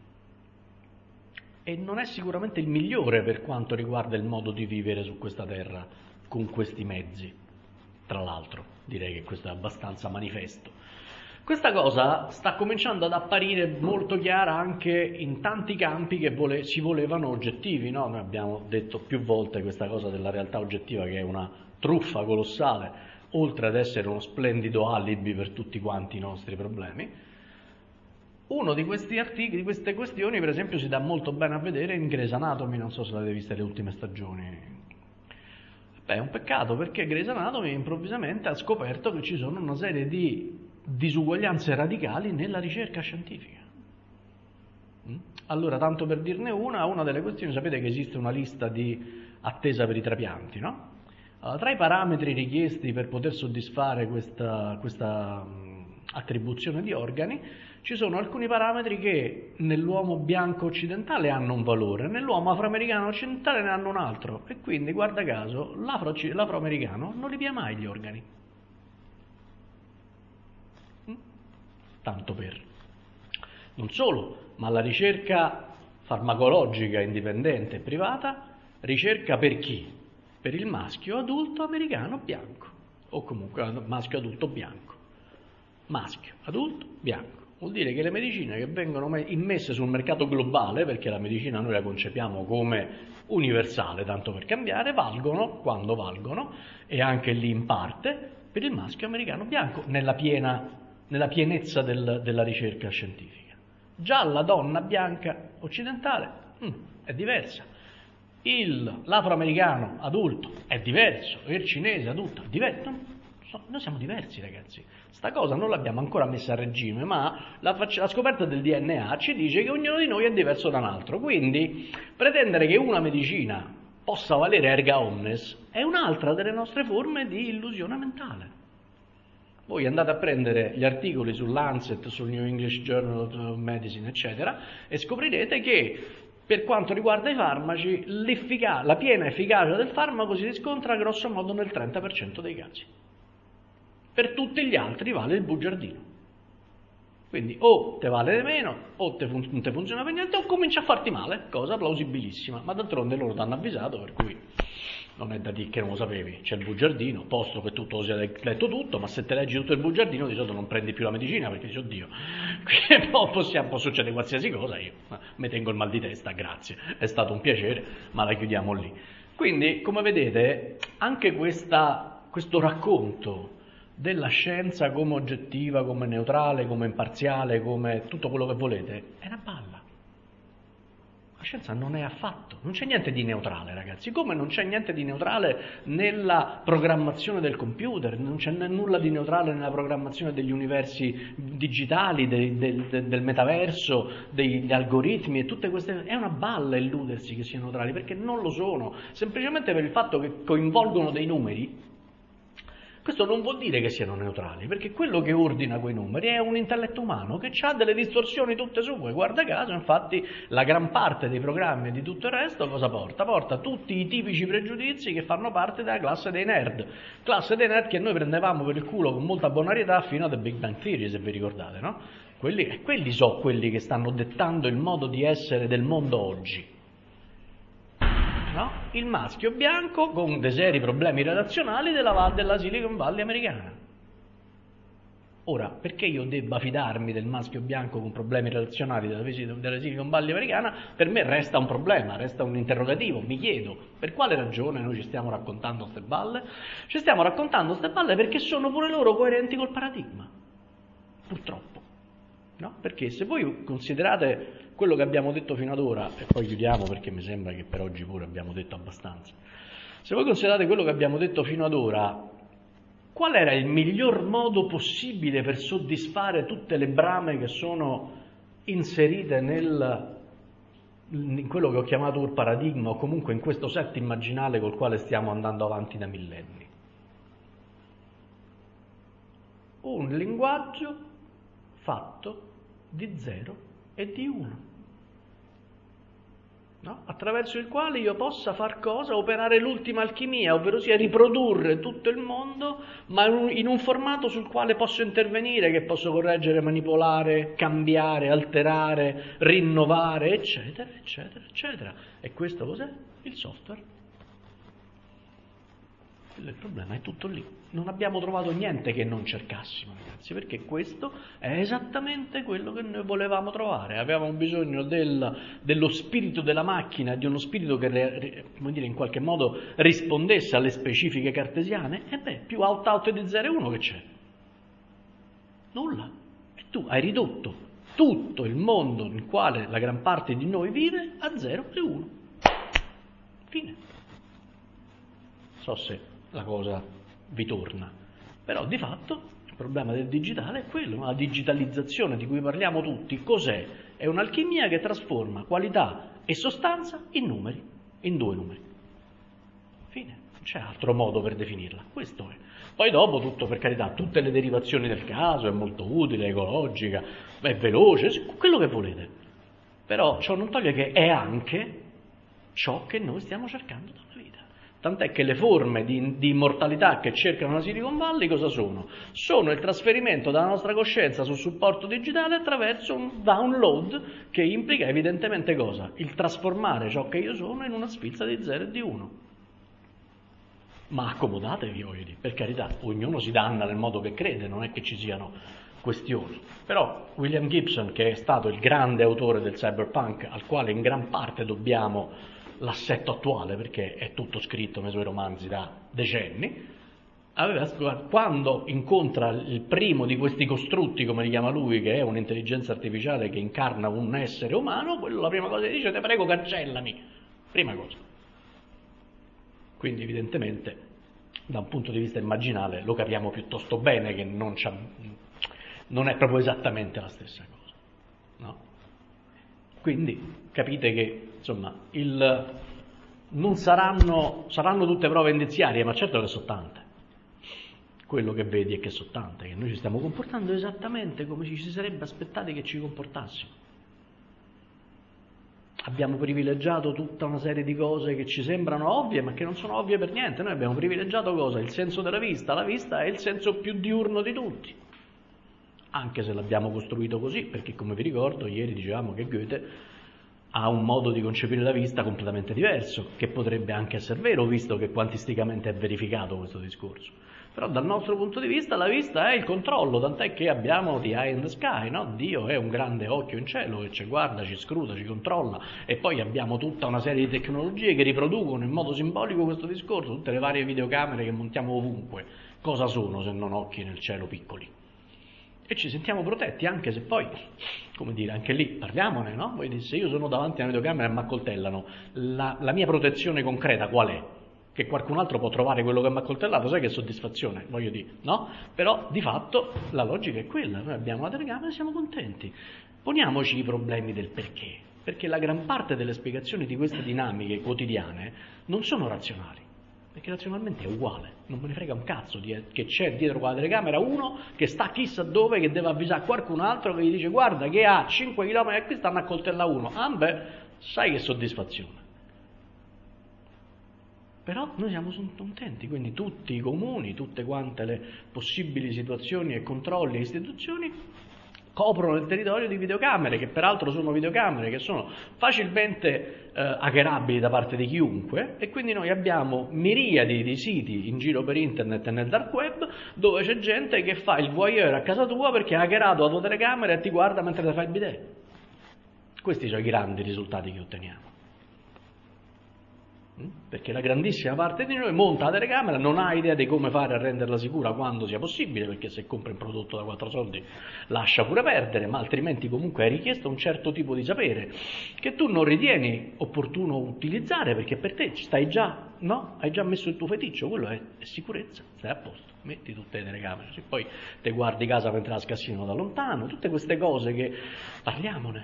E non è sicuramente il migliore per quanto riguarda il modo di vivere su questa terra con questi mezzi. Tra l'altro, direi che questo è abbastanza manifesto. Questa cosa sta cominciando ad apparire molto chiara anche in tanti campi che vole, si volevano oggettivi, no? Noi abbiamo detto più volte questa cosa della realtà oggettiva, che è una truffa colossale, oltre ad essere uno splendido alibi per tutti quanti i nostri problemi. Uno di questi articoli, di queste questioni, per esempio, si dà molto bene a vedere in Grey's Anatomy, non so se l'avete vista le ultime stagioni. Beh, è un peccato, perché Grey's Anatomy improvvisamente ha scoperto che ci sono una serie di disuguaglianze radicali nella ricerca scientifica. Allora, tanto per dirne una, una delle questioni, sapete che esiste una lista di attesa per i trapianti, no? Allora, tra i parametri richiesti per poter soddisfare questa, questa attribuzione di organi, ci sono alcuni parametri che nell'uomo bianco occidentale hanno un valore, nell'uomo afroamericano occidentale ne hanno un altro, e quindi, guarda caso, l'afro, l'afroamericano non li pia mai gli organi. Tanto per. Non solo, ma la ricerca farmacologica indipendente e privata ricerca per chi? Per il maschio adulto americano bianco, o comunque maschio adulto bianco. Maschio adulto bianco. Vuol dire che le medicine che vengono immesse sul mercato globale, perché la medicina noi la concepiamo come universale, tanto per cambiare, valgono quando valgono, e anche lì in parte, per il maschio americano bianco, nella piena nella pienezza del, della ricerca scientifica. Già la donna bianca occidentale mm, è diversa, il, l'afroamericano adulto è diverso, il cinese adulto è diverso. Noi siamo diversi, ragazzi. Sta cosa non l'abbiamo ancora messa a regime, ma la, la scoperta del D N A ci dice che ognuno di noi è diverso da un altro. Quindi pretendere che una medicina possa valere erga omnes è un'altra delle nostre forme di illusione mentale. Voi andate a prendere gli articoli sul Lancet, sul New English Journal of Medicine, eccetera, e scoprirete che per quanto riguarda i farmaci, la piena efficacia del farmaco si riscontra grosso modo nel trenta per cento dei casi. Per tutti gli altri vale il bugiardino. Quindi o te vale di meno, o te fun- non ti funziona per niente, o comincia a farti male, cosa plausibilissima. Ma d'altronde loro ti hanno avvisato, per cui non è da dire che non lo sapevi. C'è il bugiardino, posto che tu te lo sia letto tutto, ma se te leggi tutto il bugiardino di solito non prendi più la medicina, perché dici, oddio, qui può, possiamo, può succedere qualsiasi cosa, io mi tengo il mal di testa, grazie, è stato un piacere, ma la chiudiamo lì. Quindi, come vedete, anche questa, questo racconto della scienza come oggettiva, come neutrale, come imparziale, come tutto quello che volete, è una balla. La scienza non è affatto, non c'è niente di neutrale, ragazzi, come non c'è niente di neutrale nella programmazione del computer, non c'è nulla di neutrale nella programmazione degli universi digitali, de, de, de, del metaverso, degli algoritmi e tutte queste... È una balla illudersi che siano neutrali, perché non lo sono, semplicemente per il fatto che coinvolgono dei numeri. Questo non vuol dire che siano neutrali, perché quello che ordina quei numeri è un intelletto umano che ha delle distorsioni tutte sue. Guarda caso, infatti, la gran parte dei programmi e di tutto il resto cosa porta? Porta tutti i tipici pregiudizi che fanno parte della classe dei nerd. Classe dei nerd che noi prendevamo per il culo con molta bonarietà fino a The Big Bang Theory, se vi ricordate, no? Quelli, quelli sono quelli che stanno dettando il modo di essere del mondo oggi. No? Il maschio bianco con dei seri problemi relazionali della, della Silicon Valley americana. Ora, perché io debba fidarmi del maschio bianco con problemi relazionali della, della Silicon Valley americana, per me resta un problema, resta un interrogativo. Mi chiedo, per quale ragione noi ci stiamo raccontando queste balle? Ci stiamo raccontando queste balle perché sono pure loro coerenti col paradigma, purtroppo. No? Perché se voi considerate quello che abbiamo detto fino ad ora, e poi chiudiamo perché mi sembra che per oggi pure abbiamo detto abbastanza, se voi considerate quello che abbiamo detto fino ad ora, qual era il miglior modo possibile per soddisfare tutte le brame che sono inserite nel, in quello che ho chiamato il paradigma, o comunque in questo set immaginale col quale stiamo andando avanti da millenni? Un linguaggio fatto di zero e di uno, no? Attraverso il quale io possa far cosa? Operare l'ultima alchimia, ovvero sia riprodurre tutto il mondo, ma in un formato sul quale posso intervenire, che posso correggere, manipolare, cambiare, alterare, rinnovare, eccetera, eccetera, eccetera. E questo cos'è? Il software. Il problema è tutto lì. Non abbiamo trovato niente che non cercassimo, ragazzi, perché questo è esattamente quello che noi volevamo trovare. Avevamo bisogno del, dello spirito della macchina, di uno spirito che, come dire, in qualche modo rispondesse alle specifiche cartesiane. E beh, più out out di zero e uno che c'è? Nulla. E tu hai ridotto tutto il mondo nel quale la gran parte di noi vive a zero e uno. Fine. So se la cosa vi torna, però di fatto il problema del digitale è quello, la digitalizzazione di cui parliamo tutti. Cos'è? È un'alchimia che trasforma qualità e sostanza in numeri, in due numeri. Fine, non c'è altro modo per definirla, questo è. Poi dopo tutto, per carità, tutte le derivazioni del caso, è molto utile, ecologica, è veloce, quello che volete, però ciò non toglie che è anche ciò che noi stiamo cercando dalla vita. Tant'è che le forme di, di immortalità che cercano la Silicon Valley cosa sono? Sono il trasferimento della nostra coscienza sul supporto digitale attraverso un download che implica evidentemente cosa? Il trasformare ciò che io sono in una sfilza di zero e di uno. Ma accomodatevi, voglio dire, per carità, ognuno si danna nel modo che crede, non è che ci siano questioni. Però William Gibson, che è stato il grande autore del cyberpunk, al quale in gran parte dobbiamo l'assetto attuale, perché è tutto scritto nei suoi romanzi da decenni, aveva, quando incontra il primo di questi costrutti, come li chiama lui, che è un'intelligenza artificiale che incarna un essere umano, quello la prima cosa che dice: te prego, cancellami. Prima cosa. Quindi evidentemente, da un punto di vista immaginale, lo capiamo piuttosto bene che non, non è proprio esattamente la stessa cosa, no? Quindi capite che, insomma, il, non saranno, saranno tutte prove indiziarie, ma certo che sono tante. Quello che vedi è che sono tante, che noi ci stiamo comportando esattamente come ci si sarebbe aspettati che ci comportassimo. Abbiamo privilegiato tutta una serie di cose che ci sembrano ovvie, ma che non sono ovvie per niente. Noi abbiamo privilegiato cosa? Il senso della vista. La vista è il senso più diurno di tutti, anche se l'abbiamo costruito così, perché come vi ricordo, ieri dicevamo che Goethe ha un modo di concepire la vista completamente diverso, che potrebbe anche essere vero, visto che quantisticamente è verificato questo discorso. Però dal nostro punto di vista la vista è il controllo, tant'è che abbiamo the eye in the sky, no? Dio è un grande occhio in cielo che ci guarda, ci scruta, ci controlla, e poi abbiamo tutta una serie di tecnologie che riproducono in modo simbolico questo discorso. Tutte le varie videocamere che montiamo ovunque, cosa sono se non occhi nel cielo piccoli? E ci sentiamo protetti, anche se poi, come dire, anche lì parliamone, no? Voi dite, se io sono davanti a una videocamera e mi accoltellano, la, la mia protezione concreta qual è? Che qualcun altro può trovare quello che mi ha accoltellato, sai che soddisfazione, voglio dire, no? Però di fatto la logica è quella, noi abbiamo la telecamera e siamo contenti. Poniamoci i problemi del perché, perché la gran parte delle spiegazioni di queste dinamiche quotidiane non sono razionali, perché razionalmente è uguale, non me ne frega un cazzo di, che c'è dietro quella telecamera uno che sta chissà dove, che deve avvisare qualcun altro che gli dice guarda che a cinque chilometri da qui stanno a coltellare uno, ah beh, sai che soddisfazione. Però noi siamo contenti, quindi tutti i comuni, tutte quante le possibili situazioni e controlli e istituzioni coprono il territorio di videocamere, che peraltro sono videocamere che sono facilmente eh, hackerabili da parte di chiunque, e quindi noi abbiamo miriadi di siti in giro per internet e nel dark web dove c'è gente che fa il voyeur a casa tua perché ha hackerato la tua telecamera e ti guarda mentre ti fai il bidet. Questi sono i grandi risultati che otteniamo. Perché la grandissima parte di noi monta la telecamera, non ha idea di come fare a renderla sicura quando sia possibile, perché se compri un prodotto da quattro soldi lascia pure perdere, ma altrimenti comunque è richiesto un certo tipo di sapere che tu non ritieni opportuno utilizzare, perché per te stai già, no? Hai già messo il tuo feticcio, quello è, è sicurezza, stai a posto, metti tutte le telecamere, se poi te guardi casa mentre la scassinano da lontano, tutte queste cose che parliamone,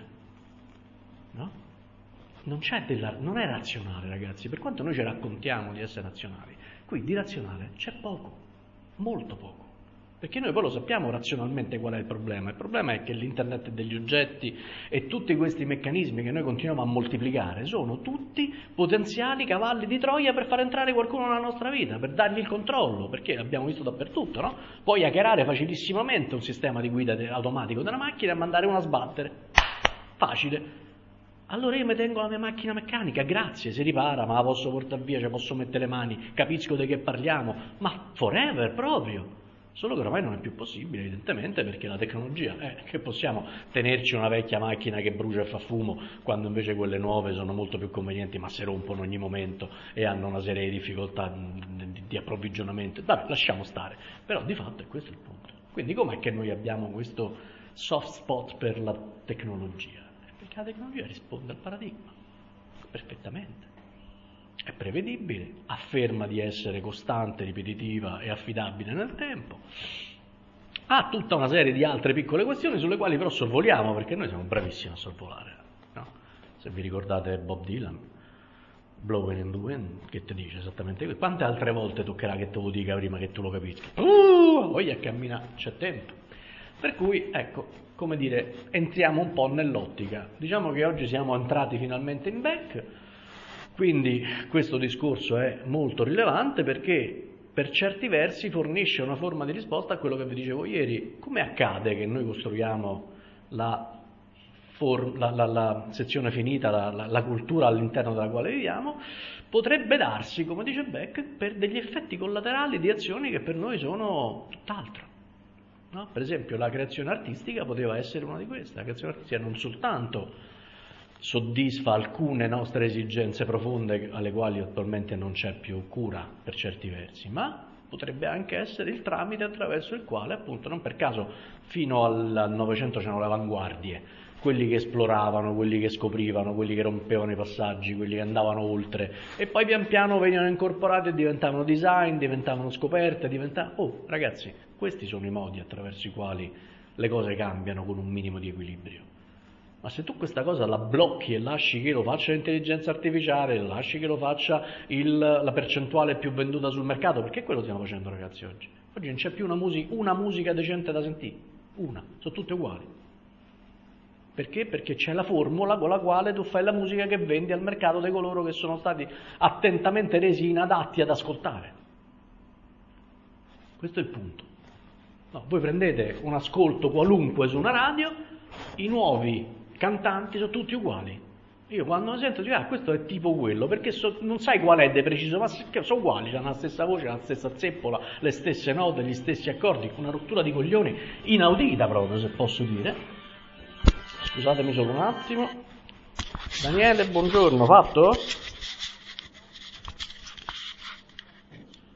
no? Non, c'è della, non è razionale, ragazzi, per quanto noi ci raccontiamo di essere razionali, qui di razionale c'è poco, molto poco, perché noi poi lo sappiamo razionalmente qual è il problema. Il problema è che l'internet degli oggetti e tutti questi meccanismi che noi continuiamo a moltiplicare sono tutti potenziali cavalli di Troia per far entrare qualcuno nella nostra vita, per dargli il controllo, perché l'abbiamo visto dappertutto, no? Puoi hackerare facilissimamente un sistema di guida automatico della macchina e mandare uno a sbattere, facile. Allora io mi tengo la mia macchina meccanica, grazie, si ripara, ma la posso portare via, ci posso mettere le mani, capisco di che parliamo, ma forever proprio. Solo che ormai non è più possibile, evidentemente, perché la tecnologia è che possiamo tenerci una vecchia macchina che brucia e fa fumo, quando invece quelle nuove sono molto più convenienti, ma si rompono ogni momento e hanno una serie di difficoltà di, di approvvigionamento. Vabbè, lasciamo stare, però di fatto è questo il punto. Quindi com'è che noi abbiamo questo soft spot per la tecnologia? La tecnologia risponde al paradigma perfettamente, è prevedibile, afferma di essere costante, ripetitiva e affidabile nel tempo, ha tutta una serie di altre piccole questioni sulle quali però sorvoliamo, perché noi siamo bravissimi a sorvolare, no? Se vi ricordate Bob Dylan, Blowing in the Wind, che ti dice esattamente questo. Quante altre volte toccherà che te lo dica prima che tu lo capisca? Uh, voglia camminare, c'è tempo. Per cui, ecco, come dire, entriamo un po' nell'ottica. Diciamo che oggi siamo entrati finalmente in back, quindi questo discorso è molto rilevante perché per certi versi fornisce una forma di risposta a quello che vi dicevo ieri. Come accade che noi costruiamo la, for- la, la, la sezione finita, la, la, la cultura all'interno della quale viviamo? Potrebbe darsi, come dice Beck, per degli effetti collaterali di azioni che per noi sono tutt'altro. No? Per esempio la creazione artistica poteva essere una di queste. La creazione artistica non soltanto soddisfa alcune nostre esigenze profonde alle quali attualmente non c'è più cura per certi versi, ma potrebbe anche essere il tramite attraverso il quale, appunto, non per caso fino al Novecento c'erano le avanguardie, quelli che esploravano, quelli che scoprivano, quelli che rompevano i passaggi, quelli che andavano oltre, e poi pian piano venivano incorporati e diventavano design, diventavano scoperte, diventavano... Oh, ragazzi, questi sono i modi attraverso i quali le cose cambiano con un minimo di equilibrio. Ma se tu questa cosa la blocchi e lasci che lo faccia l'intelligenza artificiale, lasci che lo faccia il, la percentuale più venduta sul mercato, perché quello stiamo facendo, ragazzi, oggi? Oggi non c'è più una musica, una musica decente da sentire, una, sono tutte uguali. Perché? Perché c'è la formula con la quale tu fai la musica che vendi al mercato di coloro che sono stati attentamente resi inadatti ad ascoltare. Questo è il punto. No, voi prendete un ascolto qualunque su una radio, i nuovi cantanti sono tutti uguali. Io quando mi sento dico, ah, questo è tipo quello, perché so, non sai qual è di preciso, ma sono uguali, hanno la stessa voce, la stessa zeppola, le stesse note, gli stessi accordi, una rottura di coglioni inaudita proprio, se posso dire. Scusatemi solo un attimo. Daniele, buongiorno, fatto?